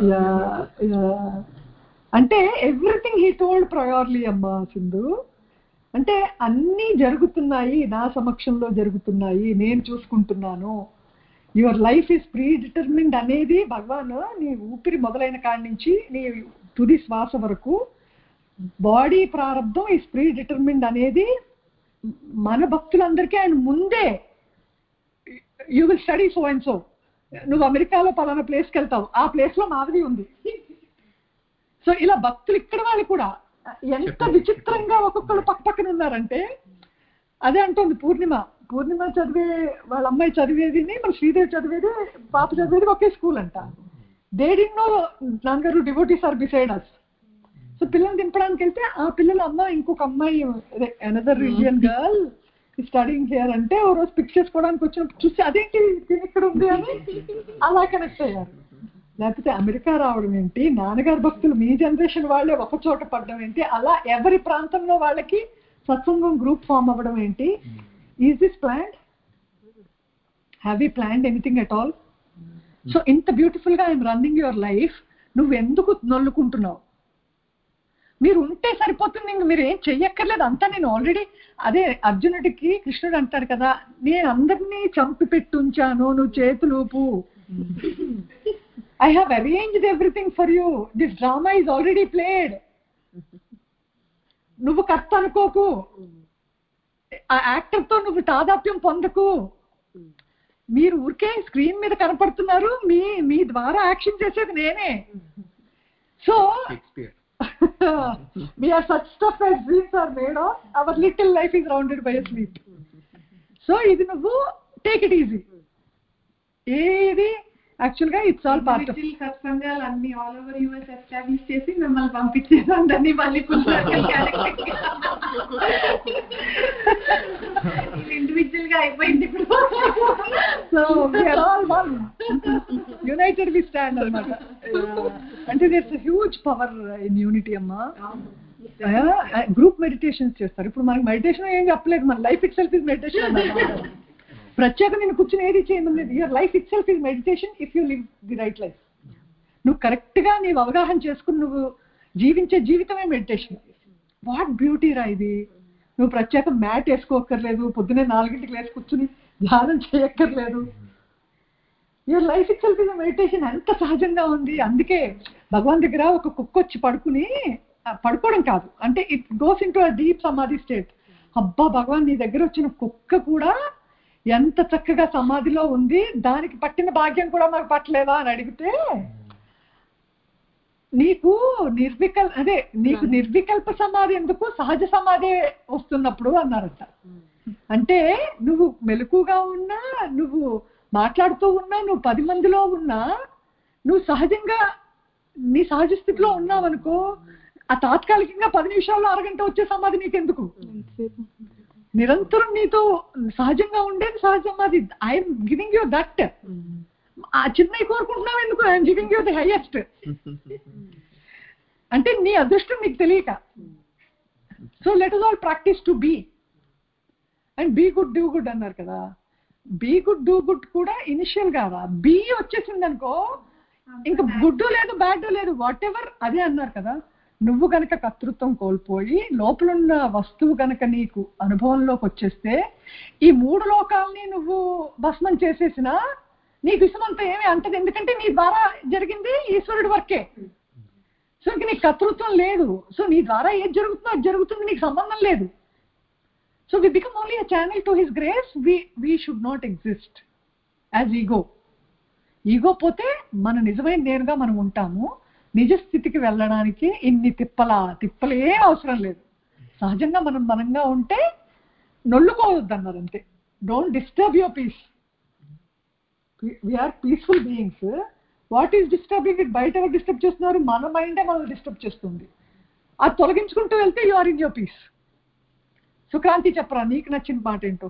అంటే ఎవ్రీథింగ్ హీ టోల్డ్ ప్రయోర్లీ అమ్మా సింధు. అంటే అన్నీ జరుగుతున్నాయి, నా సమక్షంలో జరుగుతున్నాయి, నేను చూసుకుంటున్నాను. Your life is predetermined అనేది భగవాన్ నీ ఊపిరి మొదలైన కాడి నుంచి నీ తుది శ్వాస వరకు బాడీ ప్రారంభం ఈజ్ ప్రీ డిటర్మిన్డ్ అనేది మన భక్తులందరికీ ఆయన ముందే. You will study so and so. నువ్వు అమెరికాలో పలానా ప్లేస్కి వెళ్తావు, ఆ ప్లేస్ లో మాధవి ఉంది. సో ఇలా భక్తులు ఇక్కడ వాళ్ళు కూడా ఎంత విచిత్రంగా ఒక్కొక్కరు పక్కన ఉన్నారంటే, అదే అంటుంది పూర్ణిమ చదివే వాళ్ళ అమ్మాయి చదివేది, మన శ్రీదేవి చదివేది, పాప చదివేది ఒకే స్కూల్ అంట. దే డిడ్ంట్ నో నాన్నగారు devotees are beside us. So పిల్లల్ని దింపడానికి వెళ్తే ఆ పిల్లల అమ్మ ఇంకొక అమ్మాయి another Indian girl studying here అంటే ఓ రోజు పిక్ చేసుకోవడానికి వచ్చినప్పుడు చూసి అదేంటి ఇక్కడ ఉంది అని అలా కనెక్ట్ అయ్యారు. లేకపోతే అమెరికా రావడం ఏంటి, నాన్నగారు భక్తులు మీ జనరేషన్ వాళ్ళే ఒక చోట పడడం ఏంటి, అలా ఎవరి ప్రాంతంలో వాళ్ళకి సత్సంగం గ్రూప్ ఫామ్ అవ్వడం ఏంటి. Is this planned? Have you planned anything at all? So ఇంత బ్యూటిఫుల్ గా ఐఎమ్ రన్నింగ్ యువర్ లైఫ్, నువ్వు ఎందుకు నొల్లుకుంటున్నావు? మీరు ఉంటే సరిపోతుంది, ఇంక మీరు ఏం చెయ్యక్కర్లేదు. అంతా నేను ఆల్రెడీ అదే అర్జునుడికి కృష్ణుడు అంటాడు కదా, నేను అందరినీ చంపి పెట్టుంచాను, నువ్వు చేతులూపు. I have arranged everything for you, this drama is already played. నువ్వు కర్త అనుకోకు, ఆ యాక్టర్ తో నువ్వు తాదాప్యం పొందకు. మీరు ఊరికే స్క్రీన్ మీద కనపడుతున్నారు, మీ ద్వారా యాక్షన్ చేసేది నేనే. So we are such stuff as dreams are made of, our little life is rounded by a sleep. So ఇది నువ్వు టేక్ ఇట్ ఈజీ. ఏది యాక్చువల్ గా ఇట్స్ ఆల్ పార్ట్ ఆఫ్ సత్సంగాలు అన్ని ఆల్ ఓవర్ యూఎస్ ఎస్టాబ్లిష్ చేసి మిమ్మల్ని పంపించేసాం. దాన్ని మళ్ళీ ఇండివిజువల్ గా అయిపోయింది ఇప్పుడు. So we are all one, united we stand అన్నమాట. అంటే there's huge power in unity అమ్మా. గ్రూప్ మెడిటేషన్స్ చేస్తారు. ఇప్పుడు మనకి మెడిటేషన్ ఏం చెప్పలేదు, మన life itself is meditation అన్నమాట. ప్రత్యేక నేను కూర్చుని ఏది చేయమని, your life itself is meditation if you live the right life. నువ్వు కరెక్ట్ గా నీవు అవగాహన చేసుకుని నువ్వు జీవించే జీవితమే మెడిటేషన్. వాట్ బ్యూటీ రా ఇది. నువ్వు ప్రత్యేక మ్యాట్ వేసుకోక్కర్లేదు, పొద్దునే 4 లేచి కూర్చుని ధ్యానం చేయక్కర్లేదు. Your life itself is meditation. ఎంత సహజంగా ఉంది. అందుకే భగవాన్ దగ్గర ఒక కుక్క వచ్చి పడుకోవడం కాదు, అంటే it goes in to a deep samadhi state. అబ్బా భగవాన్ నీ దగ్గర వచ్చిన కుక్క కూడా ఎంత చక్కగా సమాధిలో ఉంది, దానికి పట్టిన భాగ్యం కూడా మాకు పట్టలేదా అని అడిగితే, నీకు నిర్వికల్ప సమాధి ఎందుకు, సహజ సమాధి వస్తున్నప్పుడు అన్నారట. అంటే నువ్వు మెలకుగా ఉన్నా, నువ్వు మాట్లాడుతూ ఉన్నా, నువ్వు 10 మందిలో ఉన్నా, నువ్వు సహజంగా నీ సహజ స్థితిలో ఉన్నావనుకో, ఆ తాత్కాలికంగా 10 నిమిషాల్లో అరగంట వచ్చే సమాధి నీకెందుకు. నిరంతరం నీతో సహజంగా ఉండేది సహజ సమాధి. I'm giving you that. ఆ చిన్నవి కోరుకుంటున్నావు ఎందుకు, I'm giving you the highest. అంటే నీ అదృష్టం నీకు తెలియక. So let us all practice to be and be good do good అన్నారు కదా. బీ గుడ్ డూ గుడ్ కూడా ఇనిషియల్ కాదా, బీ వచ్చేసింది అనుకో ఇంకా గుడ్డు లేదు బ్యాడ్ లేదు, వాట్ ఎవర్ అదే అన్నారు కదా. నువ్వు గనక కర్తృత్వం కోల్పోయి లోపలున్న వస్తువు గనక నీకు అనుభవంలోకి వచ్చేస్తే, ఈ 3 లోకాలని నువ్వు భస్మం చేసేసినా నీకు విషమంతా ఏమీ అంటది. ఎందుకంటే నీ ద్వారా జరిగింది ఈశ్వరుడి వర్కే. సో ఇంక నీకు కర్తృత్వం లేదు. సో నీ ద్వారా ఏది జరుగుతుందో అది జరుగుతుంది, నీకు సంబంధం లేదు. So we become only a channel to his grace. We should not exist as ego. Ego పోతే మన నిజమైన నేనుగా మనం ఉంటాము. నిజ స్థితికి వెళ్ళడానికి ఇన్ని తిప్పలు ఏం అవసరం లేదు. సహజంగా మనంగా ఉంటే నొల్లుకోవద్దు అన్నారు అంతే. Don't disturb your peace. We're peaceful beings. What is disturbing it? బయట ఎవరు డిస్టర్బ్ చేస్తున్నారు? మన మైండే మనల్ని డిస్టర్బ్ చేస్తుంది. అది తొలగించుకుంటూ వెళ్తే you are in your peace. Sukranthi చెప్పరా, నీకు నచ్చిన మాట ఏంటో?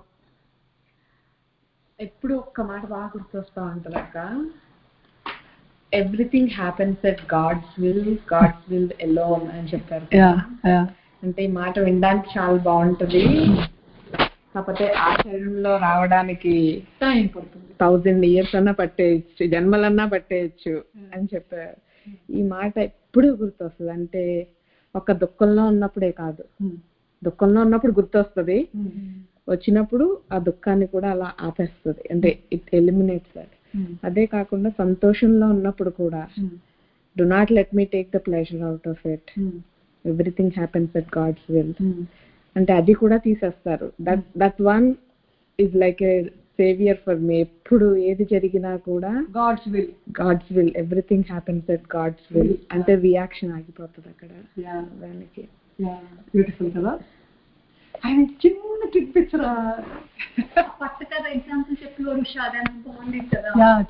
ఎప్పుడు ఒక్క మాట బాగా గుర్తొస్తా ఉంటుంది అక్క, everything happens at God's will alone అని చెప్పారు. అంటే ఈ మాట వినడానికి చాలా బాగుంటది, కాకపోతే ఆచరణలో రావడానికి 1000 years అన్నా పట్టేయచ్చు, జన్మలన్నా పట్టేయచ్చు అని చెప్పారు. ఈ మాట ఎప్పుడు గుర్తొస్తుంది. అంటే ఒక దుఃఖంలో ఉన్నప్పుడే కాదు, దుఃఖంలో ఉన్నప్పుడు గుర్తొస్తుంది, వచ్చినప్పుడు ఆ దుఃఖాన్ని కూడా అలా ఆపేస్తుంది. అంటే ఇట్ ఎలిమినేట్స్ దట్. అదే కాకుండా సంతోషంలో ఉన్నప్పుడు కూడా do not let me take the pleasure out of it, everything happens at God's will అంటే అది కూడా తీసేస్తారు. That one is like a saviour for me. ఎప్పుడు ఏది జరిగినా కూడా God's will everything happens at God's will అంటే రియాక్షన్ ఆగిపోతుంది అక్కడ. దానికి బ్యూటిఫుల్ కదా. ఆయన చిన్న ట్రిక్ ఇచ్చరా, ఫస్ట్ కదా ఎగ్జాంపుల్ చెప్పి బాగుంది కదా.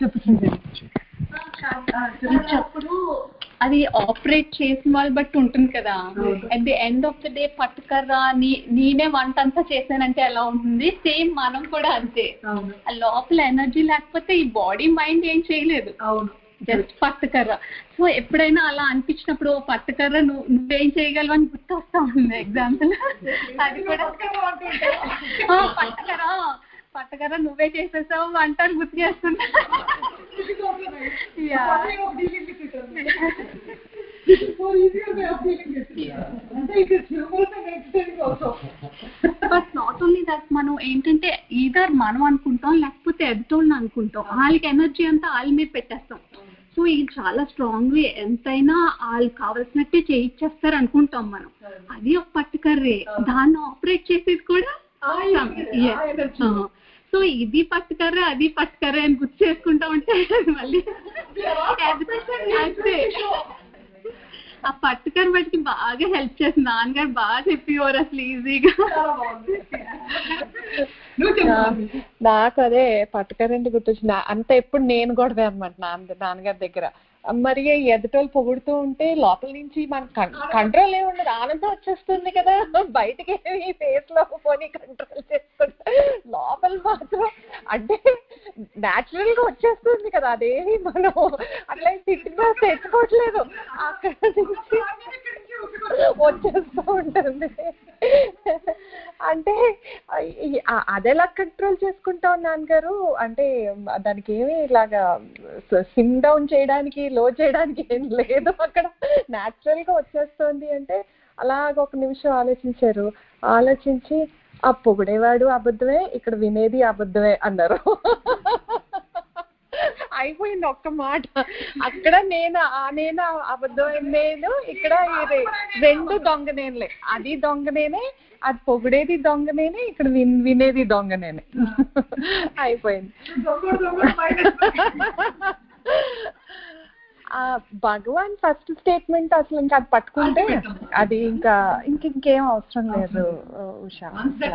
అప్పుడు అది ఆపరేట్ చేసిన వాళ్ళు బట్టి ఉంటుంది కదా. At the end of the day పట్టుకర్రా నేనే వంట అంతా చేశానంటే ఎలా ఉంటుంది, సేమ్ మనం కూడా అంతే. ఆ లోపల ఎనర్జీ లేకపోతే ఈ బాడీ మైండ్ ఏం చేయలేదు, జస్ట్ పట్టుకర్ర. సో ఎప్పుడైనా అలా అనిపించినప్పుడు పట్టుకర్ర నువ్వేం చేయగలవు అని గుర్తు వస్తా ఉంది ఎగ్జాంపుల్. అది కూడా పట్టుకర్ర నువ్వే చేసేసావు అంటారు, గుర్తు చేస్తున్నా. బట్ నాట్ ఓన్లీ దట్, మనం ఏంటంటే ఈధర్ మనం అనుకుంటాం లేకపోతే ఎదుటోళ్ళని అనుకుంటాం, వాళ్ళకి ఎనర్జీ అంతా వాళ్ళ మీద పెట్టేస్తాం. సో ఇది చాలా స్ట్రాంగ్లీ ఎంతైనా వాళ్ళు కావాల్సినట్టే చేయించేస్తారు అనుకుంటాం మనం. అది ఒక పర్టికులర్ వే, దాన్ని ఆపరేట్ చేసేది కూడా. సో ఇది పట్టుకర్ర అది పట్టుకర్ర అని గుర్తు చేసుకుంటా ఉంటే మళ్ళీ ఆ పట్టుకర్ర బట్టి బాగా హెల్ప్ చేసింది. నాన్నగారు బాగా చెప్పేవారు అసలు ఈజీగా. నాకు అదే పట్టుకరండి గుర్తొచ్చింది. అంత ఎప్పుడు నేను కూడా అనమాట నాన్నగారి దగ్గర. మరి ఎదుటోళ్ళు పొగుడుతూ ఉంటే లోపల నుంచి మనకు కంట్రోల్ ఏమి ఉండదు, ఆనందం వచ్చేస్తుంది కదా. బయటకి ఈ ఫేస్ లో పోనీ కంట్రోల్ చేసుకుంటే లోపల మాత్రం అంటే న్యాచురల్ గా వచ్చేస్తుంది కదా. అదేమి మనం అట్లా తిట్టినా తెచ్చుకోవట్లేదు, అక్కడ నుంచి వచ్చేస్తూ ఉంటుంది. అంటే అదెలా కంట్రోల్ చేసుకుంటాం నాన్నగారు? అంటే దానికి ఏమి ఇలాగా సిమ్ డౌన్ చేయడానికి లో చేయడానికి ఏం లేదు, అక్కడ న్యాచురల్ గా వచ్చేస్తుంది. అంటే అలాగ ఒక నిమిషం ఆలోచించారు, ఆలోచించి ఆ పొగిడేవాడు అబద్ధమే, ఇక్కడ వినేది అబద్ధమే అన్నారు. అయిపోయింది ఒక్క మాట. అక్కడ నేను అబద్ధమైన నేను, ఇక్కడ రెండు దొంగనేనులే. అది దొంగనేనే, అది పొగిడేది దొంగనేనే, ఇక్కడ వినేది దొంగనేనే. అయిపోయింది. భగవాన్ ఫస్ట్ స్టేట్మెంట్ అసలు ఇంకా అది పట్టుకుంటే అది ఇంకేం అవసరం లేదు ఉషా.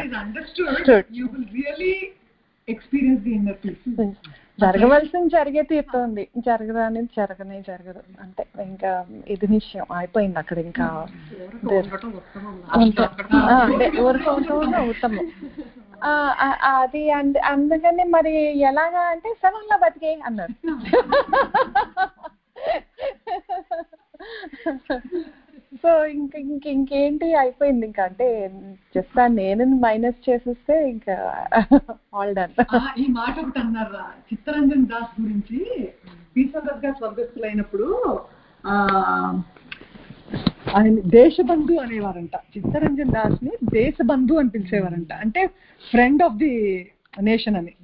జరగవలసింది జరిగే తీరుతోంది, జరగదనేది జరగదు. అంటే ఇంకా ఇది నిశ్చయం అయిపోయింది అక్కడ. ఇంకా ఉత్తమం అది. అందుకని మరి ఎలాగా అంటే సడన్గా బతికే అన్నారు. సో ఇంకేంటి అయిపోయింది ఇంకా. అంటే జస్ట్ నేను మైనస్ చేసేస్తే ఇంకా ఆల్ డన్. ఈ మాట ఒకటి అన్నారా చిత్తరంజన్ దాస్ గురించి. ఈశ్వరరావు గారు స్వర్గస్థులైనప్పుడు ఆయన దేశబంధు అనేవారంట. చిత్తరంజన్ దాస్ ని దేశబంధు అని పిలిచేవారంట, అంటే ఫ్రెండ్ ఆఫ్ ది నేషన్ అని.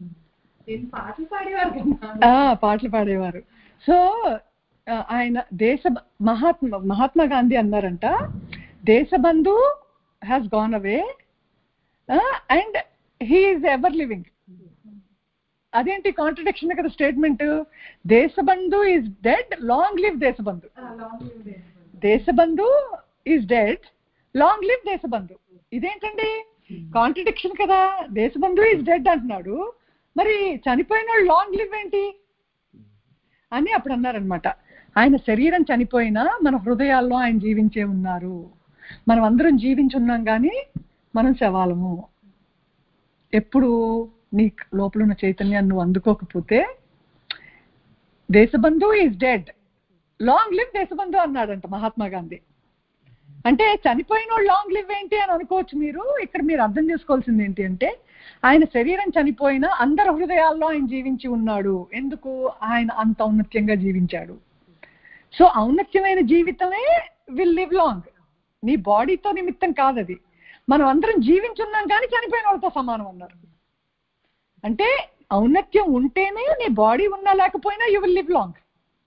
పాటలు పాడేవారు. సో ఆయన మహాత్మా గాంధీ అన్నారంట, Deshbandhu has gone away and he is ever living. అదేంటి కాంట్రడిక్షన్ కదా statement. Deshbandhu is dead, long live Deshbandhu. Deshbandhu is dead, long live Deshbandhu. ఇదేంటండి కాంట్రడిక్షన్ కదా. దేశబంధు ఈజ్ డెడ్ అంటున్నాడు, మరి చనిపోయిన వాళ్ళు లాంగ్ లివ్ ఏంటి అని అప్పుడు అన్నారనమాట. ఆయన శరీరం చనిపోయినా మన హృదయాల్లో ఆయన జీవించే ఉన్నారు. మనం అందరం జీవించున్నాం కానీ మనం శవాలము. ఎప్పుడు నీ లోపల ఉన్న చైతన్యాన్ని నువ్వు అందుకోకపోతే Deshbandhu is dead, long live Deshbandhu అన్నాడంట మహాత్మా గాంధీ. అంటే చనిపోయిన వాళ్ళు లాంగ్ లివ్ ఏంటి అని అనుకోవచ్చు మీరు. ఇక్కడ మీరు అర్థం చేసుకోవాల్సింది ఏంటి అంటే, ఆయన శరీరం చనిపోయినా అందరి హృదయాల్లో ఆయన జీవించి ఉన్నాడు. ఎందుకు? ఆయన అంత ఔన్నత్యంగా జీవించాడు. సో ఔన్నత్యమైన జీవితమే విల్ లివ్ లాంగ్. నీ బాడీతో నిమిత్తం కాదు అది. మనం అందరం జీవించున్నాం కానీ చనిపోయిన వాళ్ళతో సమానం అన్నారు. అంటే ఔన్నత్యం ఉంటేనే నీ బాడీ ఉన్నా లేకపోయినా యూ విల్ లివ్ లాంగ్.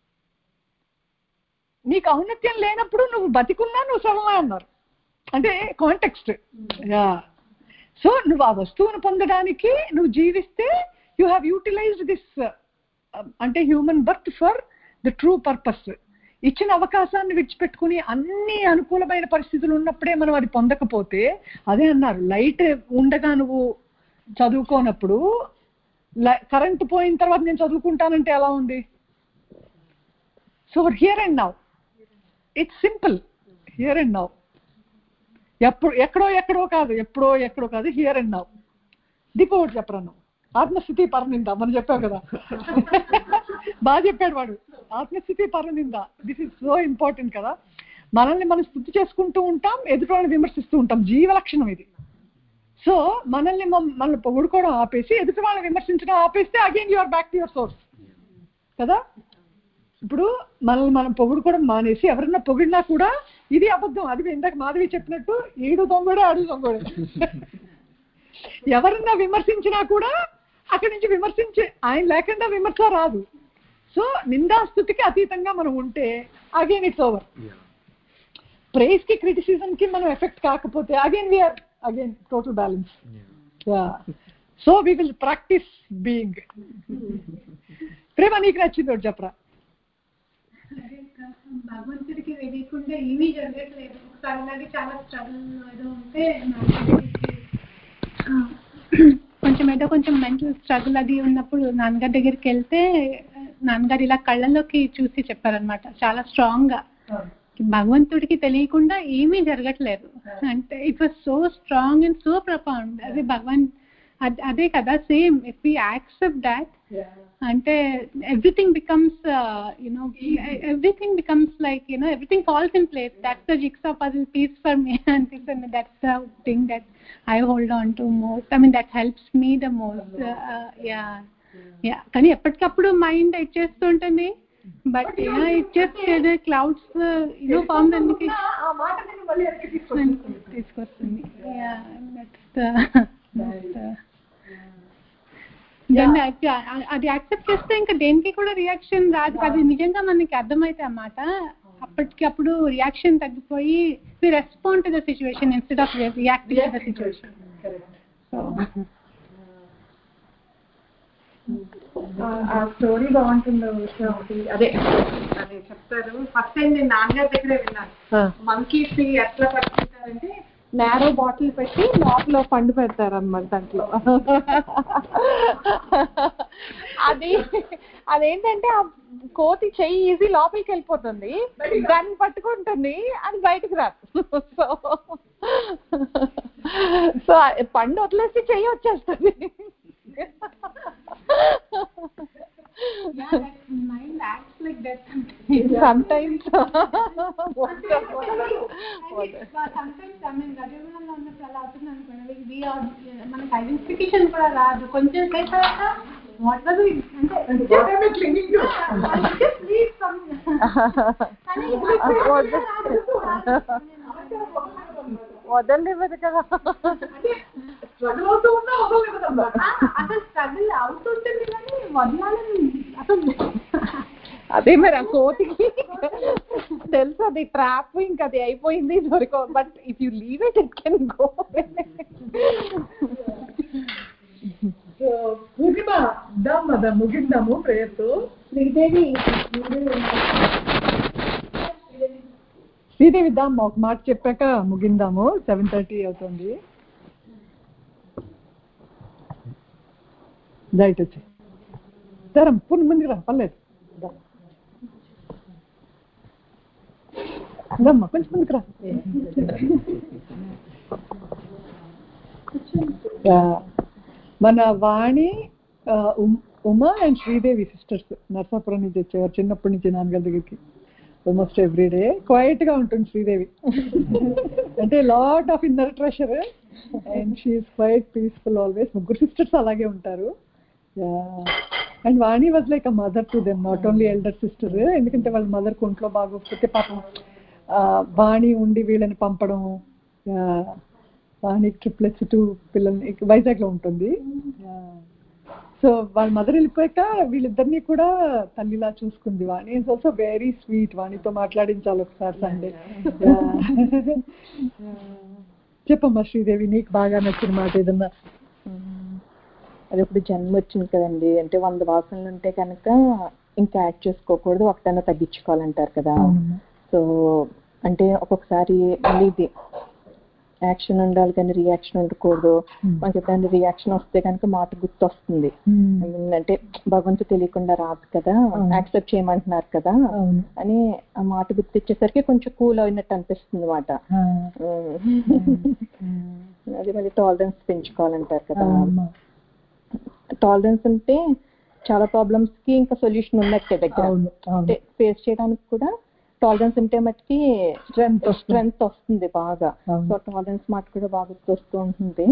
నీకు ఔన్నత్యం లేనప్పుడు నువ్వు బతికున్నా నువ్వు శవమే అన్నారు. అంటే కాంటెక్స్ట్. సో నువ్వు ఆ వస్తువును పొందడానికి నువ్వు జీవిస్తే యూ హ్యావ్ యూటిలైజ్డ్ దిస్ అంటే human birth for the true purpose. ఇచ్చిన అవకాశాన్ని విడిచిపెట్టుకుని అన్ని అనుకూలమైన పరిస్థితులు ఉన్నప్పుడే మనం అది పొందకపోతే, అదే అన్నారు లైట్ ఉండగా నువ్వు చదువుకోనప్పుడు కరెంట్ పోయిన తర్వాత నేను చదువుకుంటానంటే ఎలా ఉంది? So here and now, it's simple. Here and now, ఎక్కడో కాదు, హియర్ అండ్ నౌ. దీపో ఒకటి చెప్పరా నువ్వు, ఆత్మస్థితి పరనింద మనం చెప్పావు కదా. బాగా చెప్పాడు వాడు, ఆత్మస్థితి పరనింద. దిస్ ఇస్ సో ఇంపార్టెంట్ కదా. మనల్ని మనం స్థుతి చేసుకుంటూ ఉంటాం, ఎదుటి వాళ్ళని విమర్శిస్తూ ఉంటాం. జీవలక్షణం ఇది. సో మనల్ని పొగుడుకోవడం ఆపేసి ఎదుటి వాళ్ళని విమర్శించడం ఆపేస్తే again you are back to your source కదా. ఇప్పుడు మనల్ని మనం పొగుడుకోవడం మానేసి ఎవరన్నా పొగిడినా కూడా ఇది అబద్ధం, అది ఇందాక మాధవి చెప్పినట్టు ఈడు దొంగడే ఆడు దొంగడే. ఎవరన్నా విమర్శించినా కూడా అక్కడి నుంచి విమర్శించే ఆయన లేకుండా విమర్శ రాదు. సో నిందాస్తుతికి అతీతంగా మనం ఉంటే అగైన్ ఇట్స్ ఓవర్. ప్రైజ్ కి క్రిటిసిజం కి మనం ఎఫెక్ట్ కాకపోతే again we are again total balance. So we will practise being. ప్రేమ నీకు నచ్చింది ఒకటి చెప్పరా? భగవంతుడికి తెలియకుండా ఏమీ జరగట్లేదు. ఒకసారి చాలా స్ట్రగుల్ ఏదో ఉంటే కొంచెం మెంటల్ స్ట్రగుల్ అది ఉన్నప్పుడు నాన్నగారి దగ్గరికి వెళ్తే నాన్నగారు ఇలా కళ్ళలోకి చూసి చెప్పారనమాట చాలా స్ట్రాంగ్ గా, భగవంతుడికి తెలియకుండా ఏమీ జరగట్లేదు అంటే. It was so strong and so profound. అదే భగవాన్ అదే కదా same. If we accept that అంటే everything becomes like everything falls in place. That's the jigsaw puzzle piece for me. And that's the thing that I hold on to most. I mean that helps me the most. Yeah కానీ ఎప్పటికప్పుడు mind ఇచ్చేస్తుంటుంది. But it just clouds form దానికి తీసుకొస్తుంది. అది accept చేస్తే ఇంకా దేనికి కూడా రియాక్షన్ రాదు. అది నిజంగా మనకి అర్థమైతే అన్నమాట. అప్పటికప్పుడు రియాక్షన్ తగ్గిపోయి we respond to the situation instead of reacting to the situation. ఆ స్టోరీ బాగుంటుందో ఒకటి అదే అదే చెప్తారు. ఫస్ట్ టైం నేను నాన్నగారి దగ్గరే విన్నాను. మంకీస్ ఎట్లా పట్టుకుంటారంటే నేరో బాటిల్ పెట్టి లోపల పండు పెడతారు అన్నమాట దాంట్లో. అదేంటంటే ఆ కోతి చెయ్యి ఈజీ లోపలికి వెళ్ళిపోతుంది, దాన్ని పట్టుకుంటుంది, అది బయటకు రాదు. సో పండు వదిలేసి చెయ్యి వచ్చేస్తుంది. Mind acts like that sometimes. Sometimes I mean రజోగుణంలో ఉన్నప్పుడు అలా అవుతుంది అనుకోండి. మనకి ఐడెంటిఫికేషన్ కూడా రాదు. కొంచెం సేపు వదలలేదు కదా, అసలు స్ట్రగుల్ అవుతుంటుంది కానీ వదలాలని అసలు. అదే మరి ఆ కోతికి తెలుసు అది ట్రాప్, ఇంకా అది అయిపోయింది దొరకవు. But if you leave it it can go. ముగిందాము ప్రేయర్తో. శ్రీదేవి దాం ఒక మాట చెప్పాక ముగిందాము. 7:30 అవుతుంది. రైట్ వచ్చి సరే ముందుకు రా, పర్లేదు అమ్మా, కొంచెం ముందుకు రా. మన వాణి, ఉమా అండ్ శ్రీదేవి సిస్టర్స్ నర్సాపురం నుంచి వచ్చేవారు చిన్నప్పటి నుంచి నాన్నగారి దగ్గరికి. ఆల్మోస్ట్ ఎవ్రీడే క్వైట్ గా ఉంటుంది శ్రీదేవి. అంటే lot of inner treasure and she is quite peaceful always. ముగ్గురు సిస్టర్స్ అలాగే ఉంటారు. And Vani was like a mother to them, not only elder sister. ఎందుకంటే వాళ్ళ మదర్కి ఒంట్లో బాగోకపోతే పాపం వాణి ఉండి వీళ్ళని పంపడం. వాణి ట్రిప్లెట్స్ 2 పిల్లల్ని వైజాగ్ లో ఉంటుంది. సో వాళ్ళ మదర్ వెళ్ళిపోయాక వీళ్ళిద్దరినీ కూడా తల్లిలా చూసుకుంది. Vani is also very sweet. వాణితో మాట్లాడించాలి ఒకసారి సండే. చెప్పమ్మా శ్రీదేవి, నీకు బాగా నచ్చిన మాట ఏదన్నా? అది ఇప్పుడు జన్మ వచ్చింది కదండి, అంటే 100 వాసనలు ఉంటే కనుక ఇంకా యాడ్ చేసుకోకూడదు, ఒకటన్నా తగ్గించుకోవాలంటారు కదా. సో అంటే ఒక్కొక్కసారి మళ్ళీ ఇది యాక్షన్ ఉండాలి కానీ రియాక్షన్ ఉండకూడదు. మనకి ఎప్పుడైనా రియాక్షన్ వస్తే కనుక మాట గుర్తు వస్తుంది. అంటే భగవంతుడు తెలియకుండా రాదు కదా, యాక్సెప్ట్ చేయమంటున్నారు కదా అని ఆ మాట గుర్తిచ్చేసరికి కొంచెం కూల్ అయినట్టు అనిపిస్తుంది అన్నమాట. అది మళ్ళీ టాలరెన్స్ పెంచుకోవాలంటారు కదా. టాలరెన్స్ ఉంటే చాలా ప్రాబ్లమ్స్ కి ఇంకా సొల్యూషన్ ఉన్నట్టే దగ్గర. అంటే ఫేస్ చేయడానికి కూడా టాలరెన్స్ ఉంటే మట్టుకి స్ట్రెంగ్త్ వస్తుంది బాగా. సో టాలరెన్స్ మాట కూడా బాగా వస్తూ ఉంటుంది.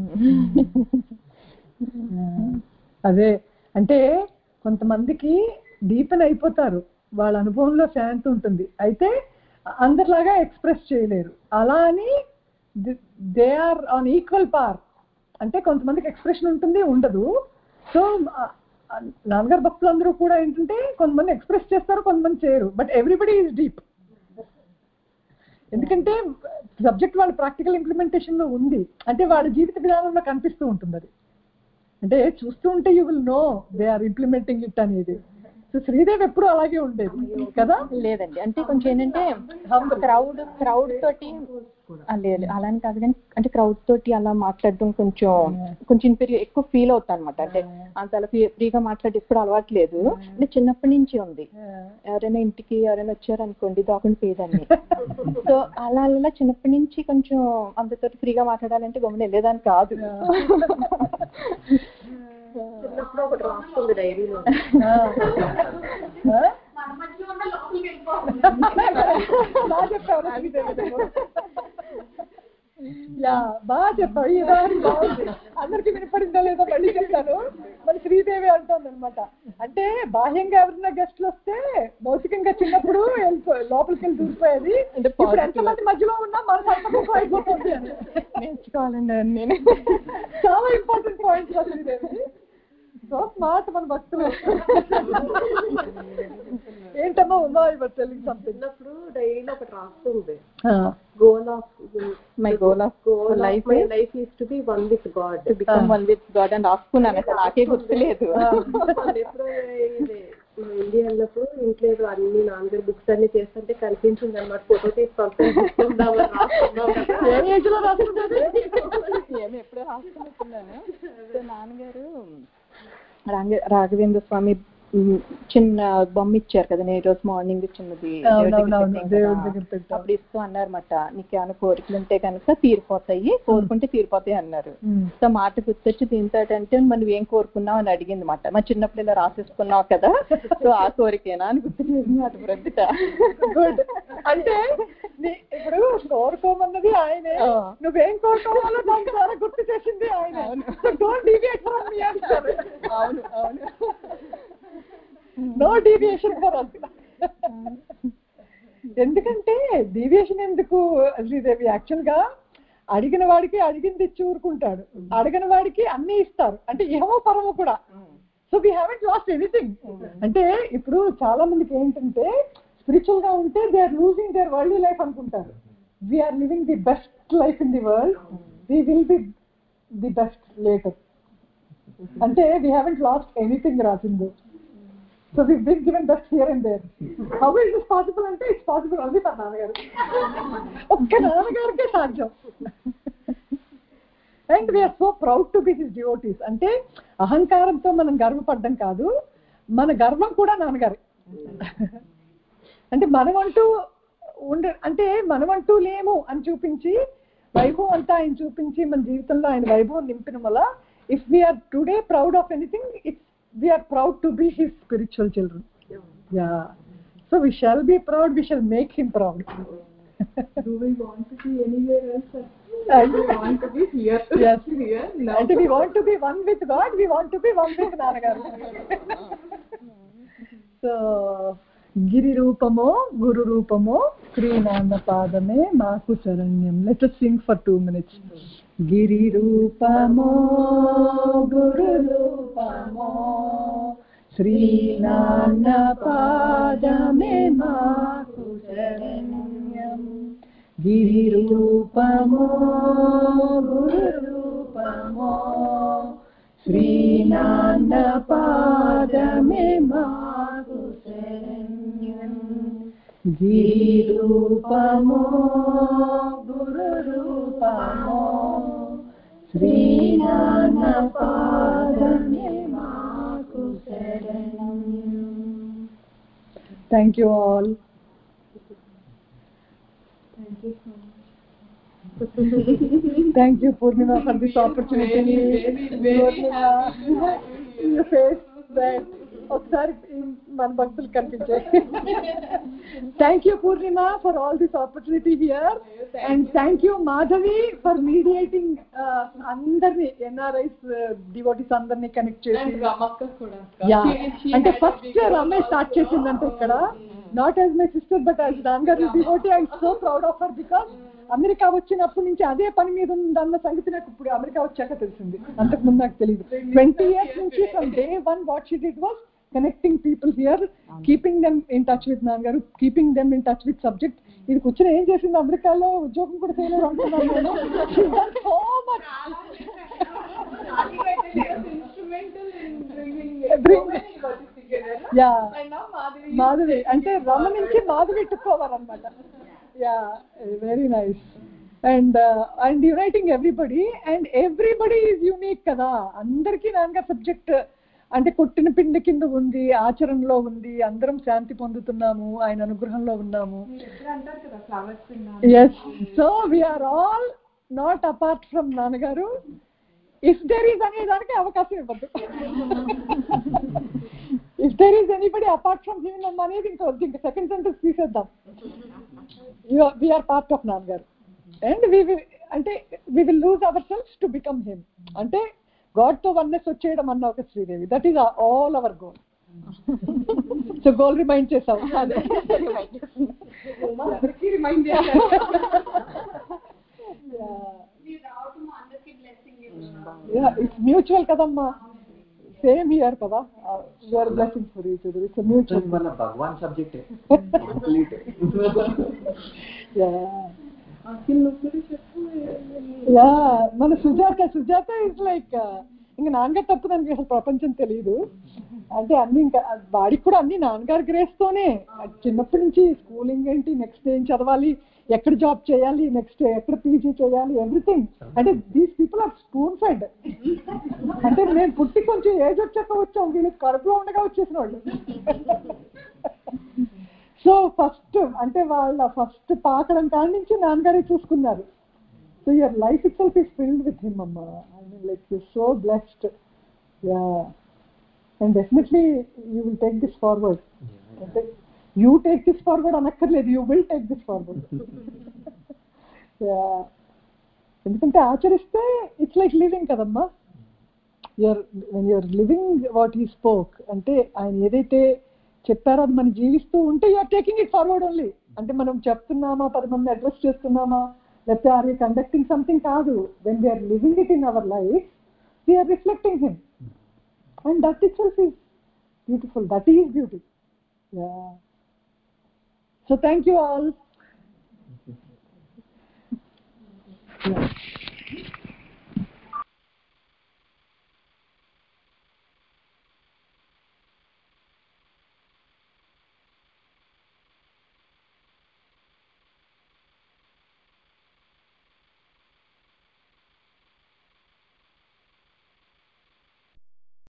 అదే అంటే కొంతమందికి డీపెన్ అయిపోతారు, వాళ్ళ అనుభవంలో శాంతి ఉంటుంది, అయితే అందరిలాగా ఎక్స్ప్రెస్ చేయలేరు. అలా అని దే ఆర్ ఆన్ ఈక్వల్ పార్. అంటే కొంతమందికి ఎక్స్ప్రెషన్ ఉంటుంది, ఉండదు. సో నాన్నగారు భక్తులందరూ కూడా ఏంటంటే కొంతమంది ఎక్స్ప్రెస్ చేస్తారు, కొంతమంది చేయరు, బట్ ఎవ్రీబడి ఈజ్ డీప్. ఎందుకంటే సబ్జెక్ట్ వాళ్ళ ప్రాక్టికల్ ఇంప్లిమెంటేషన్ లో ఉంది, అంటే వాళ్ళ జీవిత విధానంలో కనిపిస్తూ ఉంటుంది. అది అంటే చూస్తూ ఉంటే you will know they are implementing it అనేది. సో శ్రీదేవి ఎప్పుడు అలాగే ఉండేది కదా? లేదండి, అంటే కొంచెం ఏంటంటే క్రౌడ్ తోటి లేదు అలానే కాదు, కానీ అంటే క్రౌడ్ తోటి అలా మాట్లాడడం కొంచెం ఎక్కువ ఫీల్ అవుతాను అనమాట. అంటే అంత అలా ఫ్రీగా మాట్లాడి ఎప్పుడు అలవాట్లేదు, అంటే చిన్నప్పటి నుంచి ఉంది. ఎవరైనా ఇంటికి ఎవరైనా వచ్చారనుకోండి దాకుండా పోయేదాన్ని. సో అలా చిన్నప్పటి నుంచి కొంచెం అందరితో ఫ్రీగా మాట్లాడాలంటే గమని వెళ్ళేదాన్ని కాదు. చిన్నప్పుడు ఒకటి రాస్తుంది డైరీలో, బాగా చెప్పావు. ఈ దాని బాగుంది, అందరికి వినపడిందో లేదో మళ్ళీ చెప్తాను. మరి శ్రీదేవి అంటుంది అనమాట, అంటే బాహ్యంగా ఎవరైనా గెస్ట్లు వస్తే భౌతికంగా చిన్నప్పుడు లోపలికి వెళ్ళి దూరిపోయేది, ఇప్పుడు ఎంతమంది మధ్యలో ఉన్నా మన అయిపోతుంది అని నేర్చుకోవాలండి. నేను చాలా important point Sridevi. So smart మన భక్తులు. ఏంటమ్మా ఉమా యువర్ టెల్లింగ్ సంథింగ్. చిన్నప్పుడు డైరీలో ఒకటి రాస్తుంది, my goal of life is to be one with God, to become one with God అని రాసుకున్నాను. అసలు నాకే గుర్తులేదు. ఎప్పుడో ఇండియా వెళ్ళినప్పుడు ఇంట్లో అన్ని నాన్నగారు బుక్స్ అన్ని చేస్తుంటే కనిపించింది అనమాట. ఫోటో తీసి పంపించుకుందామని రాసుకున్నాం కదా. ఏ ఏజ్ లో రాసుకున్నాను? ఏమి ఎప్పుడో రాసుకున్నట్టున్నాను. సో నాన్నగారు రాఘవేంద్ర స్వామి చిన్న బొమ్మ ఇచ్చారు కదా, నేను రోజు మార్నింగ్ చిన్నది అప్పుడు ఇస్తూ అన్నారన్నమాట, నీకు ఏమైనా కోరికలు ఉంటే కనుక తీరిపోతాయి, కోరుకుంటే తీరిపోతాయి అన్నారు. సో మాట గుర్తొచ్చి దీంతో అంటే మరి నువ్వేం కోరుకున్నావు అని అడిగింది అన్నమాట. మరి చిన్నప్పుడు ఇలా రాసేసుకున్నావు కదా, సో ఆ కోరికేనా అని గుర్తు చేసింది అటు ప్రతిట. అంటే ఇప్పుడు కోరుకోమన్నది ఆయనే, నువ్వేం కోరుకోవాలో దాని ద్వారా గుర్తు చేసింది ఆయన. అవును అవును, నో డీవియేషన్ ఫర్ అస్. ఎందుకంటే డీవియేషన్ ఎందుకు శ్రీదేవి? యాక్చువల్ గా అడిగిన వాడికి అడిగింది ఇచ్చి ఊరుకుంటాడు, అడిగిన వాడికి అన్ని ఇస్తారు, అంటే ఏమో పరమో కూడా. So we haven't lost anything. అంటే ఇప్పుడు చాలా మందికి ఏంటంటే స్పిరిచువల్ గా ఉంటే they are losing their worldly life అనుకుంటారు. We are living the best life in the world, we will be the best later. అంటే వీ హ్యావెంట్ లాస్ట్ ఎనీథింగ్ రాసింది. So we've been given best here and there. How is this possible? Ante it's possible only for Nanagaru. Okay, Nanagaruke sadhyam. And we are so proud to be his devotees. Ante ahankaramtho manam garvapaddam kaadu, mana garvam kuda Nanagaru. Ante manavantu అంటే మనమంటూ లేము అని చూపించి వైభవం అంతా ఆయన చూపించి మన జీవితంలో ఆయన వైభవం నింపిన వల్ల if we are today proud of anything, it's we are proud to be his spiritual children. Yeah. So we shall be proud, we shall make him proud. Do we want to be anywhere else? And we want to be here. Yes. Here. No. And we want to be one with God, we want to be one with Nanagaru. So గిరి రూపమో గురు రూపమో శ్రీనాన్న పాదమే మాకు శరణ్యం. Let us sing for 2 minutes. గిరి రూపమో గురు రూపమో శ్రీనాన్న పాదమే మాకు శరణ్యం. గిరి రూపమో గురు రూపమో శ్రీనాన్న పాదమే మాకు శరణ్యం. గిరి రూపమో గురు రూపమో శ్రీనాన్న పాదమే మాకు శరణ్యం. Thank you all. Thank you so much. Thank you, Purnima, for this opportunity. Very happy. You face that ఒకసారి మన భక్తులు కనిపించే. Thank you Purnima for all this opportunity here and thank you Madhavi for mediating అందరినీ NRIs devotees అందరినీ connect చేసి. అంటే first Ramesh start చేసిందంటే ఇక్కడ not as my sister but as Nannagaru devotee. I so proud of her because America వచ్చినప్పటి నుంచి అదే పని మీద ఉందన్న సంగతి నాకు ఇప్పుడు అమెరికా వచ్చాక తెలిసింది. అంతకుముందు నాకు తెలియదు. 20 years నుంచి from day one what she did was connecting people here, keeping them in touch with నాన్నగారు, keeping them in touch with subject. ఇది కూర్చొని ఏం చేసింది అమెరికాలో ఉద్యోగం కూడా చేయలేదు అనుకున్నాను నేను. She's done so much. Madhavi అంటే రమ నుంచి Madhavi టుక్కోవాలన్నమాట. Yeah, very nice. And uniting everybody and everybody is unique కదా. అందరికీ నాన్నగారు సబ్జెక్ట్ అంటే కొట్టిన పిండి కింద ఉంది, ఆచరణలో ఉంది, అందరం శాంతి పొందుతున్నాము, ఆయన అనుగ్రహంలో ఉన్నాము. Yes, so we are all not apart from Nannagaru. If there is అనేదానికి అవకాశం ఇవ్వద్దు. If there is anybody apart from him అనేది ఇంకా సెకండ్ సెంటెన్స్ తీసేద్దాం. We are part of నాన్నగారు and we will lose ourselves to become him. అంటే God తో oneness వచ్చేయడం అన్న ఒక Sridevi. That is all our goal. So goal remind చేసాం. ఇట్స్ మ్యూచువల్ కదమ్మా. సేమ్ హియర్ కదా. Your blessing for each other. It's mutual. మన భగవాన్ సబ్జెక్ట్ కంప్లీట్. మన సుజాత ఇస్ లైక్ ఇంకా నాన్నగారు తప్పు దానికి అసలు ప్రపంచం తెలియదు. అంటే అన్ని ఇంకా వాడికి కూడా అన్ని నాన్నగారి గ్రేస్ తోనే. చిన్నప్పటి నుంచి స్కూలింగ్ ఏంటి, నెక్స్ట్ ఏం చదవాలి, ఎక్కడ జాబ్ చేయాలి, నెక్స్ట్ ఎక్కడ పీజీ చేయాలి, ఎవ్రీథింగ్. అంటే these people are spoon fed. అంటే నేను పుట్టి కొంచెం ఏజ్ వచ్చాక వచ్చాం, వీళ్ళకి కడుపులో ఉండగా వచ్చేసిన వాళ్ళు. సో ఫస్ట్ అంటే వాళ్ళ ఫస్ట్ పాకడం కాడి నుంచి నాన్నగారే చూసుకున్నారు. So your life itself is filled with him అమ్మా. I mean like you so blessed. Yeah, and definitely you will take this forward. అంటే యూ టేక్ దిస్ ఫార్వర్డ్ అనక్కర్లేదు, you will take this forward. Yeah, ఎందుకంటే ఆచరిస్తే it's like living కదమ్మా. When you are living what he spoke, అంటే ఆయన ఏదైతే చెప్పారో అది మనం జీవిస్తూ ఉంటే you are taking it forward only. అంటే మనం చెప్తున్నామా, 10 మంది అడ్రస్ చేస్తున్నామా, లేకపోతే ఆర్ యూ కండక్టింగ్ సంథింగ్ కాదు. When we are living it in our life we are reflecting him and that itself is beautiful. That is beauty. So thank you all.